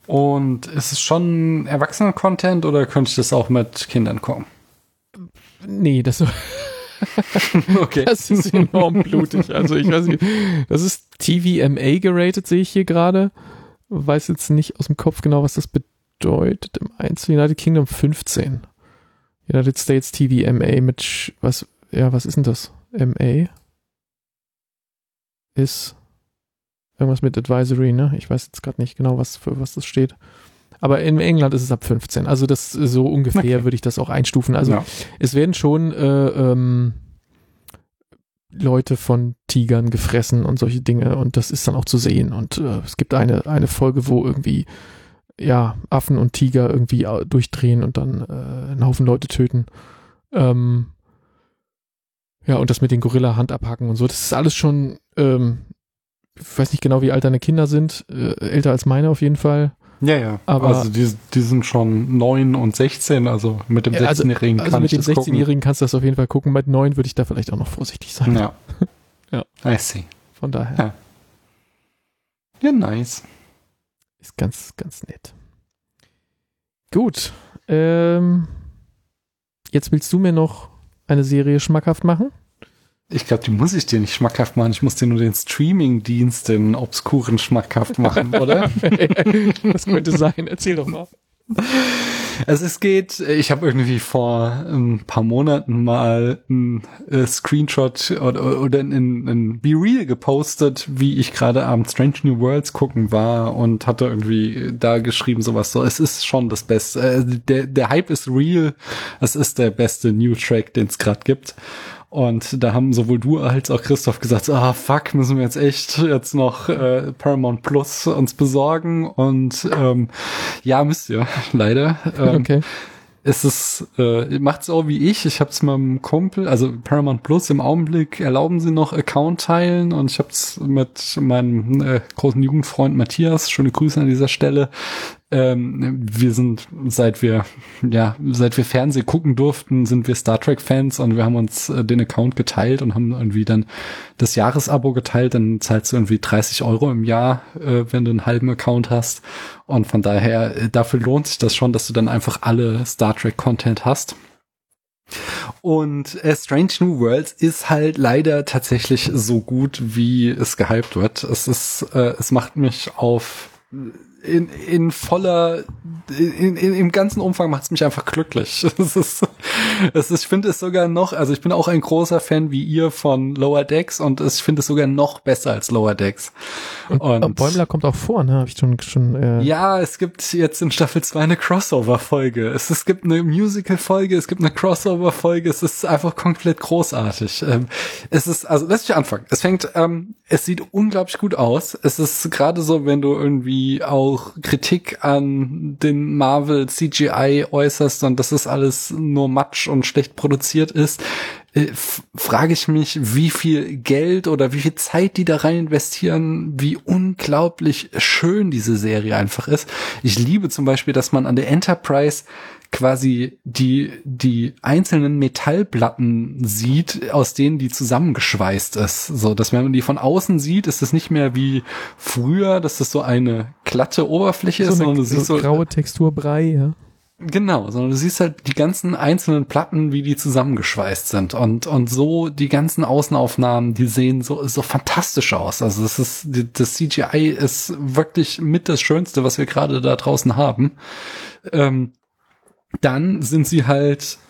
Und ist es schon Erwachsenen-Content oder könnte ich das auch mit Kindern gucken? Nee, das, okay. Das ist enorm blutig. Also ich weiß nicht, das ist T V M A geratet, sehe ich hier gerade. Weiß jetzt nicht aus dem Kopf genau, was das bedeutet. Im Einzel United Kingdom fünfzehn. United States T V M A mit, Sch- was, ja, was ist denn das? M A? Ist irgendwas mit Advisory, ne? Ich weiß jetzt gerade nicht genau, was für was das steht. Aber in England ist es ab fünfzehn. Also das so ungefähr okay. würde ich das auch einstufen. Also ja. Es werden schon äh, ähm, Leute von Tigern gefressen und solche Dinge und das ist dann auch zu sehen. Und äh, es gibt eine, eine Folge, wo irgendwie ja Affen und Tiger irgendwie durchdrehen und dann äh, einen Haufen Leute töten. Ähm, ja, und das mit den Gorilla Hand abhacken und so. Das ist alles schon, ähm, ich weiß nicht genau, wie alt deine Kinder sind. Äh, älter als meine auf jeden Fall. Ja, ja. Aber also die, die sind schon neun und sechzehn, also mit dem sechzehnjährigen also, kann also ich das mit dem sechzehnjährigen kannst du das auf jeden Fall gucken. Mit neun würde ich da vielleicht auch noch vorsichtig sein. Ja. Ja. I see. Von daher. Ja. Ja, nice. Ist ganz, ganz nett. Gut. Ähm, jetzt willst du mir noch eine Serie schmackhaft machen? Ich glaube, die muss ich dir nicht schmackhaft machen. Ich muss dir nur den Streaming-Dienst, den obskuren, schmackhaft machen, oder? Das könnte sein. Erzähl doch mal. Also es geht, ich habe irgendwie vor ein paar Monaten mal ein äh, Screenshot oder, oder ein, ein Be Real gepostet, wie ich gerade am Strange New Worlds gucken war und hatte irgendwie da geschrieben sowas so, es ist schon das Beste, äh, der, der Hype ist real, es ist der beste New Track, den es gerade gibt. Und da haben sowohl du als auch Christoph gesagt, ah fuck, müssen wir jetzt echt jetzt noch äh, Paramount Plus uns besorgen. Und ähm, ja, müsst ihr, leider. Ähm, okay. Es ist, äh, macht's auch wie ich. Ich hab's meinem Kumpel, also Paramount Plus im Augenblick erlauben sie noch Account teilen und ich hab's mit meinem äh, großen Jugendfreund Matthias, schöne Grüße an dieser Stelle. Ähm, wir sind, seit wir, ja, seit wir Fernsehen gucken durften, sind wir Star Trek Fans und wir haben uns äh, den Account geteilt und haben irgendwie dann das Jahresabo geteilt. Dann zahlst du irgendwie dreißig Euro im Jahr, äh, wenn du einen halben Account hast. Und von daher, äh, dafür lohnt sich das schon, dass du dann einfach alle Star Trek Content hast. Und äh, Strange New Worlds ist halt leider tatsächlich so gut, wie es gehypt wird. Es ist, äh, es macht mich auf in, in voller, in, in, im ganzen Umfang macht es mich einfach glücklich. Es ist, es ist, ich finde es sogar noch, also ich bin auch ein großer Fan wie ihr von Lower Decks und ich finde es sogar noch besser als Lower Decks. Und, und Bäumler kommt auch vor, ne? Hab ich schon, schon äh Ja, es gibt jetzt in Staffel zwei eine Crossover-Folge. Es, es gibt eine Musical-Folge, es gibt eine Crossover-Folge. Es ist einfach komplett großartig. Ähm, es ist, also lass mich anfangen. Es fängt, ähm, es sieht unglaublich gut aus. Es ist gerade so, wenn du irgendwie auch Kritik an den Marvel C G I äußerst und dass das alles nur Matsch und schlecht produziert ist, F- frage ich mich, wie viel Geld oder wie viel Zeit die da rein investieren, wie unglaublich schön diese Serie einfach ist. Ich liebe zum Beispiel, dass man an der Enterprise quasi die die einzelnen Metallplatten sieht, aus denen die zusammengeschweißt ist. So, dass wenn man die von außen sieht, ist es nicht mehr wie früher, dass das so eine glatte Oberfläche so ist, eine, sondern du so siehst so graue Texturbrei, ja. Genau, sondern du siehst halt die ganzen einzelnen Platten, wie die zusammengeschweißt sind und und so die ganzen Außenaufnahmen, die sehen so so fantastisch aus. Also das ist das C G I ist wirklich mit das Schönste, was wir gerade da draußen haben. Ähm, dann sind sie halt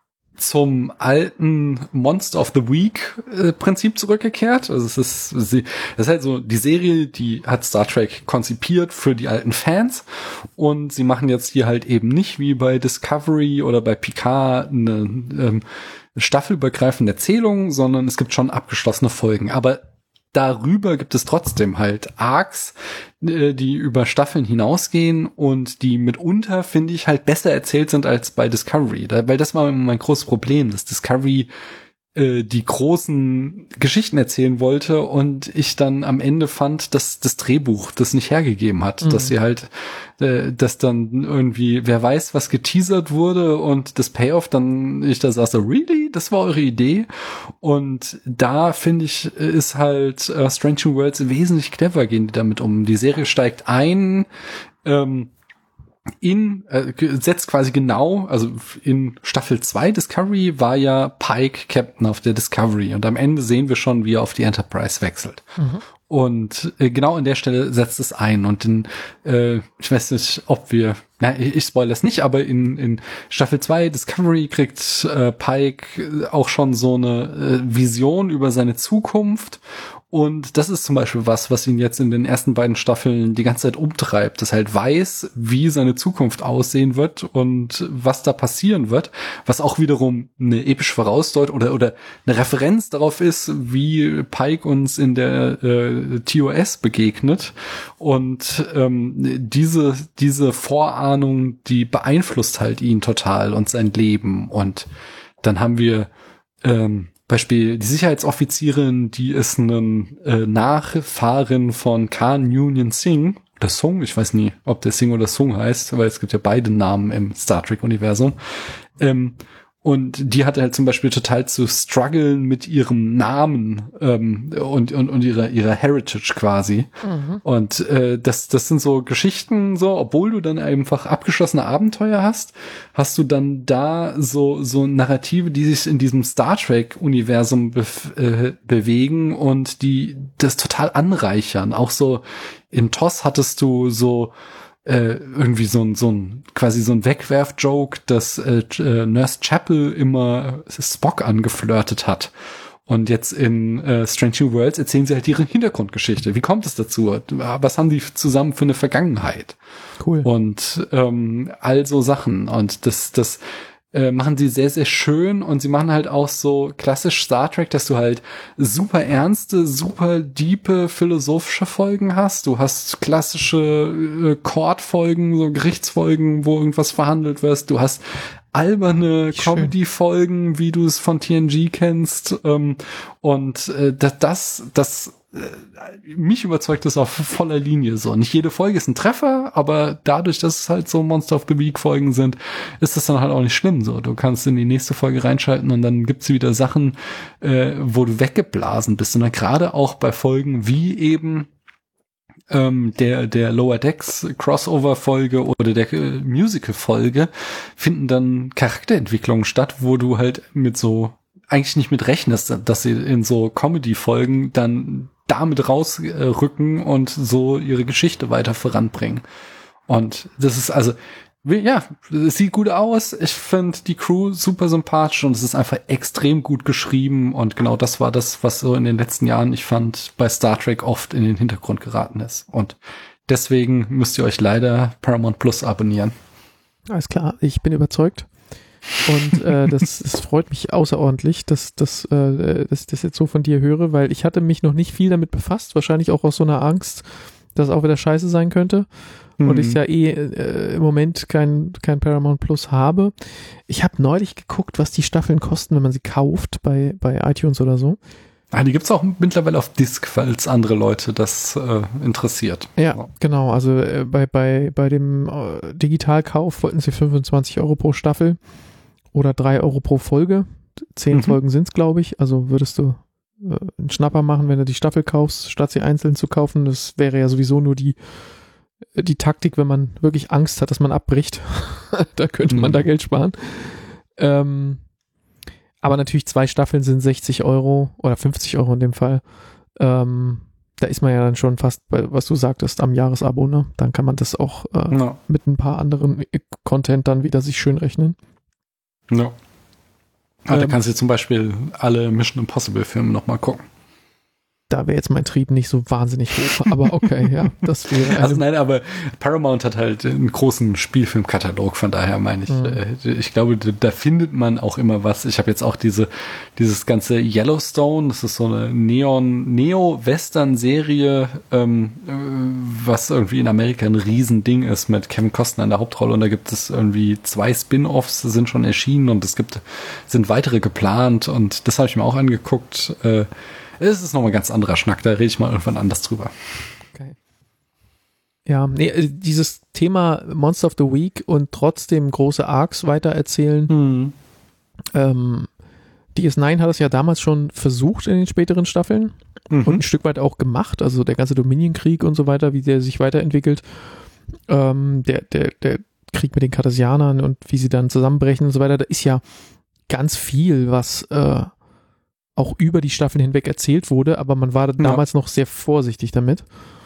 zum alten Monster of the Week äh, Prinzip zurückgekehrt. Also es ist, sie, das ist halt so, die Serie, die hat Star Trek konzipiert für die alten Fans und sie machen jetzt hier halt eben nicht wie bei Discovery oder bei Picard eine ähm, staffelübergreifende Erzählung, sondern es gibt schon abgeschlossene Folgen. Aber darüber gibt es trotzdem halt Arcs, äh, die über Staffeln hinausgehen und die mitunter, finde ich, halt besser erzählt sind als bei Discovery. Da, weil das war mein großes Problem, dass Discovery die großen Geschichten erzählen wollte und ich dann am Ende fand, dass das Drehbuch das nicht hergegeben hat, mhm. dass sie halt, äh, dass dann irgendwie, wer weiß, was geteasert wurde und das Payoff dann, ich da saß so, really? Das war eure Idee? Und da finde ich, ist halt äh, Strange New Worlds wesentlich clever, gehen die damit um. Die Serie steigt ein, ähm, in, äh, setzt quasi genau, also in Staffel zwei Discovery war ja Pike Captain auf der Discovery und am Ende sehen wir schon, wie er auf die Enterprise wechselt. Mhm. Und äh, genau an der Stelle setzt es ein und in, äh, ich weiß nicht, ob wir, na, ich, ich spoilere es nicht, aber in, in Staffel zwei Discovery kriegt äh, Pike auch schon so eine äh, Vision über seine Zukunft. Und das ist zum Beispiel was, was ihn jetzt in den ersten beiden Staffeln die ganze Zeit umtreibt, dass er halt weiß, wie seine Zukunft aussehen wird und was da passieren wird, was auch wiederum eine epische Vorausdeutung oder oder eine Referenz darauf ist, wie Pike uns in der äh, T O S begegnet. Und ähm, diese diese Vorahnung, die beeinflusst halt ihn total und sein Leben. Und dann haben wir ähm, Beispiel die Sicherheitsoffizierin, die ist ein äh, Nachfahrin von Khan Noonien Singh, oder Sung, ich weiß nie, ob der Singh oder Sung heißt, weil es gibt ja beide Namen im Star Trek-Universum. Ähm, und die hatte halt zum Beispiel total zu strugglen mit ihrem Namen ähm, und, und, und ihrer, ihrer Heritage quasi. Mhm. Und äh, das, das sind so Geschichten, so, obwohl du dann einfach abgeschlossene Abenteuer hast, hast du dann da so, so Narrative, die sich in diesem Star Trek-Universum be- äh, bewegen und die das total anreichern. Auch so in T O S hattest du so Äh, irgendwie so ein, so ein, quasi so ein Wegwerf-Joke, dass äh, Nurse Chapel immer Spock angeflirtet hat. Und jetzt in äh, Strange New Worlds erzählen sie halt ihre Hintergrundgeschichte. Wie kommt es dazu? Was haben die zusammen für eine Vergangenheit? Cool. Und ähm, all so Sachen. Und das, das äh, machen sie sehr, sehr schön. Und sie machen halt auch so klassisch Star Trek, dass du halt super ernste, super diepe philosophische Folgen hast. Du hast klassische äh, Court-Folgen, so Gerichtsfolgen, wo irgendwas verhandelt wird. Du hast alberne Comedy-Folgen, wie du es von T N G kennst. Ähm, und äh, das, das äh, mich überzeugt das auf voller Linie so. Nicht jede Folge ist ein Treffer, aber dadurch, dass es halt so Monster of the Week Folgen sind, ist das dann halt auch nicht schlimm so. Du kannst in die nächste Folge reinschalten und dann gibt's wieder Sachen, äh, wo du weggeblasen bist. Und dann gerade auch bei Folgen wie eben Ähm, der der Lower Decks Crossover Folge oder der äh, Musical Folge finden dann Charakterentwicklungen statt, wo du halt mit so eigentlich nicht mit rechnest, dass sie in so Comedy Folgen dann damit rausrücken und so ihre Geschichte weiter voranbringen. Und das ist also ja, es sieht gut aus. Ich finde die Crew super sympathisch und es ist einfach extrem gut geschrieben und genau das war das, was so in den letzten Jahren, ich fand, bei Star Trek oft in den Hintergrund geraten ist. Und deswegen müsst ihr euch leider Paramount Plus abonnieren. Alles klar, ich bin überzeugt. Und äh, das, das freut mich außerordentlich, dass, dass, äh, dass ich das jetzt so von dir höre, weil ich hatte mich noch nicht viel damit befasst, wahrscheinlich auch aus so einer Angst, dass es auch wieder scheiße sein könnte. Und ich ja eh äh, im Moment kein, kein Paramount Plus habe. Ich habe neulich geguckt, was die Staffeln kosten, wenn man sie kauft bei, bei iTunes oder so. Ah, die gibt's auch mittlerweile auf Disc, falls andere Leute das äh, interessiert. Ja, ja, genau. Also äh, bei, bei, bei dem äh, Digitalkauf wollten sie fünfundzwanzig Euro pro Staffel oder drei Euro pro Folge. Zehn mhm. Folgen sind's, glaube ich. Also würdest du äh, einen Schnapper machen, wenn du die Staffel kaufst, statt sie einzeln zu kaufen. Das wäre ja sowieso nur die die Taktik, wenn man wirklich Angst hat, dass man abbricht. Da könnte man mhm. da Geld sparen. Ähm, aber natürlich zwei Staffeln sind sechzig Euro oder fünfzig Euro in dem Fall. Ähm, da ist man ja dann schon fast bei, was du sagtest, am Jahresabo, ne? Dann kann man das auch äh, ja. mit ein paar anderen Content dann wieder sich schön rechnen. Ja. Ah, ähm, da kannst du zum Beispiel alle Mission Impossible Filme nochmal gucken. da wäre jetzt mein Trieb nicht so wahnsinnig hoch, aber okay, ja, das wäre. Also nein, aber Paramount hat halt einen großen Spielfilmkatalog, von daher meine ich, mhm. äh, ich glaube, da, da findet man auch immer was. Ich habe jetzt auch diese, dieses ganze Yellowstone, das ist so eine Neon, Neo-Western-Serie, ähm, was irgendwie in Amerika ein Riesending ist mit Kevin Costner in der Hauptrolle, und da gibt es irgendwie zwei Spin-Offs, sind schon erschienen, und es gibt, sind weitere geplant, und das habe ich mir auch angeguckt. Äh, Es ist nochmal ein ganz anderer Schnack, da rede ich mal irgendwann anders drüber. Okay. Ja, nee, dieses Thema Monster of the Week und trotzdem große Arcs weitererzählen. Hm. Ähm, D S neun hat es ja damals schon versucht in den späteren Staffeln mhm. und ein Stück weit auch gemacht. Also der ganze Dominion-Krieg und so weiter, wie der sich weiterentwickelt. Ähm, der, der, der Krieg mit den Cardassianern und wie sie dann zusammenbrechen und so weiter, da ist ja ganz viel, was äh, auch über die Staffeln hinweg erzählt wurde, aber man war damals ja. noch sehr vorsichtig damit.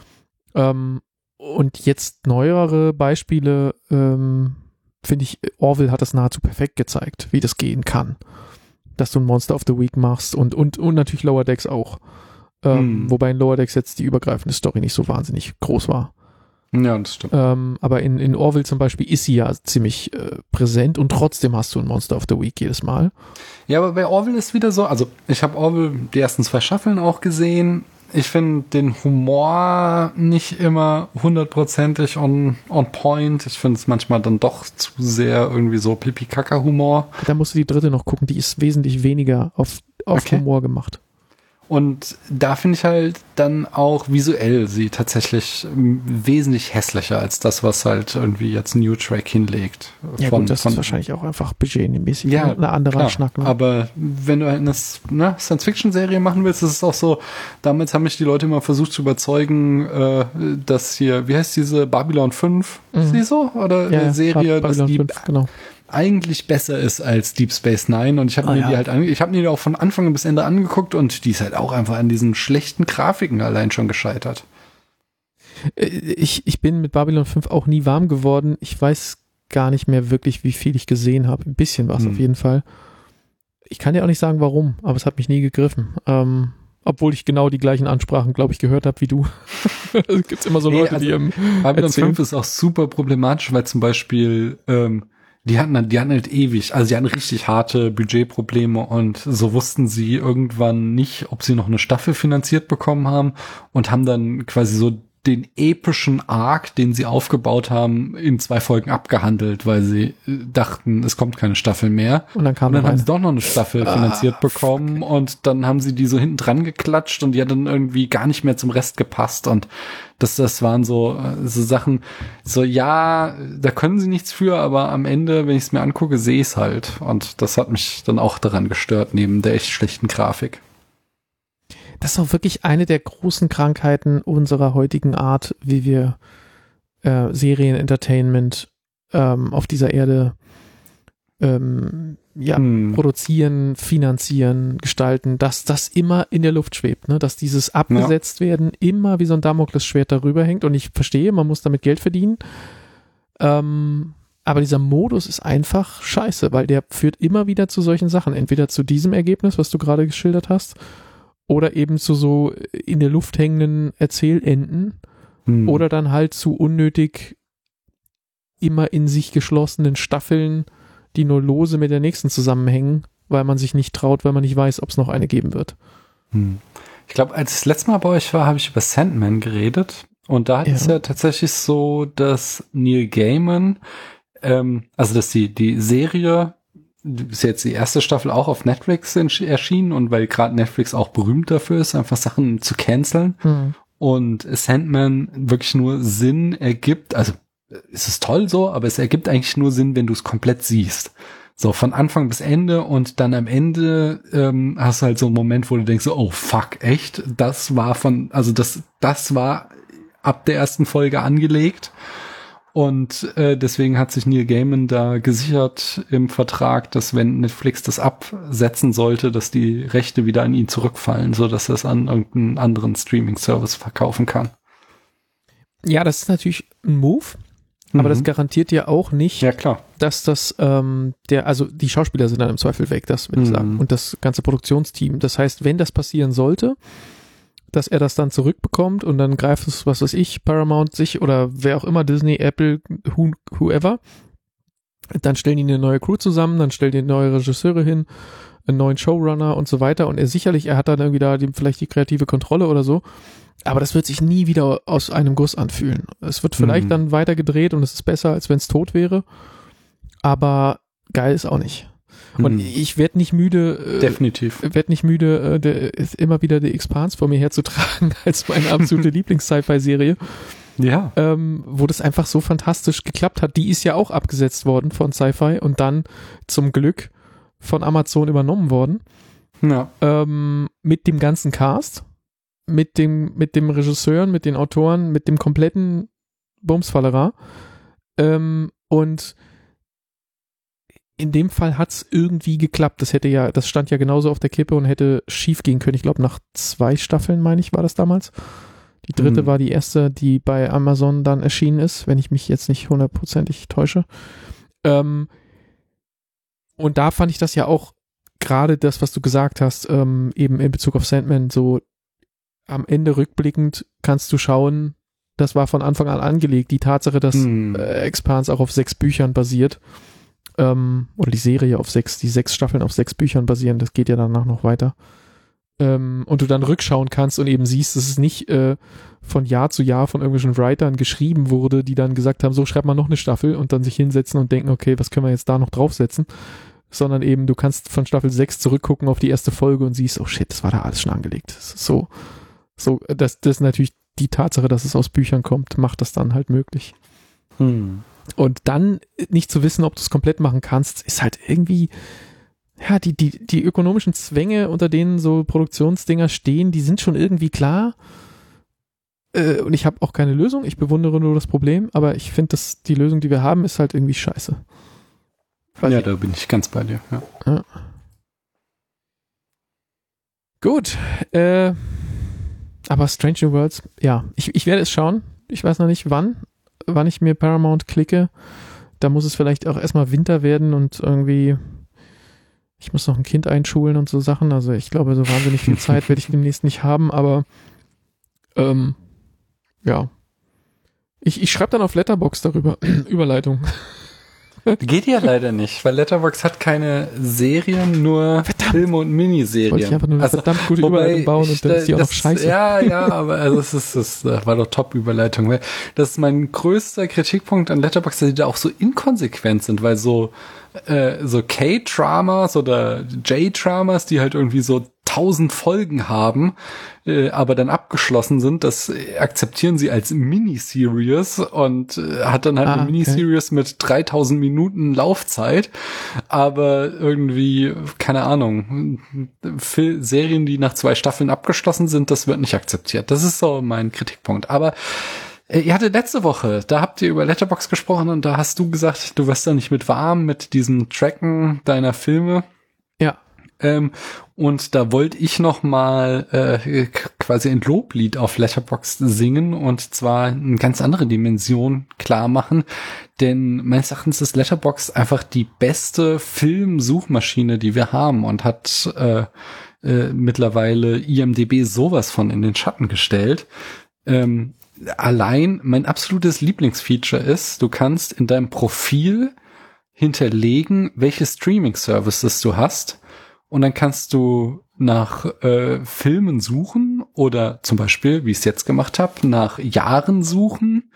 Ähm, und jetzt neuere Beispiele, ähm, finde ich, Orville hat das nahezu perfekt gezeigt, wie das gehen kann. Dass du ein Monster of the Week machst und, und, und natürlich Lower Decks auch. Ähm, hm. Wobei in Lower Decks jetzt die übergreifende Story nicht so wahnsinnig groß war. Ja, das stimmt. Ähm, aber in, in Orville zum Beispiel ist sie ja ziemlich äh, präsent, und trotzdem hast du ein Monster of the Week jedes Mal. Ja, aber bei Orville ist wieder so, also ich habe Orville die ersten zwei Staffeln auch gesehen. Ich finde den Humor nicht immer hundertprozentig on, on point. Ich finde es manchmal dann doch zu sehr irgendwie so Pipi-Kaka-Humor. Da musst du die dritte noch gucken, die ist wesentlich weniger auf, auf okay. Humor gemacht. Und da finde ich halt dann auch visuell sie tatsächlich wesentlich hässlicher als das, was halt irgendwie jetzt New Track hinlegt. Ja von, gut, das von, ist wahrscheinlich auch einfach budgetmäßig ja, ein anderer klar, Schnack. Ne? Aber wenn du eine ne, Science-Fiction-Serie machen willst, ist es auch so, damals haben mich die Leute immer versucht zu überzeugen, äh, dass hier, wie heißt diese, Babylon fünf, mhm. ist die so? Oder ja, eine Serie, Babylon dass die fünf, genau. eigentlich besser ist als Deep Space Nine, und ich habe ah, mir ja. die halt ange- ich habe mir die auch von Anfang bis Ende angeguckt, und die ist halt auch einfach an diesen schlechten Grafiken allein schon gescheitert. Ich, ich bin mit Babylon fünf auch nie warm geworden. Ich weiß gar nicht mehr wirklich, wie viel ich gesehen habe. Ein bisschen was hm. auf jeden Fall. Ich kann dir auch nicht sagen, warum, aber es hat mich nie gegriffen. Ähm, obwohl ich genau die gleichen Ansprachen, glaube ich, gehört habe wie du. Es gibt immer so nee, Leute, also, die im Babylon fünf ist auch super problematisch, weil zum Beispiel ähm, Die hatten, die hatten halt ewig, also die hatten richtig harte Budgetprobleme, und so wussten sie irgendwann nicht, ob sie noch eine Staffel finanziert bekommen haben, und haben dann quasi so den epischen Arc, den sie aufgebaut haben, in zwei Folgen abgehandelt, weil sie dachten, es kommt keine Staffel mehr. Und dann, kam und dann noch haben sie doch noch eine Staffel ah, finanziert bekommen, fuck. Und dann haben sie die so hinten dran geklatscht, und die hat dann irgendwie gar nicht mehr zum Rest gepasst, und das, das waren so, so Sachen, so ja, da können sie nichts für, aber am Ende, wenn ich es mir angucke, sehe ich es halt, und das hat mich dann auch daran gestört, neben der echt schlechten Grafik. Das ist auch wirklich eine der großen Krankheiten unserer heutigen Art, wie wir äh, Serien-Entertainment ähm, auf dieser Erde ähm, ja, hm. produzieren, finanzieren, gestalten, dass das immer in der Luft schwebt, ne? Dass dieses abgesetzt ja. werden immer wie so ein Damoklesschwert darüber hängt, und ich verstehe, man muss damit Geld verdienen, ähm, aber dieser Modus ist einfach scheiße, weil der führt immer wieder zu solchen Sachen, entweder zu diesem Ergebnis, was du gerade geschildert hast, oder eben zu so in der Luft hängenden Erzählenden, hm. oder dann halt zu unnötig immer in sich geschlossenen Staffeln, die nur lose mit der nächsten zusammenhängen, weil man sich nicht traut, weil man nicht weiß, ob es noch eine geben wird. Hm. Ich glaube, als ich das letzte Mal bei euch war, habe ich über Sandman geredet, und da ja. ist ja tatsächlich so, dass Neil Gaiman, ähm, also dass die, die Serie, ist jetzt die erste Staffel auch auf Netflix erschienen, und weil gerade Netflix auch berühmt dafür ist, einfach Sachen zu canceln, mhm. und Sandman wirklich nur Sinn ergibt, also es ist toll so, aber es ergibt eigentlich nur Sinn, wenn du es komplett siehst. So von Anfang bis Ende, und dann am Ende ähm, hast du halt so einen Moment, wo du denkst, oh fuck, echt? Das war von, also das, das war ab der ersten Folge angelegt. Und äh, deswegen hat sich Neil Gaiman da gesichert im Vertrag, dass wenn Netflix das absetzen sollte, dass die Rechte wieder an ihn zurückfallen, so dass er es an irgendeinen anderen Streaming-Service verkaufen kann. Ja, das ist natürlich ein Move, mhm. aber das garantiert ja auch nicht, ja, klar. dass das ähm, der, also die Schauspieler sind dann im Zweifel weg, das will ich mhm. sagen, und das ganze Produktionsteam. Das heißt, wenn das passieren sollte, dass er das dann zurückbekommt und dann greift es, was weiß ich, Paramount sich oder wer auch immer, Disney, Apple, who, whoever, dann stellen die eine neue Crew zusammen, dann stellen die neue Regisseure hin, einen neuen Showrunner und so weiter und er sicherlich, er hat dann irgendwie da die, vielleicht die kreative Kontrolle oder so, aber das wird sich nie wieder aus einem Guss anfühlen. Es wird vielleicht mhm. dann weiter gedreht und es ist besser, als wenn es tot wäre, aber geil ist auch nicht. Und mhm. ich werde nicht müde, definitiv, äh, werde nicht müde, äh, der, immer wieder die Expanse vor mir herzutragen als meine absolute Lieblings-Sci-Fi-Serie. Ja. Ähm, wo das einfach so fantastisch geklappt hat. Die ist ja auch abgesetzt worden von Sci-Fi und dann zum Glück von Amazon übernommen worden. Ja. Ähm, mit dem ganzen Cast, mit dem, mit dem Regisseuren, mit den Autoren, mit dem kompletten Bumsfallera. Ähm, und in dem Fall hat's irgendwie geklappt. Das hätte ja, das stand ja genauso auf der Kippe und hätte schief gehen können. Ich glaube, nach zwei Staffeln, meine ich, war das damals. Die dritte mhm. war die erste, die bei Amazon dann erschienen ist, wenn ich mich jetzt nicht hundertprozentig täusche. Ähm, und da fand ich das ja auch gerade das, was du gesagt hast, ähm, eben in Bezug auf Sandman, so am Ende rückblickend kannst du schauen, das war von Anfang an angelegt. Die Tatsache, dass mhm. äh, Expanse auch auf sechs Büchern basiert, Ähm, oder die Serie auf sechs, die sechs Staffeln auf sechs Büchern basieren, das geht ja danach noch weiter. Ähm, und du dann rückschauen kannst und eben siehst, dass es nicht äh, von Jahr zu Jahr von irgendwelchen Writern geschrieben wurde, die dann gesagt haben, so schreib mal noch eine Staffel und dann sich hinsetzen und denken, okay, was können wir jetzt da noch draufsetzen? Sondern eben, du kannst von Staffel sechs zurückgucken auf die erste Folge und siehst, oh shit, das war da alles schon angelegt. Das ist so, so, das, das ist natürlich die Tatsache, dass es aus Büchern kommt, macht das dann halt möglich. Hm. Und dann nicht zu wissen, ob du es komplett machen kannst, ist halt irgendwie, ja, die, die, die ökonomischen Zwänge, unter denen so Produktionsdinger stehen, die sind schon irgendwie klar. Äh, und ich habe auch keine Lösung. Ich bewundere nur das Problem, aber ich finde, dass die Lösung, die wir haben, ist halt irgendwie scheiße. Weiß ja, ich. Da bin ich ganz bei dir. Ja. Ja. Gut. Äh, aber Strange New Worlds, ja, ich, ich werde es schauen. Ich weiß noch nicht, wann. wann ich mir Paramount klicke, da muss es vielleicht auch erstmal Winter werden und irgendwie, ich muss noch ein Kind einschulen und so Sachen, also ich glaube, so wahnsinnig viel Zeit werde ich demnächst nicht haben, aber ähm, ja. Ich, ich schreibe dann auf Letterboxd darüber, Überleitung. Geht ja leider nicht, weil Letterboxd hat keine Serien, nur verdammt. Filme und Miniserien. Wollte ich einfach nur eine also, verdammt gute Überleitung bauen und dann ist die auch noch scheiße. Ja, ja, aber also es ist, das war doch Top-Überleitung, weil das ist mein größter Kritikpunkt an Letterboxd, dass die da auch so inkonsequent sind, weil so äh, so K-Dramas oder J-Dramas, die halt irgendwie so tausend Folgen haben, äh, aber dann abgeschlossen sind, das akzeptieren sie als Miniseries und äh, hat dann halt ah, eine Miniseries okay. mit dreitausend Minuten Laufzeit, aber irgendwie, keine Ahnung, Fil- Serien, die nach zwei Staffeln abgeschlossen sind, das wird nicht akzeptiert. Das ist so mein Kritikpunkt. Aber äh, ihr hattet letzte Woche, da habt ihr über Letterboxd gesprochen und da hast du gesagt, du wirst da nicht mit warm mit diesem Tracken deiner Filme. Ja. Ähm, und da wollte ich noch mal äh, quasi ein Loblied auf Letterboxd singen und zwar eine ganz andere Dimension klar machen, denn meines Erachtens ist Letterboxd einfach die beste Filmsuchmaschine, die wir haben und hat äh, äh, mittlerweile I M D B sowas von in den Schatten gestellt. Ähm, allein mein absolutes Lieblingsfeature ist, du kannst in deinem Profil hinterlegen, welche Streaming-Services du hast. Und dann kannst du nach äh, Filmen suchen oder zum Beispiel, wie ich es jetzt gemacht habe, nach Jahren suchen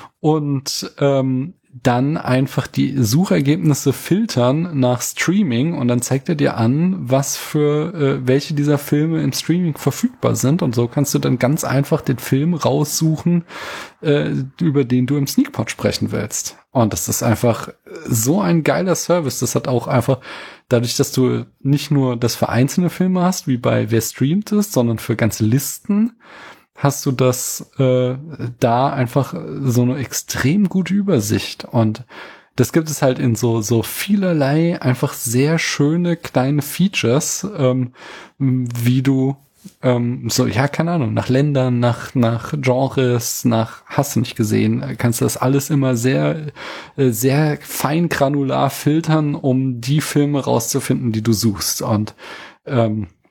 und ähm, dann einfach die Suchergebnisse filtern nach Streaming und dann zeigt er dir an, was für äh, welche dieser Filme im Streaming verfügbar sind und so kannst du dann ganz einfach den Film raussuchen, äh, über den du im Sneakpot sprechen willst. Und das ist einfach so ein geiler Service. Das hat auch einfach dadurch, dass du nicht nur das für einzelne Filme hast, wie bei Wer streamt es, sondern für ganze Listen, hast du das äh, da einfach so eine extrem gute Übersicht. Und das gibt es halt in so so vielerlei einfach sehr schöne kleine Features, ähm, wie du ähm, so, ja, keine Ahnung, nach Ländern, nach nach Genres, nach, hast du nicht gesehen, kannst du das alles immer sehr äh, sehr fein granular filtern, um die Filme rauszufinden, die du suchst. Und ähm,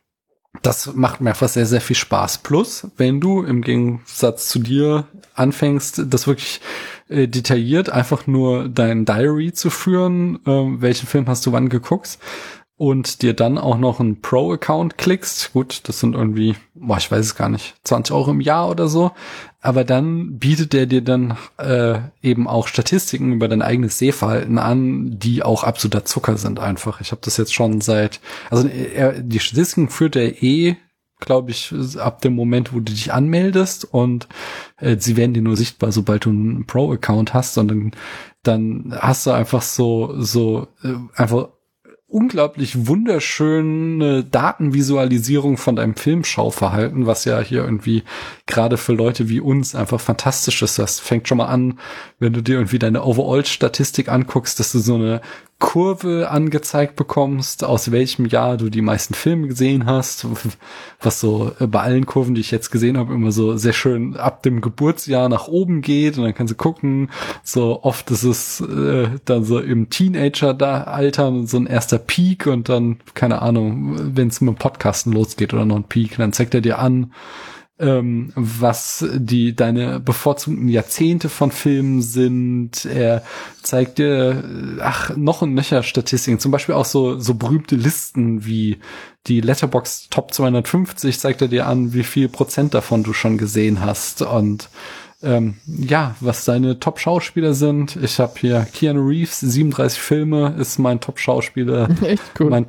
das macht mir einfach sehr, sehr viel Spaß. Plus, wenn du im Gegensatz zu dir anfängst, das wirklich äh, detailliert einfach nur dein Diary zu führen, äh, welchen Film hast du wann geguckt, und dir dann auch noch einen Pro-Account klickst, gut, das sind irgendwie, boah, ich weiß es gar nicht, zwanzig Euro im Jahr oder so, aber dann bietet der dir dann äh, eben auch Statistiken über dein eigenes Sehverhalten an, die auch absoluter Zucker sind einfach. Ich habe das jetzt schon seit, also er, die Statistiken führt er eh, glaube ich, ab dem Moment, wo du dich anmeldest, und äh, sie werden dir nur sichtbar, sobald du einen Pro-Account hast, und dann, dann hast du einfach so, so äh, einfach unglaublich wunderschöne Datenvisualisierung von deinem Filmschauverhalten, was ja hier irgendwie gerade für Leute wie uns einfach fantastisch ist. Das fängt schon mal an, wenn du dir irgendwie deine Overall-Statistik anguckst, dass du so eine Kurve angezeigt bekommst, aus welchem Jahr du die meisten Filme gesehen hast, was so bei allen Kurven, die ich jetzt gesehen habe, immer so sehr schön ab dem Geburtsjahr nach oben geht, und dann kannst du gucken, so oft ist es äh, dann so im Teenager-Alter so ein erster Peak, und dann, keine Ahnung, wenn es mit dem Podcasten losgeht oder noch ein Peak, dann zeigt er dir an, ähm, was die deine bevorzugten Jahrzehnte von Filmen sind. Er zeigt dir, ach, noch und nöcher Statistiken, zum Beispiel auch so so berühmte Listen wie die Letterboxd Top zweihundertfünfzig, zeigt er dir an, wie viel Prozent davon du schon gesehen hast, und ähm, ja, was seine Top-Schauspieler sind. Ich habe hier Keanu Reeves, siebenunddreißig Filme, ist mein Top-Schauspieler. Echt cool. Mein,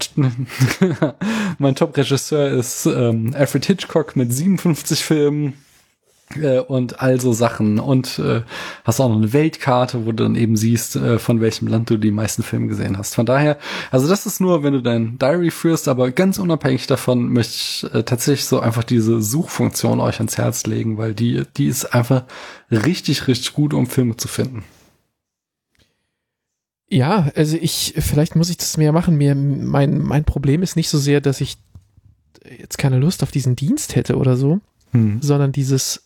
mein Top-Regisseur ist ähm, Alfred Hitchcock mit siebenundfünfzig Filmen äh, und all so Sachen. Und äh, hast auch noch eine Weltkarte, wo du dann eben siehst, äh, von welchem Land du die meisten Filme gesehen hast. Von daher, also das ist nur, wenn du dein Diary führst, aber ganz unabhängig davon möchte ich äh, tatsächlich so einfach diese Suchfunktion euch ans Herz legen, weil die, die ist einfach richtig, richtig gut, um Filme zu finden. Ja, also ich, vielleicht muss ich das mehr machen. Mir, mein, mein Problem ist nicht so sehr, dass ich jetzt keine Lust auf diesen Dienst hätte oder so, hm. sondern dieses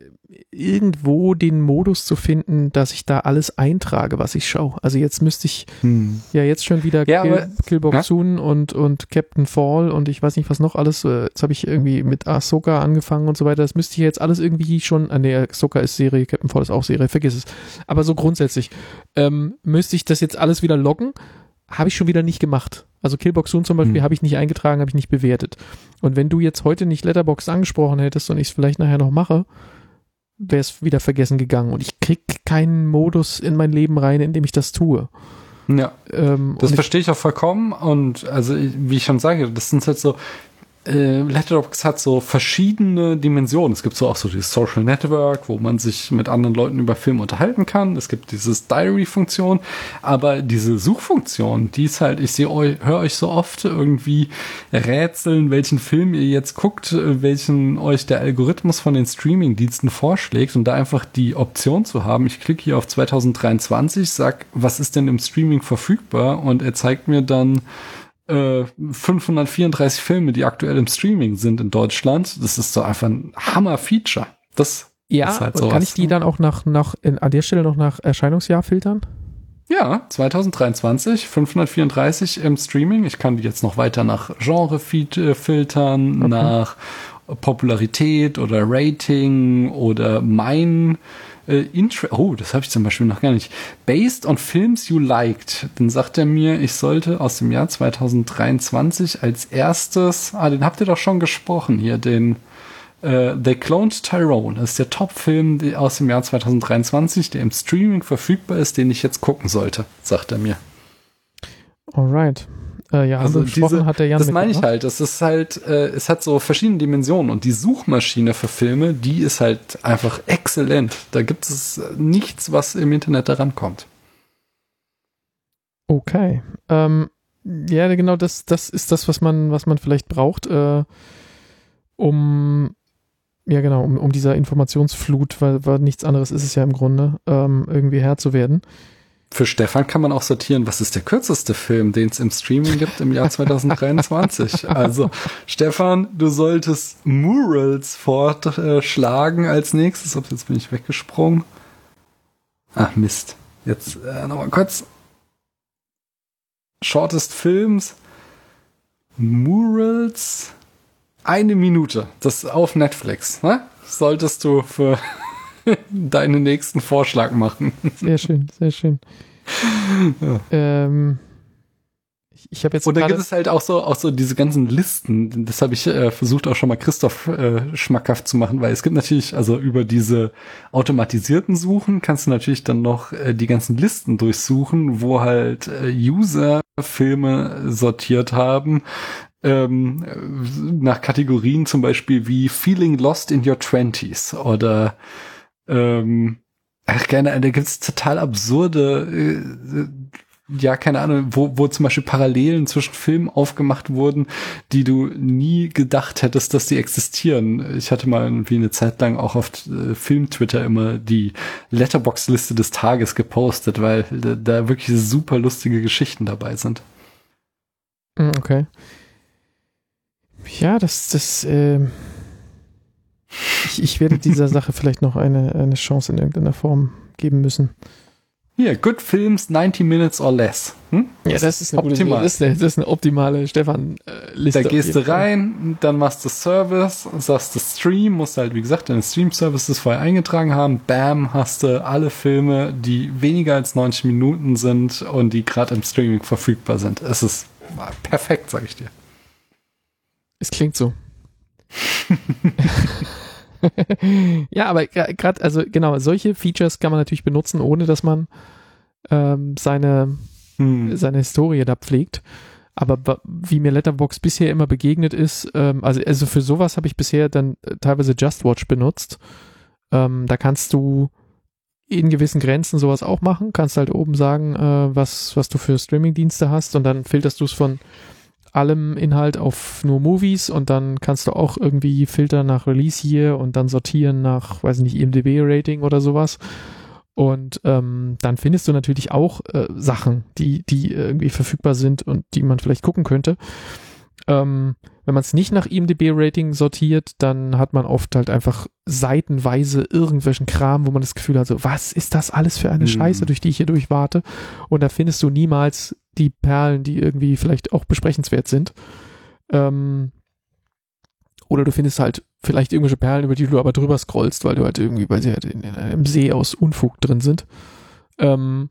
irgendwo den Modus zu finden, dass ich da alles eintrage, was ich schaue. Also jetzt müsste ich hm. ja jetzt schon wieder ja, Kill, Killbox Soon und, und Captain Fall und ich weiß nicht was noch alles. Jetzt habe ich irgendwie mit Ahsoka angefangen und so weiter. Das müsste ich jetzt alles irgendwie schon, ah nee, Ahsoka ist Serie, Captain Fall ist auch Serie, vergiss es. Aber so grundsätzlich ähm, müsste ich das jetzt alles wieder loggen. Habe ich schon wieder nicht gemacht. Also Killbox Soon zum Beispiel hm. habe ich nicht eingetragen, habe ich nicht bewertet. Und wenn du jetzt heute nicht Letterboxd angesprochen hättest und ich es vielleicht nachher noch mache, wäre es wieder vergessen gegangen. Und ich krieg keinen Modus in mein Leben rein, in dem ich das tue. Ja, ähm, das verstehe ich auch vollkommen. Und also, wie ich schon sage, das sind halt so, äh, Letterboxd hat so verschiedene Dimensionen. Es gibt so auch so dieses Social Network, wo man sich mit anderen Leuten über Filme unterhalten kann. Es gibt dieses Diary-Funktion, aber diese Suchfunktion, die ist halt, ich sehe euch, höre euch so oft irgendwie rätseln, welchen Film ihr jetzt guckt, welchen euch der Algorithmus von den Streaming-Diensten vorschlägt, und da einfach die Option zu haben, ich klicke hier auf zwanzig dreiundzwanzig, sag, was ist denn im Streaming verfügbar, und er zeigt mir dann fünfhundertvierunddreißig Filme, die aktuell im Streaming sind in Deutschland. Das ist so einfach ein Hammer-Feature. Das ja, ist halt und sowas. Kann ich die dann auch nach, nach in, an der Stelle noch nach Erscheinungsjahr filtern? Ja, zwanzig dreiundzwanzig, fünfhundertvierunddreißig im Streaming. Ich kann die jetzt noch weiter nach Genre äh, filtern, okay. nach Popularität oder Rating oder mein äh, Intra- oh, das habe ich zum Beispiel noch gar nicht. Based on films you liked. Dann sagt er mir, ich sollte aus dem Jahr zwanzig dreiundzwanzig als erstes, ah, den habt ihr doch schon gesprochen hier, den äh, They Cloned Tyrone. Das ist der Top-Film aus dem Jahr zwanzig dreiundzwanzig, der im Streaming verfügbar ist, den ich jetzt gucken sollte, sagt er mir. Alright. Äh, ja, also diese, hat der Jan das meine ich halt. Das ist halt, äh, es hat so verschiedene Dimensionen, und die Suchmaschine für Filme, die ist halt einfach exzellent. Da gibt es nichts, was im Internet daran kommt. Okay. Ähm, ja, genau, das, das ist das, was man, was man vielleicht braucht, äh, um ja genau, um, um dieser Informationsflut, weil, weil nichts anderes ist es ja im Grunde, ähm, irgendwie Herr zu werden. Für Stefan kann man auch sortieren, was ist der kürzeste Film, den es im Streaming gibt im Jahr zwanzig dreiundzwanzig. Also, Stefan, du solltest Murals vorschlagen als nächstes. Jetzt bin ich weggesprungen. Ach, Mist. Jetzt äh, nochmal kurz. Shortest Films. Murals. eine Minute. Das auf Netflix. Ne? Solltest du für deinen nächsten Vorschlag machen. Sehr schön, sehr schön. Ja. Ähm, ich ich habe jetzt. Und da gibt es halt auch so, auch so diese ganzen Listen. Das habe ich äh, versucht auch schon mal Christoph äh, schmackhaft zu machen, weil es gibt natürlich, also über diese automatisierten Suchen kannst du natürlich dann noch äh, die ganzen Listen durchsuchen, wo halt äh, User Filme sortiert haben. Ähm, nach Kategorien zum Beispiel wie Feeling Lost in Your Twenties oder ähm, ach gerne, da gibt's total absurde äh, ja, keine Ahnung, wo, wo zum Beispiel Parallelen zwischen Filmen aufgemacht wurden, die du nie gedacht hättest, dass die existieren. Ich hatte mal irgendwie eine Zeit lang auch auf äh, Film-Twitter immer die Letterboxd-Liste des Tages gepostet, weil da, da wirklich super lustige Geschichten dabei sind. Okay. Ja, das, das, äh, ich, ich werde dieser Sache vielleicht noch eine, eine Chance in irgendeiner Form geben müssen. Hier, Good Films, ninety minutes or less. Hm? Ja, das ist eine optimal. Gute, das, ist eine, das ist eine optimale Stefan-Liste. Da gehst du rein, dann machst du Service, sagst du Stream, musst halt, wie gesagt, deine Stream-Services vorher eingetragen haben. Bam, hast du alle Filme, die weniger als neunzig Minuten sind und die gerade im Streaming verfügbar sind. Es ist perfekt, sag ich dir. Es klingt so. Ja, aber gerade, also genau, solche Features kann man natürlich benutzen, ohne dass man ähm, seine, hm. seine Historie da pflegt. Aber wie mir Letterboxd bisher immer begegnet ist, ähm, also, also für sowas habe ich bisher dann teilweise Just Watch benutzt. Ähm, da kannst du in gewissen Grenzen sowas auch machen, kannst halt oben sagen, äh, was, was du für Streamingdienste hast und dann filterst du es von allem Inhalt auf nur Movies und dann kannst du auch irgendwie filtern nach Release Year und dann sortieren nach, weiß ich nicht, I M D B-Rating oder sowas. Und ähm, dann findest du natürlich auch äh, Sachen, die, die irgendwie verfügbar sind und die man vielleicht gucken könnte. Ähm, wenn man es nicht nach I M D B-Rating sortiert, dann hat man oft halt einfach seitenweise irgendwelchen Kram, wo man das Gefühl hat, so, was ist das alles für eine mhm. Scheiße, durch die ich hier durchwarte? Und da findest du niemals die Perlen, die irgendwie vielleicht auch besprechenswert sind. Ähm, oder du findest halt vielleicht irgendwelche Perlen, über die du aber drüber scrollst, weil du halt irgendwie, weil sie halt in, in einem See aus Unfug drin sind. Ähm,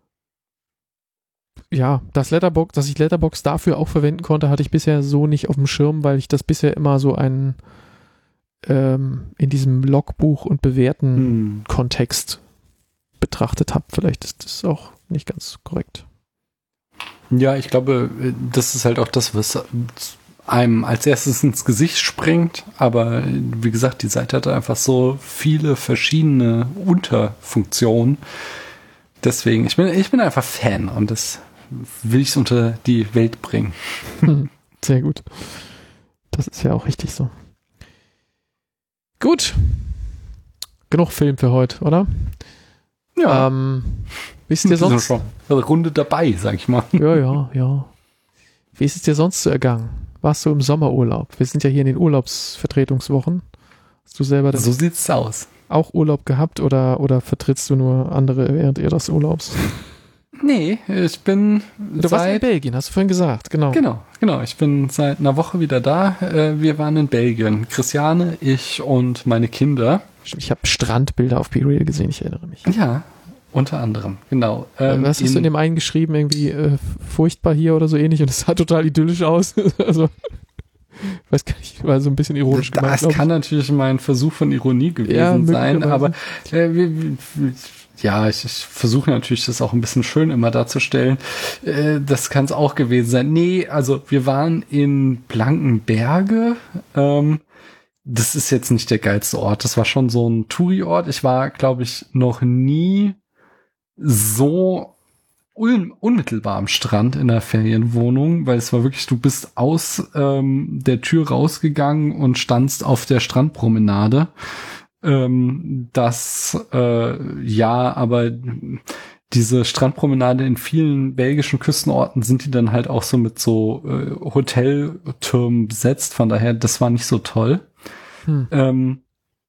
ja, das Letterboxd, dass ich Letterboxd dafür auch verwenden konnte, hatte ich bisher so nicht auf dem Schirm, weil ich das bisher immer so einen ähm, in diesem Logbuch und Bewerten hm. Kontext betrachtet habe. Vielleicht ist das auch nicht ganz korrekt. Ja, ich glaube, das ist halt auch das, was einem als erstes ins Gesicht springt. Aber wie gesagt, die Seite hat einfach so viele verschiedene Unterfunktionen. Deswegen, ich bin, ich bin einfach Fan und das will ich unter die Welt bringen. Sehr gut. Das ist ja auch richtig so. Gut. Genug Film für heute, oder? Ja. Ähm, wisst ihr sonst? Schon eine Runde dabei, sag ich mal. Ja, ja, ja. Wie ist es dir sonst so ergangen? Warst du im Sommerurlaub? Wir sind ja hier in den Urlaubsvertretungswochen. Hast du selber das so sieht's aus. Auch Urlaub gehabt oder, oder vertrittst du nur andere während ihres Urlaubs? Nee, ich bin Du seit, warst in Belgien, hast du vorhin gesagt, genau. Genau, genau. Ich bin seit einer Woche wieder da. Wir waren in Belgien. Christiane, ich und meine Kinder. Ich habe Strandbilder auf BeReal gesehen, ich erinnere mich. Ja, unter anderem, genau. Ähm, Was hast in, du in dem einen geschrieben? Irgendwie äh, furchtbar hier oder so ähnlich und es sah total idyllisch aus. Also, weiß gar nicht, war so ein bisschen ironisch gemeint. Das kann natürlich mein Versuch von Ironie gewesen ja, sein, aber äh, wir, wir, ja, ich, ich versuche natürlich, das auch ein bisschen schön immer darzustellen. Äh, das kann es auch gewesen sein. Nee, also wir waren in Blankenberge. Ähm, das ist jetzt nicht der geilste Ort. Das war schon so ein Touri-Ort. Ich war, glaube ich, noch nie so un- unmittelbar am Strand in der Ferienwohnung, weil es war wirklich, du bist aus ähm, der Tür rausgegangen und standst auf der Strandpromenade. Ähm, das, äh, ja, aber diese Strandpromenade in vielen belgischen Küstenorten sind die dann halt auch so mit so äh, Hoteltürmen besetzt. Von daher, das war nicht so toll. Hm. Ähm,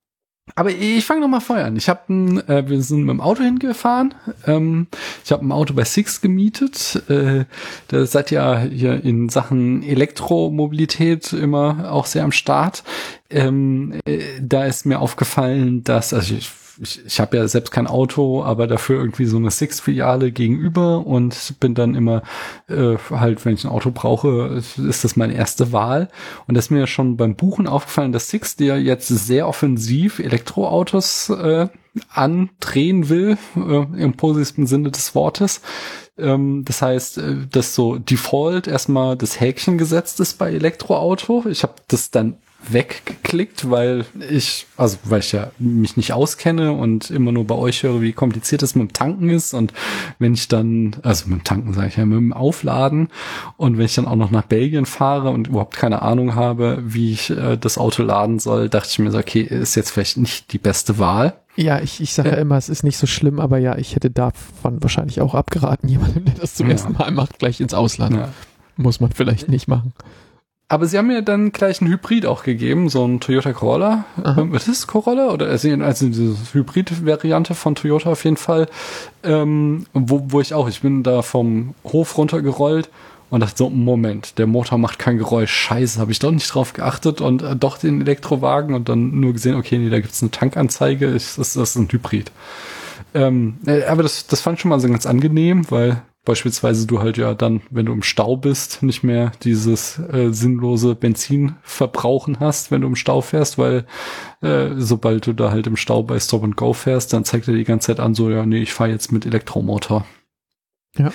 Aber ich fange nochmal vorher an. Ich hab ein, äh, wir sind mit dem Auto hingefahren. Ähm, ich habe ein Auto bei Sixt gemietet. Äh, da seid ihr hier in Sachen Elektromobilität immer auch sehr am Start. Ähm, äh, da ist mir aufgefallen, dass, also ich Ich, ich habe ja selbst kein Auto, aber dafür irgendwie so eine Sixt-Filiale gegenüber und bin dann immer äh, halt, wenn ich ein Auto brauche, ist das meine erste Wahl. Und das ist mir schon beim Buchen aufgefallen, dass Sixt ja jetzt sehr offensiv Elektroautos äh, andrehen will, äh, im positivsten Sinne des Wortes. Ähm, das heißt, äh, dass so Default erstmal das Häkchen gesetzt ist bei Elektroauto. Ich habe das dann weggeklickt, weil ich, also weil ich ja mich nicht auskenne und immer nur bei euch höre, wie kompliziert es mit dem Tanken ist, und wenn ich dann, also mit dem Tanken sage ich ja, mit dem Aufladen, und wenn ich dann auch noch nach Belgien fahre und überhaupt keine Ahnung habe, wie ich äh, das Auto laden soll, dachte ich mir so, okay, ist jetzt vielleicht nicht die beste Wahl. Ja, ich, ich sage ja immer, es ist nicht so schlimm, aber ja, ich hätte davon wahrscheinlich auch abgeraten, jemandem, der das zum ja. ersten Mal macht, gleich ins Ausland. Ja. Muss man vielleicht nicht machen. Aber sie haben mir dann gleich einen Hybrid auch gegeben, so ein Toyota Corolla. Aha. Was ist Corolla? Oder also diese Hybrid-Variante von Toyota auf jeden Fall. Ähm, wo, wo ich auch, ich bin da vom Hof runtergerollt und dachte so, Moment, der Motor macht kein Geräusch. Scheiße, habe ich doch nicht drauf geachtet und äh, doch den Elektrowagen und dann nur gesehen, okay, nee, da gibt's eine Tankanzeige, ist, das, das ist ein Hybrid. Ähm, äh, aber das, das fand ich schon mal so ganz angenehm, weil beispielsweise du halt ja dann, wenn du im Stau bist, nicht mehr dieses äh, sinnlose Benzin verbrauchen hast, wenn du im Stau fährst, weil äh, sobald du da halt im Stau bei Stop and Go fährst, dann zeigt er die ganze Zeit an, so, ja, nee, ich fahre jetzt mit Elektromotor. Ja.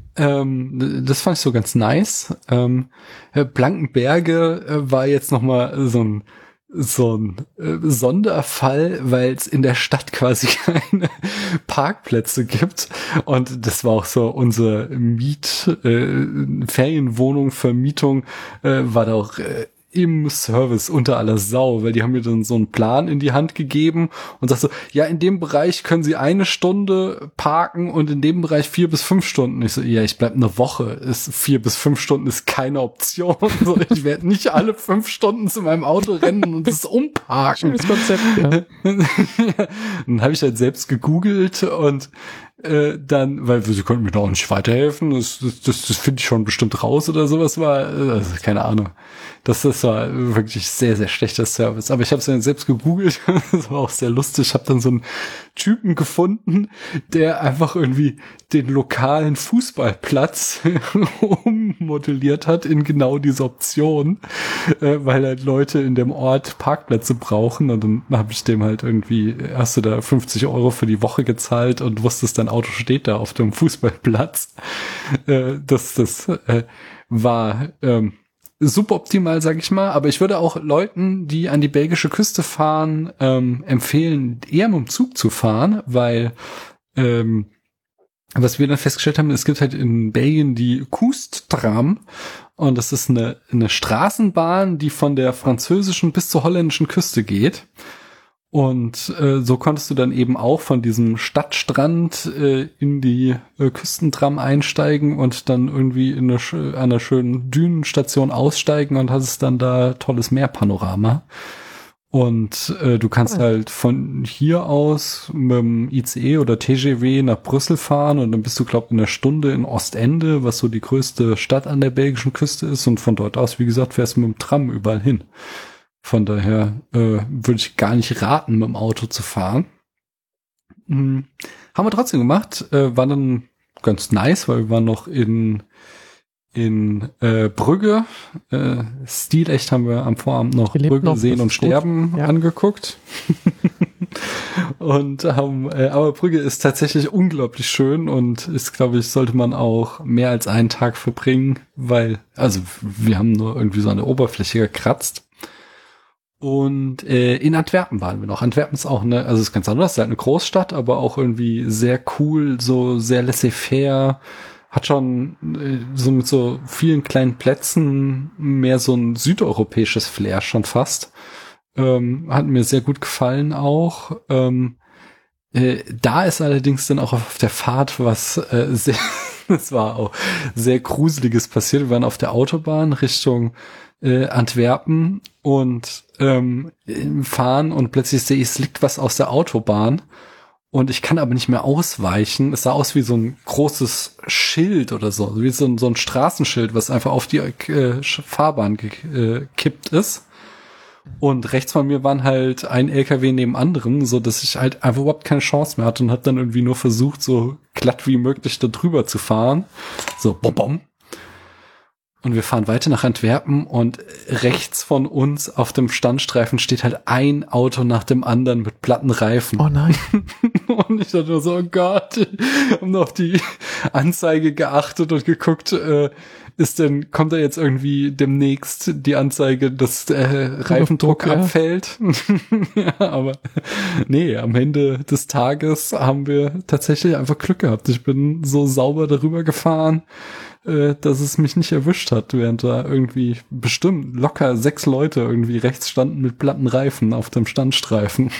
Ähm, das fand ich so ganz nice. Ähm, Blankenberge äh, war jetzt nochmal so ein so ein äh, Sonderfall, weil es in der Stadt quasi keine Parkplätze gibt, und das war auch so unsere Miet äh, Ferienwohnung Vermietung äh, war da auch äh, im Service unter aller Sau, weil die haben mir dann so einen Plan in die Hand gegeben und sagt so, ja, in dem Bereich können Sie eine Stunde parken und in dem Bereich vier bis fünf Stunden. Ich so, ja, ich bleib eine Woche. Ist vier bis fünf Stunden ist keine Option. So, ich werde nicht alle fünf Stunden zu meinem Auto rennen und es umparken. Schönes Konzept, ja. Dann habe ich halt selbst gegoogelt und Äh, dann, weil sie konnten mir da auch nicht weiterhelfen, das, das, das, das finde ich schon bestimmt raus oder sowas war, also keine Ahnung. Das, das war wirklich sehr, sehr schlechter Service. Aber ich habe es dann selbst gegoogelt, das war auch sehr lustig. Ich habe dann so einen Typen gefunden, der einfach irgendwie den lokalen Fußballplatz ummodelliert hat in genau diese Option, äh, weil halt Leute in dem Ort Parkplätze brauchen, und dann habe ich dem halt irgendwie, hast du da fünfzig Euro für die Woche gezahlt und wusstest, dein Auto steht da auf dem Fußballplatz. Äh, das das äh, war ähm, super optimal, sag ich mal, aber ich würde auch Leuten, die an die belgische Küste fahren, ähm, empfehlen, eher mit dem Zug zu fahren, weil ähm, was wir dann festgestellt haben, es gibt halt in Belgien die Kust-Tram, und das ist eine, eine Straßenbahn, die von der französischen bis zur holländischen Küste geht. Und äh, so konntest du dann eben auch von diesem Stadtstrand äh, in die äh, Küstentram einsteigen und dann irgendwie in eine, an einer schönen Dünenstation aussteigen und hattest dann da tolles Meerpanorama. Und äh, du kannst oh. halt von hier aus mit dem I C E oder T G V nach Brüssel fahren, und dann bist du, glaube ich, in einer Stunde in Ostende, was so die größte Stadt an der belgischen Küste ist, und von dort aus, wie gesagt, fährst du mit dem Tram überall hin. Von daher äh, würde ich gar nicht raten, mit dem Auto zu fahren. Hm. Haben wir trotzdem gemacht. Äh, war dann ganz nice, weil wir waren noch in in äh, Brügge. Äh, stilecht haben wir am Vorabend noch Brügge noch, sehen und sterben ja. angeguckt. Und haben, äh, aber Brügge ist tatsächlich unglaublich schön und ist, glaube ich, sollte man auch mehr als einen Tag verbringen, weil, also wir haben nur irgendwie so eine Oberfläche gekratzt. Und äh, in Antwerpen waren wir noch. Antwerpen ist auch eine, also ist ganz anders, ist halt eine Großstadt, aber auch irgendwie sehr cool, so sehr laissez-faire, hat schon äh, so mit so vielen kleinen Plätzen mehr so ein südeuropäisches Flair schon fast. Ähm, hat mir sehr gut gefallen auch. Ähm, äh, da ist allerdings dann auch auf der Fahrt was äh, sehr, das war auch sehr Gruseliges passiert. Wir waren auf der Autobahn Richtung äh, Antwerpen und ähm, fahren und plötzlich sehe ich, es liegt was aus der Autobahn und ich kann aber nicht mehr ausweichen. Es sah aus wie so ein großes Schild oder so, wie so ein, so ein Straßenschild, was einfach auf die äh, Fahrbahn gekippt ist. Und rechts von mir waren halt ein L K W neben anderen, so dass ich halt einfach überhaupt keine Chance mehr hatte und habe dann irgendwie nur versucht, so glatt wie möglich da drüber zu fahren. So, bom, bom. Und wir fahren weiter nach Antwerpen und rechts von uns auf dem Standstreifen steht halt ein Auto nach dem anderen mit platten Reifen. Oh nein. Und ich dachte nur so, oh Gott, ich habe noch auf die Anzeige geachtet und geguckt, äh, ist denn, kommt da jetzt irgendwie demnächst die Anzeige, dass der Reifendruck ja. abfällt? Ja, aber nee, am Ende des Tages haben wir tatsächlich einfach Glück gehabt. Ich bin so sauber darüber gefahren, äh, dass es mich nicht erwischt hat, während da irgendwie bestimmt locker sechs Leute irgendwie rechts standen mit platten Reifen auf dem Standstreifen.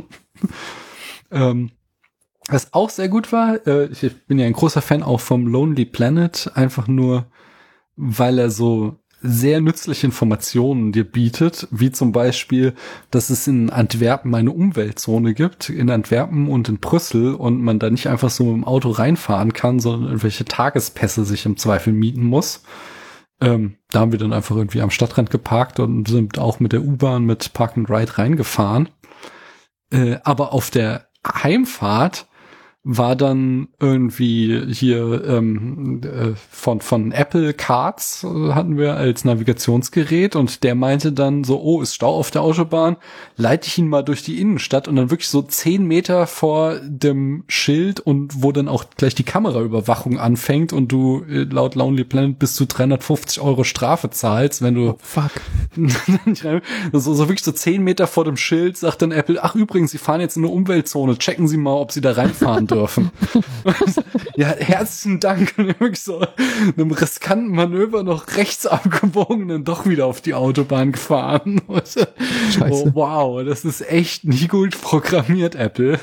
ähm, was auch sehr gut war, äh, ich bin ja ein großer Fan auch vom Lonely Planet, einfach nur weil er so sehr nützliche Informationen dir bietet, wie zum Beispiel, dass es in Antwerpen eine Umweltzone gibt, in Antwerpen und in Brüssel und man da nicht einfach so mit dem Auto reinfahren kann, sondern irgendwelche Tagespässe sich im Zweifel mieten muss. Ähm, da haben wir dann einfach irgendwie am Stadtrand geparkt und sind auch mit der U-Bahn mit Park and Ride reingefahren. Äh, aber auf der Heimfahrt war dann irgendwie hier ähm, äh, von von Apple Cards äh, hatten wir als Navigationsgerät und der meinte dann so, oh, ist Stau auf der Autobahn, leite ich ihn mal durch die Innenstadt und dann wirklich so zehn Meter vor dem Schild und wo dann auch gleich die Kameraüberwachung anfängt und du äh, laut Lonely Planet bis zu dreihundertfünfzig Euro Strafe zahlst, wenn du oh, fuck. so, so wirklich so zehn Meter vor dem Schild sagt dann Apple, ach übrigens, Sie fahren jetzt in eine Umweltzone, checken Sie mal, ob Sie da reinfahren dürfen. dürfen. Ja, herzlichen Dank. Und wirklich so einem riskanten Manöver noch rechts abgebogen und dann doch wieder auf die Autobahn gefahren. Scheiße. Oh, wow, das ist echt nicht gut programmiert, Apple.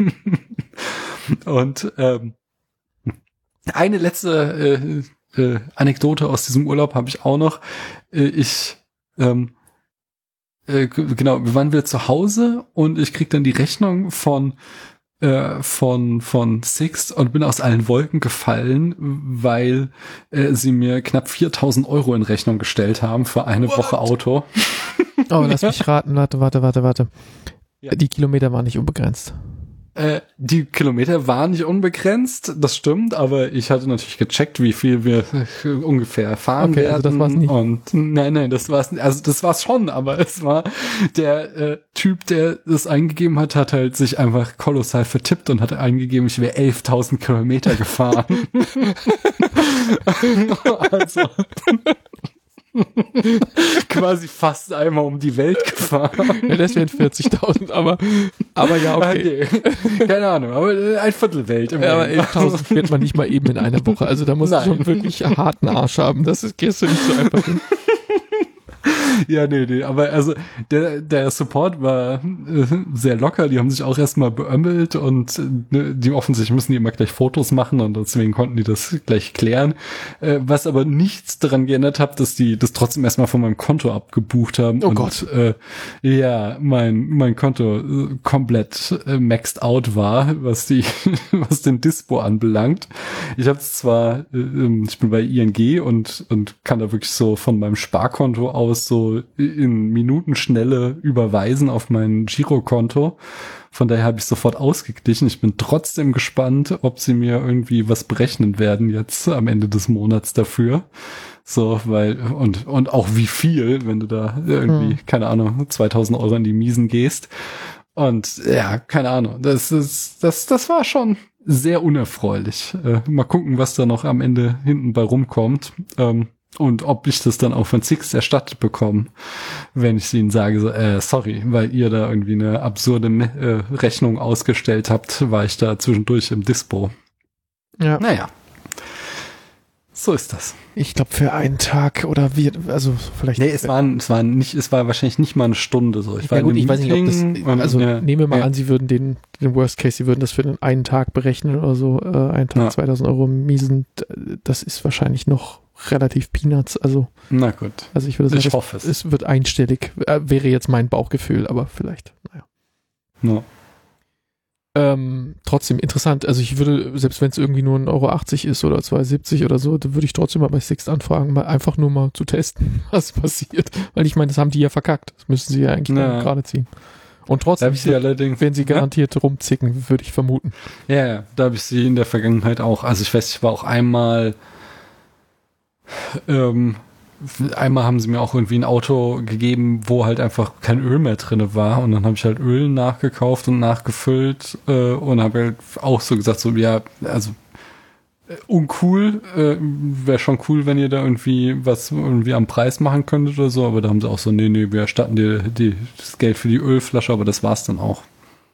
Und ähm, eine letzte äh, äh, Anekdote aus diesem Urlaub habe ich auch noch. Äh, ich ähm, äh, genau, wir waren wieder zu Hause und ich krieg dann die Rechnung von Äh, von von Sixt und bin aus allen Wolken gefallen, weil äh, sie mir knapp viertausend Euro in Rechnung gestellt haben für eine What? Woche Auto. Oh, lass mich raten, warte, warte, warte, warte. Ja. Die Kilometer waren nicht unbegrenzt. Äh, die Kilometer waren nicht unbegrenzt, das stimmt, aber ich hatte natürlich gecheckt, wie viel wir äh, ungefähr fahren okay, werden. Also das war's nicht. Und nein, nein, das war's nicht. Also das war's schon, aber es war der äh, Typ, der das eingegeben hat, hat halt sich einfach kolossal vertippt und hat eingegeben, ich wäre elftausend Kilometer gefahren. Also quasi fast einmal um die Welt gefahren. Ja, das wären vierzigtausend, aber, aber ja, okay. okay. Keine Ahnung, aber ein Viertel Welt. Ja, aber elftausend wird man nicht mal eben in einer Woche. Also da musst Nein. du schon wirklich einen harten Arsch haben. Das ist, gehst du nicht so einfach hin. Ja, nee, nee, aber also der der Support war äh, sehr locker, die haben sich auch erstmal beömmelt und äh, die offensichtlich müssen die immer gleich Fotos machen und deswegen konnten die das gleich klären, äh, was aber nichts daran geändert hat, dass die das trotzdem erstmal von meinem Konto abgebucht haben. Oh und, Gott. Äh, ja, mein mein Konto äh, komplett äh, maxed out war, was die was den Dispo anbelangt. Ich habe zwar, äh, ich bin bei I N G und und kann da wirklich so von meinem Sparkonto aus so in Minutenschnelle überweisen auf mein Girokonto. Von daher habe ich sofort ausgeglichen. Ich bin trotzdem gespannt, ob sie mir irgendwie was berechnen werden jetzt am Ende des Monats dafür. So, weil, und, und auch wie viel, wenn du da irgendwie, hm. keine Ahnung, zweitausend Euro in die Miesen gehst. Und ja, keine Ahnung, das ist, das, das war schon sehr unerfreulich. Äh, mal gucken, was da noch am Ende hinten bei rumkommt. Ähm, Und ob ich das dann auch von Sixt erstattet bekomme, wenn ich ihnen sage, so, äh, sorry, weil ihr da irgendwie eine absurde äh, Rechnung ausgestellt habt, war ich da zwischendurch im Dispo. Ja. Naja. So ist das. Ich glaube für einen Tag oder wie, also vielleicht. Nee, es war, es war nicht, es war wahrscheinlich nicht mal eine Stunde so. Ich ja war gut, in ich weiß nicht, ob das, und, also ja, nehme mal ja. an, sie würden den, den Worst Case, sie würden das für den einen Tag berechnen oder so, äh, einen Tag, ja. zweitausend Euro miesen, das ist wahrscheinlich noch relativ Peanuts. Also, na gut. Also ich würde sagen, ich es, hoffe es. es wird einstellig. Äh, wäre jetzt mein Bauchgefühl, aber vielleicht, naja. No. Ähm, trotzdem interessant. Also ich würde, selbst wenn es irgendwie nur ein Euro achtzig ist oder zwei siebzig oder so, dann würde ich trotzdem mal bei Sixt anfragen, mal einfach nur mal zu testen, was passiert. Weil ich meine, das haben die ja verkackt. Das müssen sie ja eigentlich ja. gerade ziehen. Und trotzdem, sie allerdings, wenn sie garantiert ja? rumzicken, würde ich vermuten. Ja, ja, da habe ich sie in der Vergangenheit auch. Also ich weiß, ich war auch einmal ähm, einmal haben sie mir auch irgendwie ein Auto gegeben, wo halt einfach kein Öl mehr drin war und dann habe ich halt Öl nachgekauft und nachgefüllt äh, und habe halt auch so gesagt, so ja, also äh, uncool, äh, wäre schon cool, wenn ihr da irgendwie was irgendwie am Preis machen könntet oder so, aber da haben sie auch so, nee, nee, wir erstatten dir die, das Geld für die Ölflasche, aber das war's dann auch.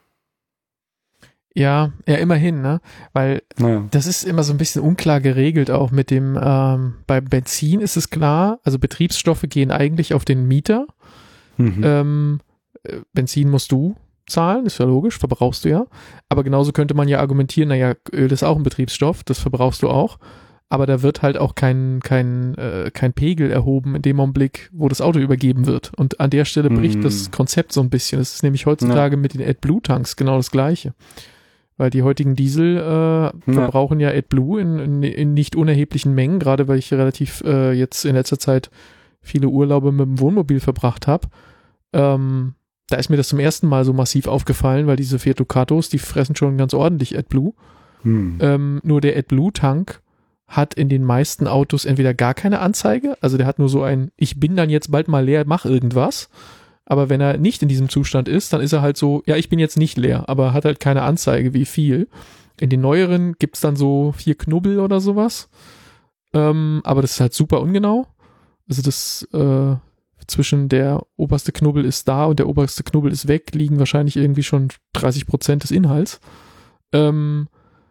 Ja, ja, immerhin, ne? Weil naja. Das ist immer so ein bisschen unklar geregelt auch mit dem, ähm, bei Benzin ist es klar, also Betriebsstoffe gehen eigentlich auf den Mieter. Mhm. Ähm, Benzin musst du zahlen, ist ja logisch, verbrauchst du ja. Aber genauso könnte man ja argumentieren, naja, Öl ist auch ein Betriebsstoff, das verbrauchst du auch. Aber da wird halt auch kein, kein, äh, kein Pegel erhoben in dem Augenblick, wo das Auto übergeben wird. Und an der Stelle bricht mhm. das Konzept so ein bisschen. Das ist nämlich heutzutage ja. mit den AdBlue-Tanks genau das Gleiche. Weil die heutigen Diesel äh, verbrauchen ja, ja AdBlue in, in, in nicht unerheblichen Mengen, gerade weil ich relativ äh, jetzt in letzter Zeit viele Urlaube mit dem Wohnmobil verbracht habe. Ähm, da ist mir das zum ersten Mal so massiv aufgefallen, weil diese Fiat Ducatos, die fressen schon ganz ordentlich AdBlue. Hm. Ähm, nur der AdBlue-Tank hat in den meisten Autos entweder gar keine Anzeige, also der hat nur so ein, ich bin dann jetzt bald mal leer, mach irgendwas. Aber wenn er nicht in diesem Zustand ist, dann ist er halt so, ja, ich bin jetzt nicht leer, aber hat halt keine Anzeige, wie viel. In den neueren gibt's dann so vier Knubbel oder sowas. Ähm, aber das ist halt super ungenau. Also das äh, zwischen der oberste Knubbel ist da und der oberste Knubbel ist weg, liegen wahrscheinlich irgendwie schon dreißig Prozent des Inhalts. Ähm,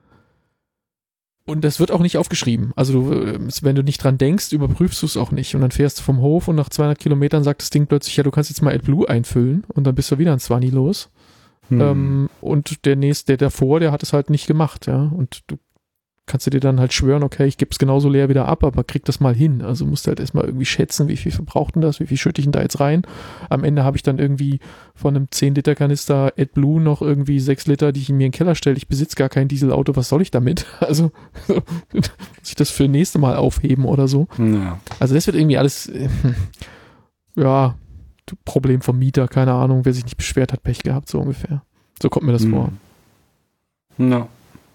Und das wird auch nicht aufgeschrieben. Also du, wenn du nicht dran denkst, überprüfst du es auch nicht. Und dann fährst du vom Hof und nach zweihundert Kilometern sagt das Ding plötzlich, ja, du kannst jetzt mal AdBlue einfüllen und dann bist du wieder ein Zwanni los. Hm. Ähm, und der nächste, der davor, der hat es halt nicht gemacht, ja. Und du kannst du dir dann halt schwören, okay, ich gebe es genauso leer wieder ab, aber krieg das mal hin. Also musst du halt erstmal irgendwie schätzen, wie viel verbraucht denn das, wie viel schütte ich denn da jetzt rein. Am Ende habe ich dann irgendwie von einem zehn Liter Kanister AdBlue noch irgendwie sechs Liter, die ich in mir in den Keller stelle. Ich besitze gar kein Dieselauto, was soll ich damit? Also muss ich das für nächste Mal aufheben oder so. Ja. Also das wird irgendwie alles, äh, ja, Problem vom Mieter, keine Ahnung, wer sich nicht beschwert hat, Pech gehabt, so ungefähr. So kommt mir das hm. vor. Ja.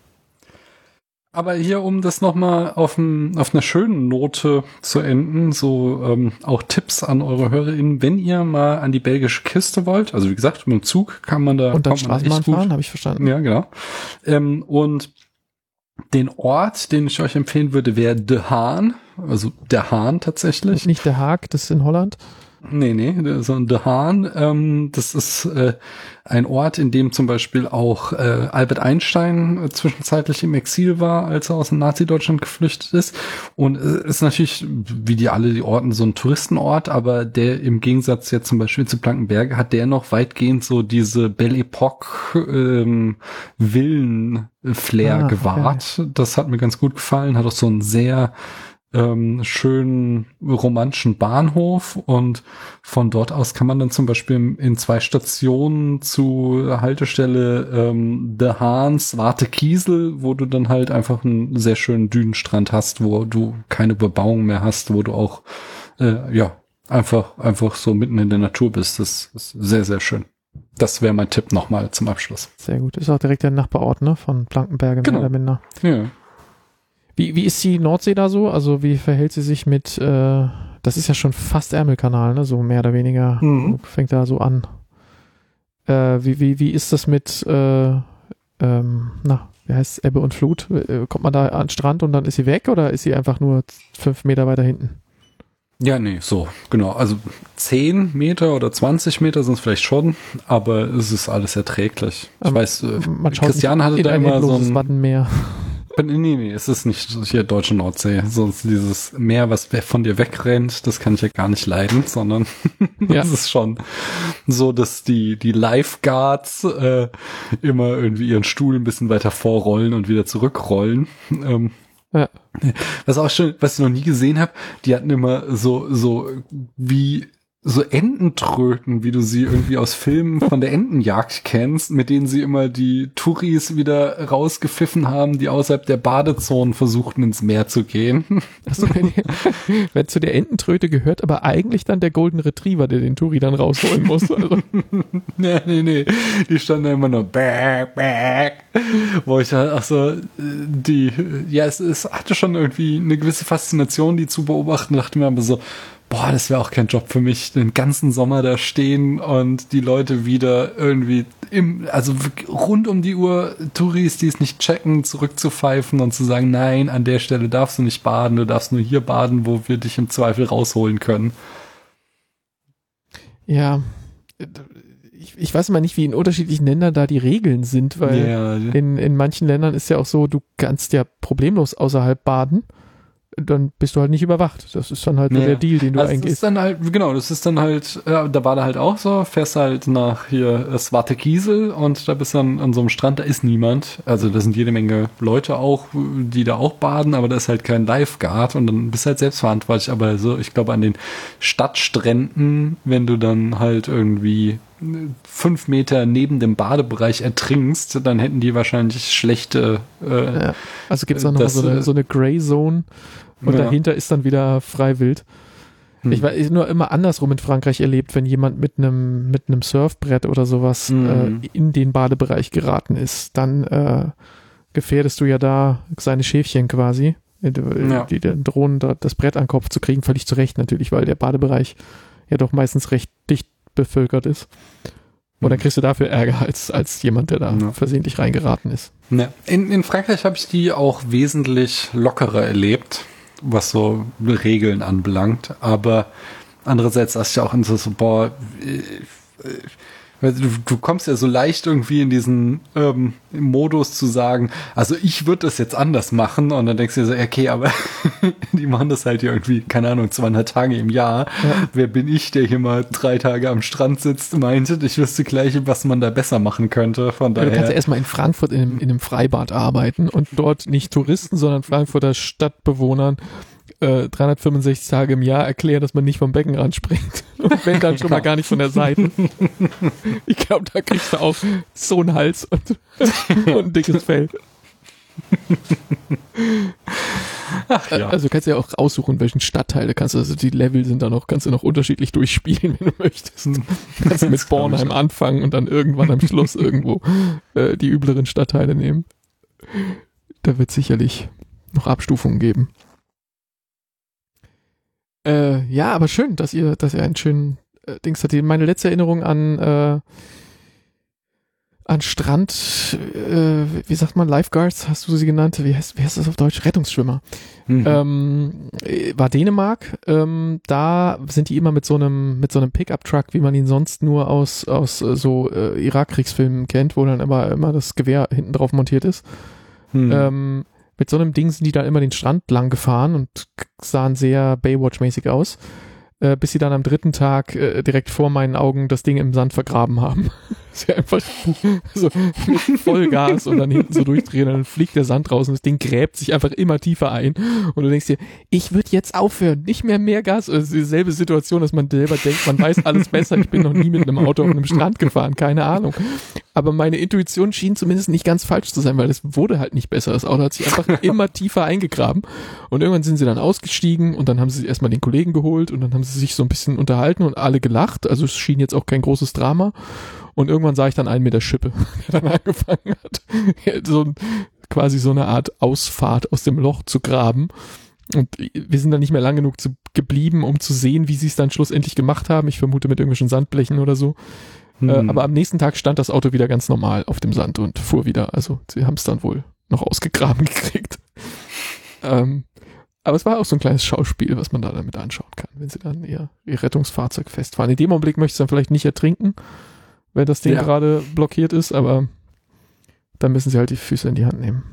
Aber hier, um das nochmal auf, ein, auf einer schönen Note zu enden, so ähm, auch Tipps an eure HörerInnen, wenn ihr mal an die belgische Küste wollt, also wie gesagt, mit dem Zug kann man da... Und dann Straßenbahn fahren, habe ich verstanden. Ja, genau. Ähm, und den Ort, den ich euch empfehlen würde, wäre De Haan, also der Hahn tatsächlich. Und nicht der Haag, das ist in Holland? Nee, nee, sondern De Haan, ähm, das ist äh, ein Ort, in dem zum Beispiel auch äh, Albert Einstein äh, zwischenzeitlich im Exil war, als er aus dem Nazi-Deutschland geflüchtet ist. Und es ist natürlich, wie die alle die Orten, so ein Touristenort, aber der im Gegensatz jetzt zum Beispiel zu Blankenberge hat der noch weitgehend so diese Belle Epoque ähm, Villen-Flair ah, gewahrt. Okay. Das hat mir ganz gut gefallen, hat auch so einen sehr Ähm, schönen romantischen Bahnhof und von dort aus kann man dann zum Beispiel in zwei Stationen zu Haltestelle ähm, De Haan, Zwarte Kiesel, wo du dann halt einfach einen sehr schönen Dünenstrand hast, wo du keine Bebauung mehr hast, wo du auch äh, ja einfach einfach so mitten in der Natur bist. Das ist sehr, sehr schön. Das wäre mein Tipp nochmal zum Abschluss. Sehr gut. Ist auch direkt der Nachbarort, ne? Von Blankenberge, genau. mehr oder minder. Ja. Wie, wie ist die Nordsee da so? Also wie verhält sie sich mit, äh, das ist ja schon fast Ärmelkanal, ne? So mehr oder weniger. Mhm. Fängt da so an. Äh, wie, wie, wie ist das mit, äh, ähm, na, wie heißt Ebbe und Flut? Äh, kommt man da an den Strand und dann ist sie weg oder ist sie einfach nur fünf Meter weiter hinten? Ja, nee, so, genau. Also zehn Meter oder zwanzig Meter sind es vielleicht schon, aber es ist alles erträglich. Ich um, weiß, äh, Christian hatte da immer so ein Wattenmeer. Nee, nee, es ist nicht hier deutsche Nordsee. Sonst dieses Meer, was von dir wegrennt, das kann ich ja gar nicht leiden, sondern ja. Es ist schon so, dass die die Lifeguards äh, immer irgendwie ihren Stuhl ein bisschen weiter vorrollen und wieder zurückrollen. Ähm, Ja. Was auch schön, was ich noch nie gesehen habe, die hatten immer so, so wie so Ententröten, wie du sie irgendwie aus Filmen von der Entenjagd kennst, mit denen sie immer die Touris wieder rausgepfiffen haben, die außerhalb der Badezonen versuchten, ins Meer zu gehen. Also, wenn, wenn zu der Ententröte gehört, aber eigentlich dann der Golden Retriever, der den Touri dann rausholen muss. Also. nee, nee, nee. Die standen da immer nur back, back. Wo ich halt, ach so, die, ja, es, es hatte schon irgendwie eine gewisse Faszination, die zu beobachten, dachte mir aber so, boah, das wäre auch kein Job für mich, den ganzen Sommer da stehen und die Leute wieder irgendwie im, also rund um die Uhr Touris, die es nicht checken, zurückzupfeifen und zu sagen, nein, an der Stelle darfst du nicht baden, du darfst nur hier baden, wo wir dich im Zweifel rausholen können. Ja, ich, ich weiß mal nicht, wie in unterschiedlichen Ländern da die Regeln sind, weil ja. in, in manchen Ländern ist ja auch so, du kannst ja problemlos außerhalb baden. Dann bist du halt nicht überwacht. Das ist dann halt nur ja. der Deal, den du also eingehst. Das ist dann halt, genau, das ist dann halt, ja, da war da halt auch so, fährst halt nach hier Swarte Kiesel und da bist du dann an so einem Strand, da ist niemand. Also da sind jede Menge Leute auch, die da auch baden, aber da ist halt kein Lifeguard und dann bist du halt selbstverantwortlich. Aber so, ich glaube, an den Stadtstränden, wenn du dann halt irgendwie fünf Meter neben dem Badebereich ertrinkst, dann hätten die wahrscheinlich schlechte äh, ja. Also gibt es auch noch das, so eine, so eine Grey Zone und ja. dahinter ist dann wieder frei wild. Hm. Ich weiß nur immer andersrum in Frankreich erlebt, wenn jemand mit einem mit einem Surfbrett oder sowas hm. äh, in den Badebereich geraten ist, dann äh, gefährdest du ja da seine Schäfchen quasi, die, ja. die dann drohen, da das Brett an den Kopf zu kriegen, völlig zu Recht natürlich, weil der Badebereich ja doch meistens recht dicht bevölkert ist. Und dann kriegst du dafür Ärger als, als jemand, der da ja. versehentlich reingeraten ist. Ja. In, in Frankreich habe ich die auch wesentlich lockerer erlebt, was so Regeln anbelangt. Aber andererseits hast du ja auch in so, boah, äh, äh, Du, du kommst ja so leicht irgendwie in diesen ähm, Modus zu sagen, also ich würde das jetzt anders machen und dann denkst du dir so, okay, aber die machen das halt irgendwie, keine Ahnung, zweihundert Tage im Jahr. Ja. Wer bin ich, der hier mal drei Tage am Strand sitzt, meinte, ich wüsste gleich, was man da besser machen könnte. Von daher. Ja, du kannst ja erstmal in Frankfurt in einem, in einem Freibad arbeiten und dort nicht Touristen, sondern Frankfurter Stadtbewohnern Äh, dreihundertfünfundsechzig Tage im Jahr erklären, dass man nicht vom Beckenrand springt. Und wenn dann schon mal gar nicht von der Seite. Ich glaube, da kriegst du auch so einen Hals und, und ein dickes Fell. Ach, ja. Also kannst du ja auch aussuchen, welchen Stadtteil du kannst. Also die Level sind da noch, kannst du noch unterschiedlich durchspielen, wenn du möchtest. Du kannst mit Bornheim anfangen und dann irgendwann am Schluss irgendwo äh, die übleren Stadtteile nehmen. Da wird sicherlich noch Abstufungen geben. Äh, ja, aber schön, dass ihr, dass ihr einen schönen äh, Dings hattet. Meine letzte Erinnerung an äh, an Strand, äh, wie sagt man, Lifeguards, hast du sie genannt? Wie heißt, wie heißt das auf Deutsch? Rettungsschwimmer. Mhm. Ähm, war Dänemark. Ähm, da sind die immer mit so einem mit so einem Pickup-Truck, wie man ihn sonst nur aus aus äh, so äh, Irak-Kriegsfilmen kennt, wo dann immer immer das Gewehr hinten drauf montiert ist. Mhm. Ähm, Mit so einem Ding sind die dann immer den Strand lang gefahren und sahen sehr Baywatch-mäßig aus, äh, bis sie dann am dritten Tag äh, direkt vor meinen Augen das Ding im Sand vergraben haben. Sie einfach so mit Vollgas und dann hinten so durchdrehen, dann fliegt der Sand raus und das Ding gräbt sich einfach immer tiefer ein. Und du denkst dir, ich würde jetzt aufhören, nicht mehr mehr Gas. Also dieselbe Situation, dass man selber denkt, man weiß alles besser. Ich bin noch nie mit einem Auto auf einem Strand gefahren, keine Ahnung. Aber meine Intuition schien zumindest nicht ganz falsch zu sein, weil es wurde halt nicht besser. Das Auto hat sich einfach immer tiefer eingegraben. Und irgendwann sind sie dann ausgestiegen und dann haben sie erstmal den Kollegen geholt und dann haben sie sich so ein bisschen unterhalten und alle gelacht. Also es schien jetzt auch kein großes Drama. Und irgendwann sah ich dann einen mit der Schippe, der dann angefangen hat, so quasi so eine Art Ausfahrt aus dem Loch zu graben. Und wir sind dann nicht mehr lang genug zu, geblieben, um zu sehen, wie sie es dann schlussendlich gemacht haben. Ich vermute mit irgendwelchen Sandblechen oder so. Hm. Äh, aber am nächsten Tag stand das Auto wieder ganz normal auf dem Sand und fuhr wieder. Also sie haben es dann wohl noch ausgegraben gekriegt. ähm, aber es war auch so ein kleines Schauspiel, was man da damit anschauen kann, wenn sie dann ihr, ihr Rettungsfahrzeug festfahren. In dem Augenblick möchte ich dann vielleicht nicht ertrinken, wenn das Ding ja. gerade blockiert ist, aber dann müssen sie halt die Füße in die Hand nehmen.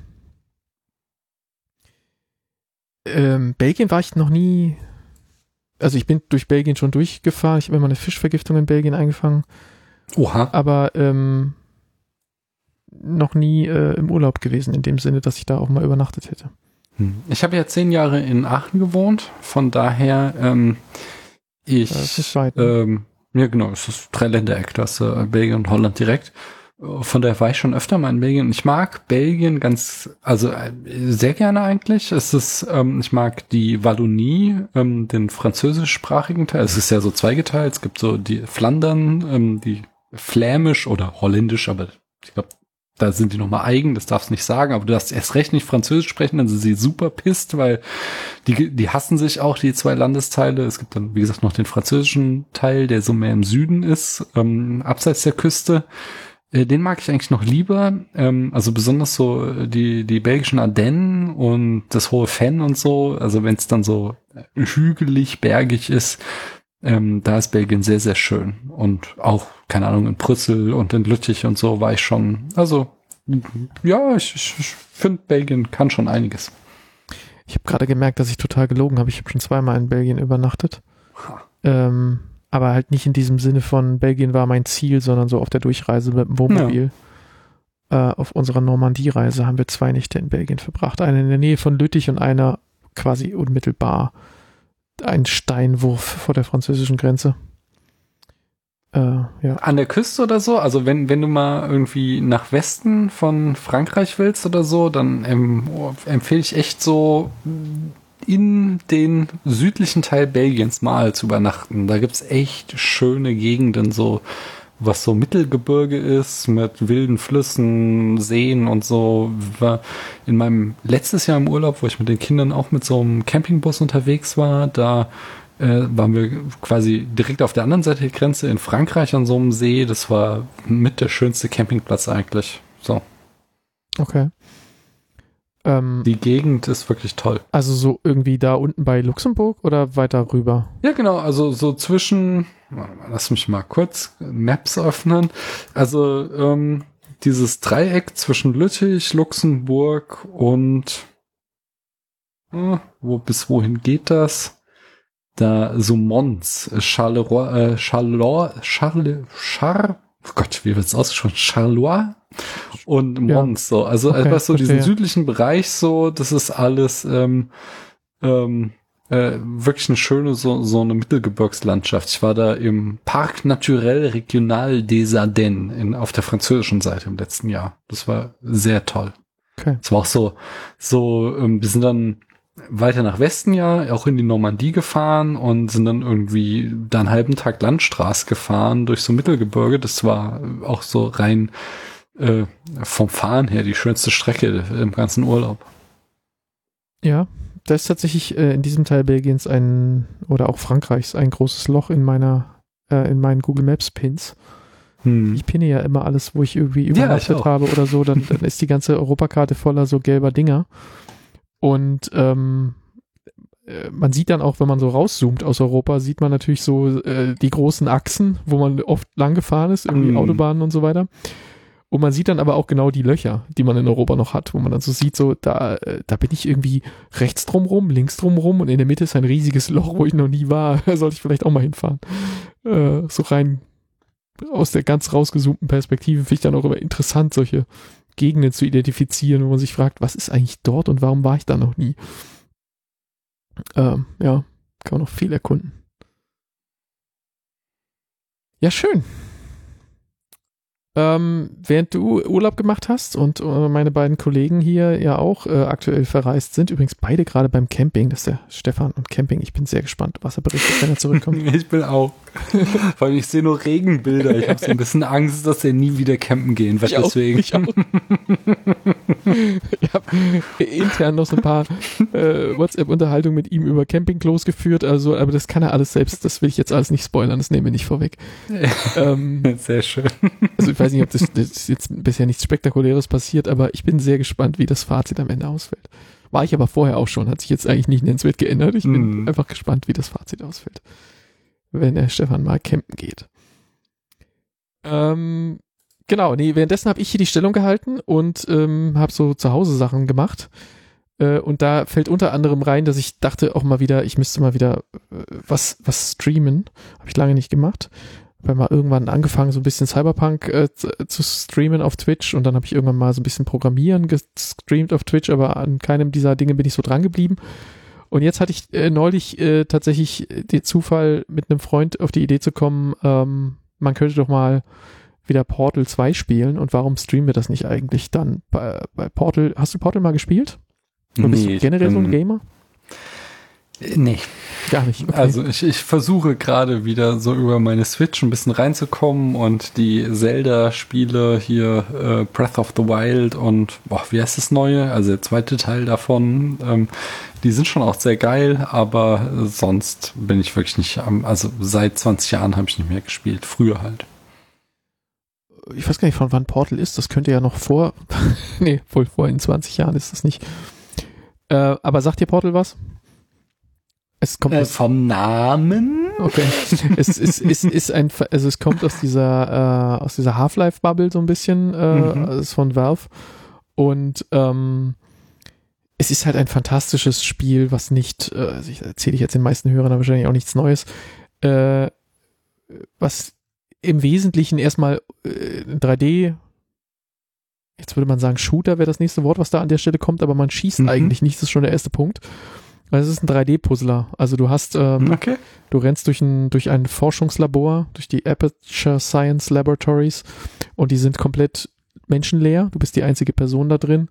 Ähm, Belgien war ich noch nie, also ich bin durch Belgien schon durchgefahren, ich habe immer eine Fischvergiftung in Belgien eingefangen. Oha. Aber ähm, noch nie äh, im Urlaub gewesen, in dem Sinne, dass ich da auch mal übernachtet hätte. Ich habe ja zehn Jahre in Aachen gewohnt, von daher ähm, ich das ist weit, ähm, ja genau, es ist Dreiländereck, das ist äh, Belgien und Holland direkt. Von daher war ich schon öfter mal in Belgien. Ich mag Belgien ganz, also äh, sehr gerne eigentlich. Es ist, ähm, ich mag die Wallonie, ähm, den französischsprachigen Teil. Es ist ja so zweigeteilt. Es gibt so die Flandern, ähm, die Flämisch oder Holländisch, aber ich glaube, da sind die nochmal eigen, das darfst du nicht sagen, aber du darfst erst recht nicht Französisch sprechen, dann sind sie super pisst, weil die, die hassen sich auch, die zwei Landesteile. Es gibt dann, wie gesagt, noch den französischen Teil, der so mehr im Süden ist, ähm, abseits der Küste. Den mag ich eigentlich noch lieber, ähm, also besonders so die die belgischen Ardennen und das hohe Fenn und so, also wenn es dann so hügelig, bergig ist, ähm, da ist Belgien sehr, sehr schön. Und auch, keine Ahnung, in Brüssel und in Lüttich und so war ich schon, also ja, ich, ich, ich finde, Belgien kann schon einiges. Ich habe gerade gemerkt, dass ich total gelogen habe, ich habe schon zweimal in Belgien übernachtet. Ähm, aber halt nicht in diesem Sinne von Belgien war mein Ziel, sondern so auf der Durchreise mit dem Wohnmobil. Ja. Äh, auf unserer Normandie-Reise haben wir zwei Nächte in Belgien verbracht. Eine in der Nähe von Lüttich und eine quasi unmittelbar ein Steinwurf vor der französischen Grenze. Äh, ja. An der Küste oder so? Also wenn, wenn du mal irgendwie nach Westen von Frankreich willst oder so, dann ähm, empfehle ich echt so in den südlichen Teil Belgiens mal zu übernachten. Da gibt's echt schöne Gegenden, so was so Mittelgebirge ist, mit wilden Flüssen, Seen und so. War in meinem letztes Jahr im Urlaub, wo ich mit den Kindern auch mit so einem Campingbus unterwegs war, da äh, waren wir quasi direkt auf der anderen Seite der Grenze in Frankreich an so einem See. Das war mit der schönste Campingplatz eigentlich. So. Okay. Ähm, Die Gegend ist wirklich toll. Also so irgendwie da unten bei Luxemburg oder weiter rüber? Ja, genau, also so zwischen, lass mich mal kurz Maps öffnen. Also ähm, dieses Dreieck zwischen Lüttich, Luxemburg und äh, wo bis wohin geht das? Da so Mons, Charleroi, äh, Charleroi, Charle, Char, oh Gott, wie wird's ausgesprochen? Charleroi und Mons, ja. So. Also okay, etwas so verstehe. Diesen südlichen Bereich so, das ist alles ähm, ähm, äh, wirklich eine schöne, so, so eine Mittelgebirgslandschaft. Ich war da im Parc Naturel Regional des Ardennes in, auf der französischen Seite im letzten Jahr. Das war sehr toll. Okay. Es war auch so, so, ähm, wir sind dann weiter nach Westen ja, auch in die Normandie gefahren und sind dann irgendwie da einen halben Tag Landstraße gefahren durch so Mittelgebirge. Das war auch so rein äh, vom Fahren her die schönste Strecke im ganzen Urlaub. Ja, da ist tatsächlich äh, in diesem Teil Belgiens ein, oder auch Frankreichs, ein großes Loch in meiner, äh, in meinen Google Maps Pins. Hm. Ich pinne ja immer alles, wo ich irgendwie übernachtet ja, habe oder so, dann, dann ist die ganze Europakarte voller so gelber Dinger. Und ähm, man sieht dann auch, wenn man so rauszoomt aus Europa, sieht man natürlich so äh, die großen Achsen, wo man oft lang gefahren ist, irgendwie mm. Autobahnen und so weiter. Und man sieht dann aber auch genau die Löcher, die man in Europa noch hat, wo man dann so sieht, so da, äh, da bin ich irgendwie rechts drumrum, links drumrum und in der Mitte ist ein riesiges Loch, wo ich noch nie war. Da sollte ich vielleicht auch mal hinfahren. Äh, so rein aus der ganz rausgezoomten Perspektive finde ich dann auch immer interessant, solche Gegenden zu identifizieren, wo man sich fragt, was ist eigentlich dort und warum war ich da noch nie? Ähm, ja, kann man noch viel erkunden. Ja, schön. Ähm, während du Urlaub gemacht hast und äh, meine beiden Kollegen hier ja auch äh, aktuell verreist sind, übrigens beide gerade beim Camping, das ist der Stefan und Camping, ich bin sehr gespannt, was er berichtet, wenn er zurückkommt. Ich bin auch. Vor allem, ich sehe nur Regenbilder, ich habe so ein bisschen Angst, dass er nie wieder campen gehen wird, deswegen. Ich, auch, ich, ich habe intern noch so ein paar äh, WhatsApp-Unterhaltungen mit ihm über Campingklos geführt, also, aber das kann er alles selbst, das will ich jetzt alles nicht spoilern, das nehmen wir nicht vorweg. ähm, sehr schön. Also ich weiß nicht, ob das, das jetzt bisher nichts Spektakuläres passiert, aber ich bin sehr gespannt, wie das Fazit am Ende ausfällt. War ich aber vorher auch schon, hat sich jetzt eigentlich nicht nennenswert geändert. Ich bin mm. einfach gespannt, wie das Fazit ausfällt, wenn der Stefan mal campen geht. Ähm, genau, nee, währenddessen habe ich hier die Stellung gehalten und ähm, habe so zu Hause Sachen gemacht. Äh, und da fällt unter anderem rein, dass ich dachte auch mal wieder, ich müsste mal wieder äh, was, was streamen. Habe ich lange nicht gemacht. habe mal irgendwann angefangen, so ein bisschen Cyberpunk äh, zu, zu streamen auf Twitch und dann habe ich irgendwann mal so ein bisschen Programmieren gestreamt auf Twitch, aber an keinem dieser Dinge bin ich so dran geblieben. Und jetzt hatte ich äh, neulich äh, tatsächlich den Zufall, mit einem Freund auf die Idee zu kommen, ähm, man könnte doch mal wieder Portal zwei spielen und warum streamen wir das nicht eigentlich dann bei, bei Portal? Hast du Portal mal gespielt? Oder bist nee, du generell so ein Gamer? Nee. Gar nicht. Okay. Also ich, ich versuche gerade wieder so über meine Switch ein bisschen reinzukommen und die Zelda-Spiele hier, äh, Breath of the Wild und, boah, wie heißt das neue? Also der zweite Teil davon, ähm, die sind schon auch sehr geil, aber sonst bin ich wirklich nicht am, also seit zwanzig Jahren habe ich nicht mehr gespielt, früher halt. Ich weiß gar nicht, von wann Portal ist, das könnte ja noch vor, nee, wohl vor in zwanzig Jahren ist das nicht. Äh, aber sagt dir Portal was? Es kommt äh, vom Namen? Okay. es ist, ist, ist ein, also es kommt aus dieser, äh, aus dieser Half-Life-Bubble so ein bisschen, äh, mhm. Es ist von Valve. Und ähm, es ist halt ein fantastisches Spiel, was nicht, äh, also ich erzähle ich jetzt den meisten Hörern aber wahrscheinlich auch nichts Neues, äh, was im Wesentlichen erstmal äh, drei D, jetzt würde man sagen Shooter wäre das nächste Wort, was da an der Stelle kommt, aber man schießt mhm. eigentlich nicht, das ist schon der erste Punkt. Es ist ein drei D-Puzzler. Also du hast, ähm, okay. du rennst durch ein, durch ein Forschungslabor, durch die Aperture Science Laboratories und die sind komplett menschenleer. Du bist die einzige Person da drin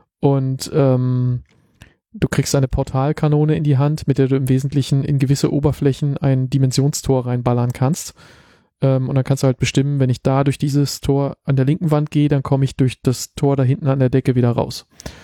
und ähm, du kriegst eine Portalkanone in die Hand, mit der du im Wesentlichen in gewisse Oberflächen ein Dimensionstor reinballern kannst. Ähm, und dann kannst du halt bestimmen, wenn ich da durch dieses Tor an der linken Wand gehe, dann komme ich durch das Tor da hinten an der Decke wieder raus.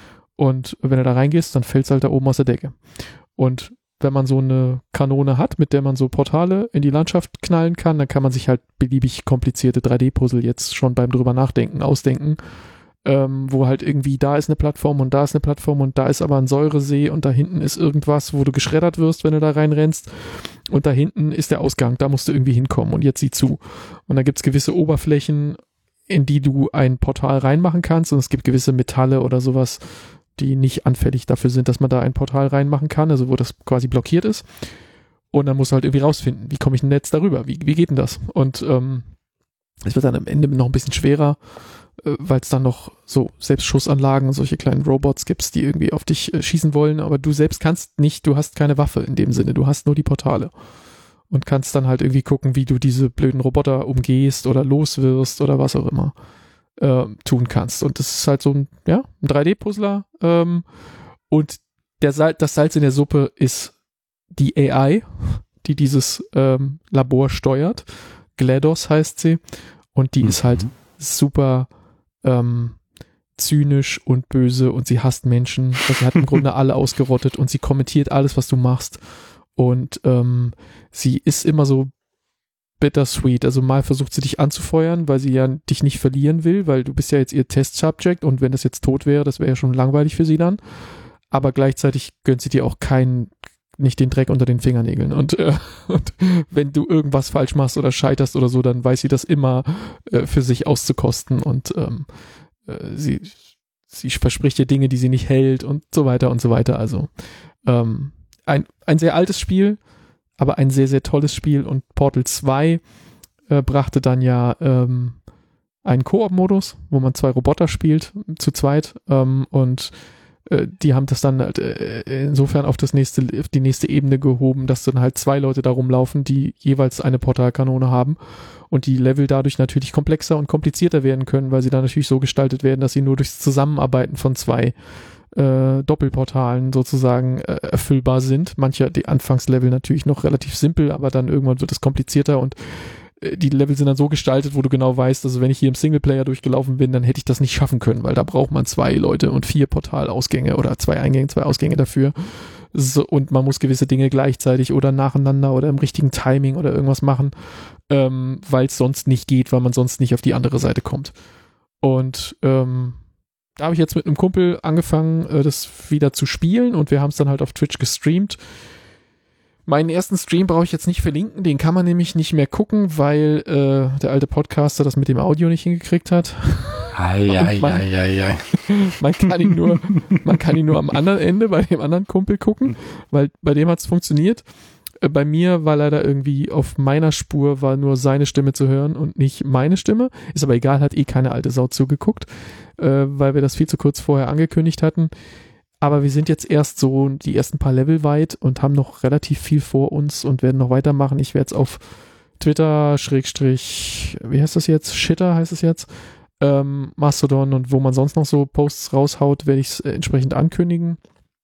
Und wenn du da reingehst, dann fällst du halt da oben aus der Decke. Und wenn man so eine Kanone hat, mit der man so Portale in die Landschaft knallen kann, dann kann man sich halt beliebig komplizierte drei D-Puzzle jetzt schon beim drüber nachdenken, ausdenken, ähm, wo halt irgendwie da ist eine Plattform und da ist eine Plattform und da ist aber ein Säuresee und da hinten ist irgendwas, wo du geschreddert wirst, wenn du da reinrennst. Und da hinten ist der Ausgang, da musst du irgendwie hinkommen und jetzt sieh zu. Und da gibt's gewisse Oberflächen, in die du ein Portal reinmachen kannst und es gibt gewisse Metalle oder sowas, die nicht anfällig dafür sind, dass man da ein Portal reinmachen kann, also wo das quasi blockiert ist. Und dann musst du halt irgendwie rausfinden, wie komme ich denn jetzt darüber? Wie, wie geht denn das? Und ähm, es wird dann am Ende noch ein bisschen schwerer, äh, weil es dann noch so Selbstschussanlagen, solche kleinen Robots gibt, die irgendwie auf dich äh, schießen wollen, aber du selbst kannst nicht, du hast keine Waffe in dem Sinne, du hast nur die Portale. Und kannst dann halt irgendwie gucken, wie du diese blöden Roboter umgehst oder loswirst oder was auch immer. Äh, tun kannst. Und das ist halt so ein, ja, ein drei D-Puzzler. Ähm, und der Sal- das Salz in der Suppe ist die A I, die dieses ähm, Labor steuert. GLaDOS heißt sie. Und die mhm. ist halt super ähm, zynisch und böse und sie hasst Menschen. Also sie hat im Grunde alle ausgerottet und sie kommentiert alles, was du machst. Und ähm, sie ist immer so bittersweet, also mal versucht sie dich anzufeuern, weil sie ja dich nicht verlieren will, weil du bist ja jetzt ihr Test-Subject und wenn das jetzt tot wäre, das wäre ja schon langweilig für sie dann, aber gleichzeitig gönnt sie dir auch keinen, nicht den Dreck unter den Fingernägeln und, äh, und wenn du irgendwas falsch machst oder scheiterst oder so, dann weiß sie das immer äh, für sich auszukosten und ähm, äh, sie, sie verspricht dir Dinge, die sie nicht hält und so weiter und so weiter, also ähm, ein, ein sehr altes Spiel, aber ein sehr, sehr tolles Spiel und Portal zwei äh, brachte dann ja ähm, einen Koop-Modus, wo man zwei Roboter spielt, zu zweit ähm, und äh, die haben das dann halt, äh, insofern auf das nächste, auf die nächste Ebene gehoben, dass dann halt zwei Leute da rumlaufen, die jeweils eine Portalkanone haben und die Level dadurch natürlich komplexer und komplizierter werden können, weil sie dann natürlich so gestaltet werden, dass sie nur durchs Zusammenarbeiten von zwei Äh, Doppelportalen sozusagen äh, erfüllbar sind. Manche, die Anfangslevel natürlich noch relativ simpel, aber dann irgendwann wird es komplizierter und äh, die Level sind dann so gestaltet, wo du genau weißt, also wenn ich hier im Singleplayer durchgelaufen bin, dann hätte ich das nicht schaffen können, weil da braucht man zwei Leute und vier Portalausgänge oder zwei Eingänge, zwei Ausgänge dafür. So, und man muss gewisse Dinge gleichzeitig oder nacheinander oder im richtigen Timing oder irgendwas machen, ähm, weil es sonst nicht geht, weil man sonst nicht auf die andere Seite kommt. Und ähm, da habe ich jetzt mit einem Kumpel angefangen, äh, das wieder zu spielen und wir haben es dann halt auf Twitch gestreamt. Meinen ersten Stream brauche ich jetzt nicht verlinken, den kann man nämlich nicht mehr gucken, weil äh, der alte Podcaster das mit dem Audio nicht hingekriegt hat. Ei, ei, man, ei, ei, ei. man kann ihn nur, man kann ihn nur am anderen Ende bei dem anderen Kumpel gucken, weil bei dem hat es funktioniert. Äh, bei mir war leider irgendwie auf meiner Spur war nur seine Stimme zu hören und nicht meine Stimme. Ist aber egal, hat eh keine alte Sau zugeguckt, äh, weil wir das viel zu kurz vorher angekündigt hatten. Aber wir sind jetzt erst so die ersten paar Level weit und haben noch relativ viel vor uns und werden noch weitermachen. Ich werde jetzt auf Twitter, Schrägstrich, wie heißt das jetzt? Shitter heißt es jetzt. Ähm, Mastodon und wo man sonst noch so Posts raushaut, werde ich es äh, entsprechend ankündigen.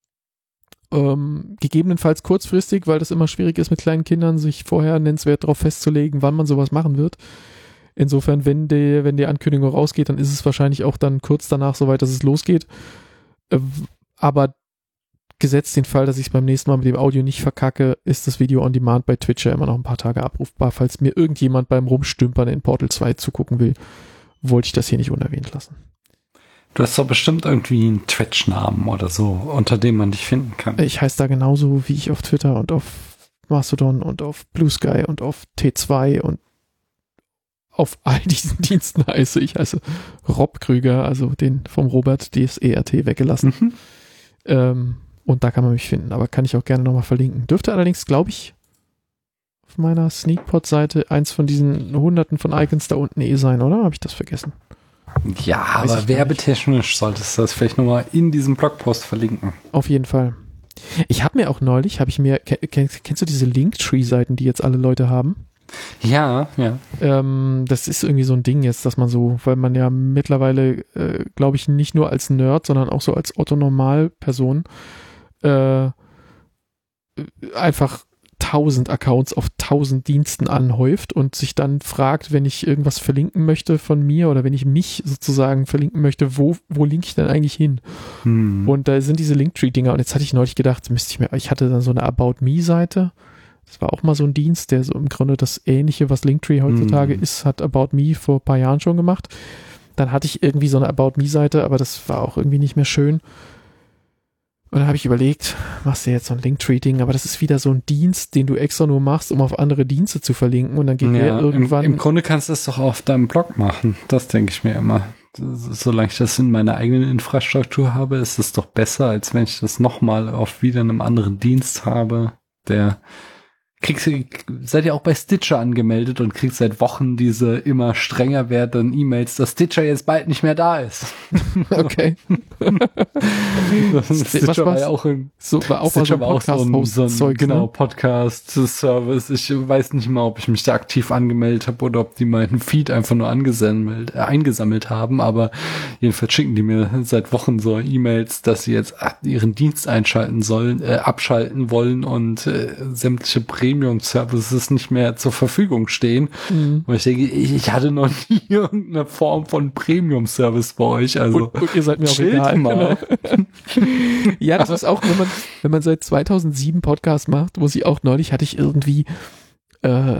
Ähm, gegebenenfalls kurzfristig, weil das immer schwierig ist mit kleinen Kindern, sich vorher nennenswert darauf festzulegen, wann man sowas machen wird. Insofern, wenn die, wenn die Ankündigung rausgeht, dann ist es wahrscheinlich auch dann kurz danach soweit, dass es losgeht. Äh, Aber gesetzt den Fall, dass ich es beim nächsten Mal mit dem Audio nicht verkacke, ist das Video on Demand bei Twitch ja immer noch ein paar Tage abrufbar. Falls mir irgendjemand beim Rumstümpern in Portal zwei zugucken will, wollte ich das hier nicht unerwähnt lassen. Du hast doch bestimmt irgendwie einen Twitch-Namen oder so, unter dem man dich finden kann. Ich heiße da genauso, wie ich auf Twitter und auf Mastodon und auf Blue Sky und auf T zwei und auf all diesen Diensten heiße. Ich heiße Rob Krüger, also den vom Robert D S E R T weggelassen. Mhm. Ähm, und da kann man mich finden, aber kann ich auch gerne nochmal verlinken. Dürfte allerdings, glaube ich, auf meiner Sneakpot-Seite eins von diesen hunderten von Icons da unten eh sein, oder? Habe ich das vergessen? Ja, Weiß aber werbetechnisch solltest du das vielleicht nochmal in diesem Blogpost verlinken. Auf jeden Fall. Ich habe mir auch neulich, habe ich mir, kennst, kennst du diese Linktree-Seiten, die jetzt alle Leute haben? Ja, ja. Ähm, das ist irgendwie so ein Ding jetzt, dass man so, weil man ja mittlerweile, äh, glaube ich, nicht nur als Nerd, sondern auch so als Otto-Normal-Person äh, einfach tausend Accounts auf tausend Diensten anhäuft und sich dann fragt, wenn ich irgendwas verlinken möchte von mir oder wenn ich mich sozusagen verlinken möchte, wo, wo linke ich denn eigentlich hin? Hm. Und da sind diese Linktree-Dinger und jetzt hatte ich neulich gedacht, müsste ich mir, ich hatte dann so eine About-Me-Seite. Das war auch mal so ein Dienst, der so im Grunde das Ähnliche, was Linktree heutzutage mm. ist, hat About Me vor ein paar Jahren schon gemacht. Dann hatte ich irgendwie so eine About Me-Seite, aber das war auch irgendwie nicht mehr schön. Und dann habe ich überlegt, machst du jetzt so ein Linktree-Ding, aber das ist wieder so ein Dienst, den du extra nur machst, um auf andere Dienste zu verlinken und dann geht ja, der irgendwann... Im, Im Grunde kannst du das doch auf deinem Blog machen, das denke ich mir immer. Solange ich das in meiner eigenen Infrastruktur habe, ist es doch besser, als wenn ich das nochmal auf wieder einem anderen Dienst habe, der... Kriegst, seid ihr auch bei Stitcher angemeldet und kriegst seit Wochen diese immer strenger werdenden E-Mails, dass Stitcher jetzt bald nicht mehr da ist. Okay. Stitcher was, was? war ja auch ein so, war auch Stitcher war auch so ein, so ein Zeug, genau, ne? Podcast-Service. Ich weiß nicht mal, ob ich mich da aktiv angemeldet habe oder ob die meinen Feed einfach nur angesammelt, äh, eingesammelt haben, aber jedenfalls schicken die mir seit Wochen so E-Mails, dass sie jetzt ihren Dienst einschalten sollen, äh, abschalten wollen und äh, sämtliche Prämien Premium-Services nicht mehr zur Verfügung stehen. Mhm. Und ich denke, ich, ich hatte noch nie irgendeine Form von Premium-Service bei euch. Also und, und ihr seid mir auch egal. Mal. Genau. Ja, das ist auch, wenn man, wenn man seit zweitausendsieben Podcast macht, wo sie auch neulich hatte ich irgendwie, äh,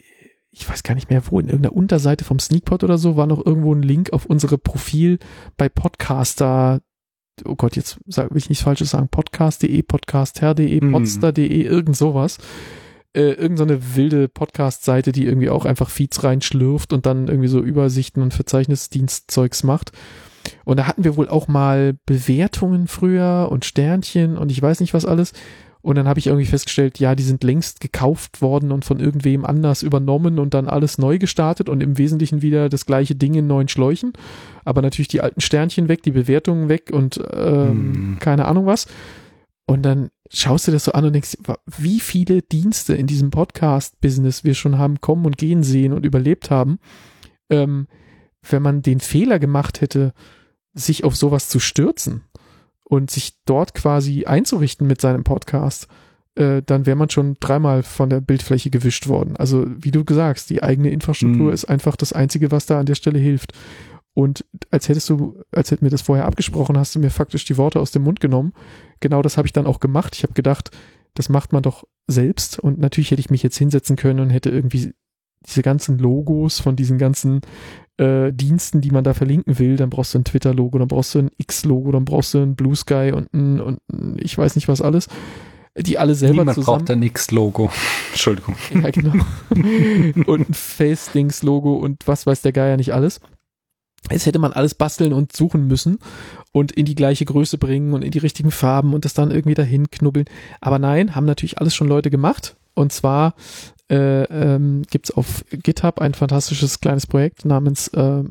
ich weiß gar nicht mehr wo, in irgendeiner Unterseite vom Sneakpot oder so, war noch irgendwo ein Link auf unsere Profil bei Podcaster. Oh Gott, jetzt sag, will ich nichts Falsches sagen, podcast punkt de, podcaster punkt de, podster punkt de, irgend sowas. Äh, irgend so eine wilde Podcast-Seite, die irgendwie auch einfach Feeds reinschlürft und dann irgendwie so Übersichten und Verzeichnisdienstzeugs macht. Und da hatten wir wohl auch mal Bewertungen früher und Sternchen und ich weiß nicht was alles. Und dann habe ich irgendwie festgestellt, ja, die sind längst gekauft worden und von irgendwem anders übernommen und dann alles neu gestartet und im Wesentlichen wieder das gleiche Ding in neuen Schläuchen. Aber natürlich die alten Sternchen weg, die Bewertungen weg und ähm, hm. keine Ahnung was. Und dann schaust du das so an und denkst, wie viele Dienste in diesem Podcast-Business wir schon haben kommen und gehen sehen und überlebt haben. Ähm, wenn man den Fehler gemacht hätte, sich auf sowas zu stürzen und sich dort quasi einzurichten mit seinem Podcast, äh, dann wäre man schon dreimal von der Bildfläche gewischt worden. Also wie du sagst, die eigene Infrastruktur mhm. ist einfach das Einzige, was da an der Stelle hilft. Und als hättest du, als hätten wir das vorher abgesprochen, hast du mir faktisch die Worte aus dem Mund genommen. Genau das habe ich dann auch gemacht. Ich habe gedacht, das macht man doch selbst. Und natürlich hätte ich mich jetzt hinsetzen können und hätte irgendwie diese ganzen Logos von diesen ganzen äh, Diensten, die man da verlinken will, dann brauchst du ein Twitter-Logo, dann brauchst du ein X-Logo, dann brauchst du ein Blue Sky und ein, und ein ich weiß nicht was alles, die alle selber Niemand zusammen... braucht ein X-Logo. Entschuldigung. Ja, genau. Und ein Face-Dings-Logo und was weiß der Geier nicht alles. Jetzt hätte man alles basteln und suchen müssen und in die gleiche Größe bringen und in die richtigen Farben und das dann irgendwie dahin knubbeln. Aber nein, haben natürlich alles schon Leute gemacht Und zwar äh, ähm, gibt es auf GitHub ein fantastisches kleines Projekt namens, äh, äh,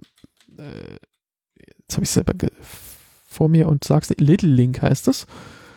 jetzt habe ich es selber ge- vor mir und sag's nicht, Little Link heißt es.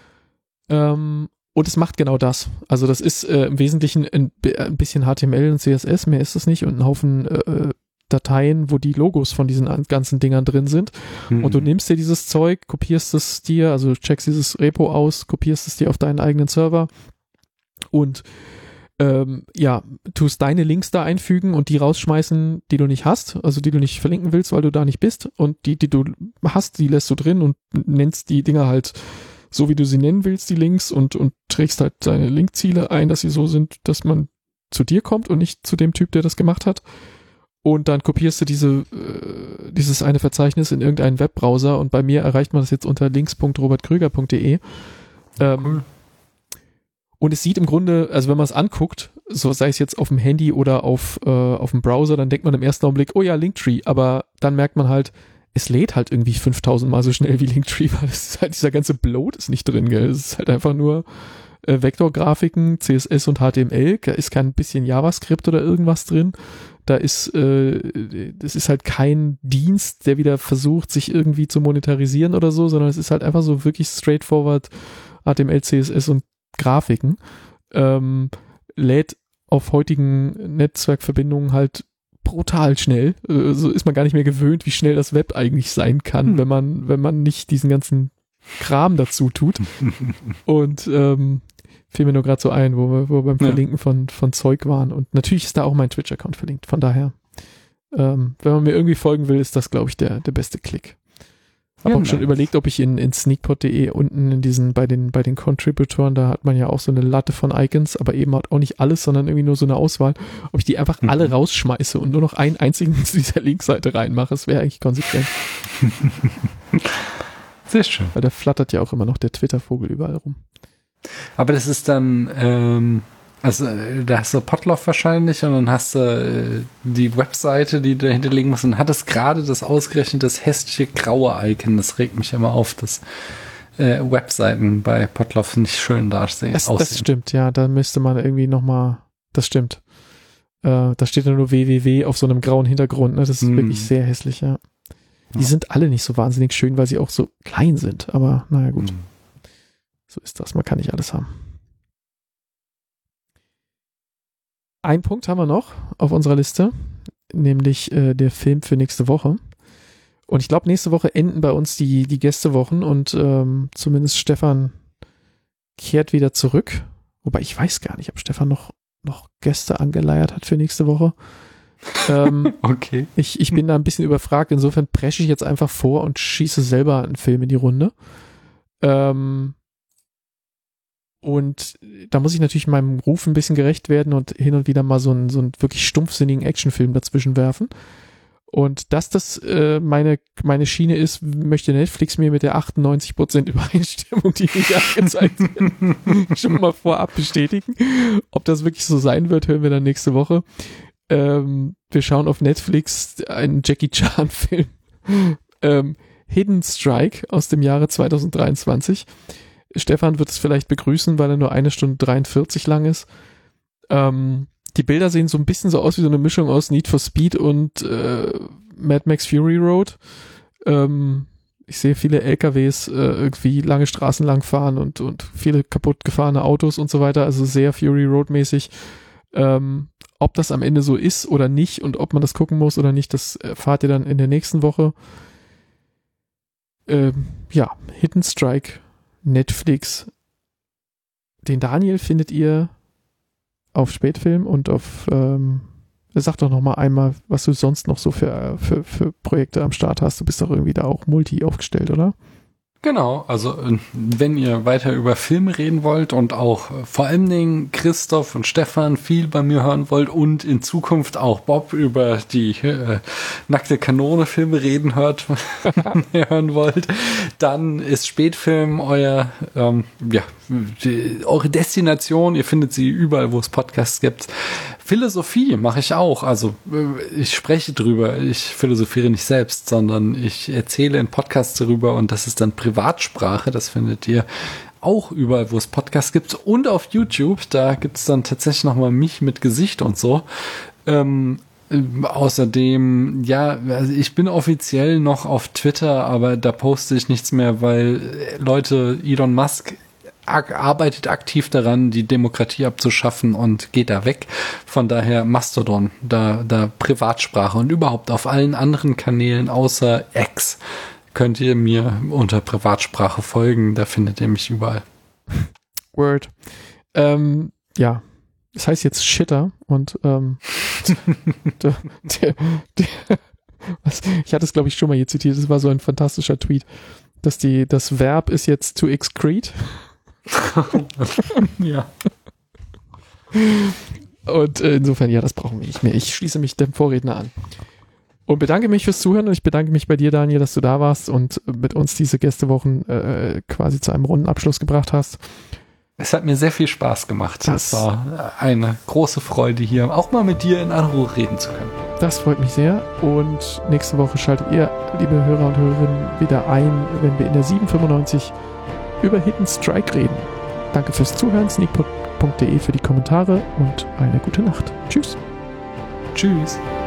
Ähm, und es macht genau das. Also das ist äh, im Wesentlichen ein, ein bisschen H T M L und C S S, mehr ist es nicht, und ein Haufen äh, Dateien, wo die Logos von diesen ganzen Dingern drin sind. Mhm. Und du nimmst dir dieses Zeug, kopierst es dir, also checkst dieses Repo aus, kopierst es dir auf deinen eigenen Server und ähm, ja, tust deine Links da einfügen und die rausschmeißen, die du nicht hast, also die du nicht verlinken willst, weil du da nicht bist, und die, die du hast, die lässt du drin und nennst die Dinger halt so, wie du sie nennen willst, die Links, und, und trägst halt deine Linkziele ein, dass sie so sind, dass man zu dir kommt und nicht zu dem Typ, der das gemacht hat. Und dann kopierst du diese, äh, dieses eine Verzeichnis in irgendeinen Webbrowser, und bei mir erreicht man das jetzt unter links punkt robert krüger punkt de. Ähm, cool. Und es sieht im Grunde, also wenn man es anguckt, so sei es jetzt auf dem Handy oder auf, äh, auf dem Browser, dann denkt man im ersten Augenblick, oh ja, Linktree, aber dann merkt man halt, es lädt halt irgendwie fünftausend Mal so schnell wie Linktree, weil es ist halt, dieser ganze Bloat ist nicht drin, gell? Es ist halt einfach nur äh, Vektorgrafiken, C S S und H T M L, da ist kein bisschen JavaScript oder irgendwas drin. Da ist, äh, das ist halt kein Dienst, der wieder versucht, sich irgendwie zu monetarisieren oder so, sondern es ist halt einfach so wirklich straightforward H T M L, C S S und Grafiken. Ähm, lädt auf heutigen Netzwerkverbindungen halt brutal schnell. Äh, so ist man gar nicht mehr gewöhnt, wie schnell das Web eigentlich sein kann, hm. wenn man, wenn man nicht diesen ganzen Kram dazu tut. Und ähm, fiel mir nur gerade so ein, wo wir, wo wir beim Verlinken ja. von, von Zeug waren. Und natürlich ist da auch mein Twitch-Account verlinkt. Von daher, ähm, wenn man mir irgendwie folgen will, ist das, glaube ich, der, der beste Klick. Habe ja, auch nice. schon überlegt, ob ich in, in sneakpot punkt de unten in diesen, bei den, bei den Contributoren, da hat man ja auch so eine Latte von Icons, aber eben halt auch nicht alles, sondern irgendwie nur so eine Auswahl, ob ich die einfach mhm. alle rausschmeiße und nur noch einen einzigen zu dieser Linkseite reinmache. Das wäre eigentlich konsequent. Sehr schön. Weil da flattert ja auch immer noch der Twitter-Vogel überall rum. Aber das ist dann, ähm, also da hast du Potloff wahrscheinlich und dann hast du äh, die Webseite, die du dahinter legen musst, und hattest gerade das ausgerechnet das hässliche graue Icon. Das regt mich immer auf, dass äh, Webseiten bei Potloff nicht schön dastehen. Das, das stimmt, ja, da müsste man irgendwie nochmal, das stimmt. Äh, da steht ja nur www auf so einem grauen Hintergrund, ne? Das ist mm. wirklich sehr hässlich, ja. Die ja. sind alle nicht so wahnsinnig schön, weil sie auch so klein sind, aber naja, gut. Mm. So ist das, man kann nicht alles haben. Ein Punkt haben wir noch auf unserer Liste, nämlich äh, der Film für nächste Woche. Und ich glaube, nächste Woche enden bei uns die, die Gästewochen und ähm, zumindest Stefan kehrt wieder zurück. Wobei ich weiß gar nicht, ob Stefan noch, noch Gäste angeleiert hat für nächste Woche. ähm, okay. Ich, ich bin da ein bisschen überfragt, insofern presche ich jetzt einfach vor und schieße selber einen Film in die Runde. Ähm, Und da muss ich natürlich meinem Ruf ein bisschen gerecht werden und hin und wieder mal so einen, so einen wirklich stumpfsinnigen Actionfilm dazwischen werfen. Und dass das äh, meine, meine Schiene ist, möchte Netflix mir mit der achtundneunzig Prozent Übereinstimmung, die mir angezeigt wird, schon mal vorab bestätigen. Ob das wirklich so sein wird, hören wir dann nächste Woche. Ähm, wir schauen auf Netflix einen Jackie Chan-Film. ähm, Hidden Strike aus dem Jahre zwanzig dreiundzwanzig. Stefan wird es vielleicht begrüßen, weil er nur eine Stunde dreiundvierzig lang ist. Ähm, die Bilder sehen so ein bisschen so aus wie so eine Mischung aus Need for Speed und äh, Mad Max Fury Road. Ähm, ich sehe viele L K Ws äh, irgendwie lange Straßen lang fahren und, und viele kaputt gefahrene Autos und so weiter. Also sehr Fury Road mäßig. Ähm, ob das am Ende so ist oder nicht und ob man das gucken muss oder nicht, das erfahrt ihr dann in der nächsten Woche. Ähm, ja, Hidden Strike. Netflix. Den Daniel findet ihr auf Spätfilm und auf, ähm, sag doch noch mal einmal, was du sonst noch so für, für, für Projekte am Start hast. Du bist doch irgendwie da auch multi aufgestellt, oder? Genau, also wenn ihr weiter über Filme reden wollt und auch vor allen Dingen Christoph und Stefan viel bei mir hören wollt und in Zukunft auch Bob über die äh, nackte Kanone Filme reden hört, hören wollt, dann ist Spätfilm euer, ähm, ja, die, eure Destination. Ihr findet sie überall, wo es Podcasts gibt. Philosophie mache ich auch. Also ich spreche drüber. Ich philosophiere nicht selbst, sondern ich erzähle in Podcasts darüber und das ist dann Privatsprache. Das findet ihr auch überall, wo es Podcasts gibt und auf YouTube. Da gibt es dann tatsächlich nochmal mich mit Gesicht und so. Ähm, äh, außerdem, ja, also ich bin offiziell noch auf Twitter, aber da poste ich nichts mehr, weil Leute, Elon Musk arbeitet aktiv daran, die Demokratie abzuschaffen und geht da weg. Von daher Mastodon, da, da Privatsprache und überhaupt auf allen anderen Kanälen außer X könnt ihr mir unter Privatsprache folgen. Da findet ihr mich überall. Word. Ähm, ja, das heißt jetzt Shitter und ähm, der, der, der, was, ich hatte es glaube ich schon mal hier zitiert, das war so ein fantastischer Tweet, dass die, das Verb ist jetzt to excrete. Ja. Und äh, insofern, ja, das brauchen wir nicht mehr. Ich schließe mich dem Vorredner an. Und bedanke mich fürs Zuhören und ich bedanke mich bei dir, Daniel, dass du da warst und mit uns diese Gästewochen äh, quasi zu einem runden Abschluss gebracht hast. Es hat mir sehr viel Spaß gemacht. Es war eine große Freude, hier auch mal mit dir in aller Ruhe reden zu können. Das freut mich sehr. Und nächste Woche schaltet ihr, liebe Hörer und Hörerinnen, wieder ein, wenn wir in der sieben fünfundneunzig über Hidden Strike reden. Danke fürs Zuhören, sneakpot punkt de für die Kommentare und eine gute Nacht. Tschüss. Tschüss.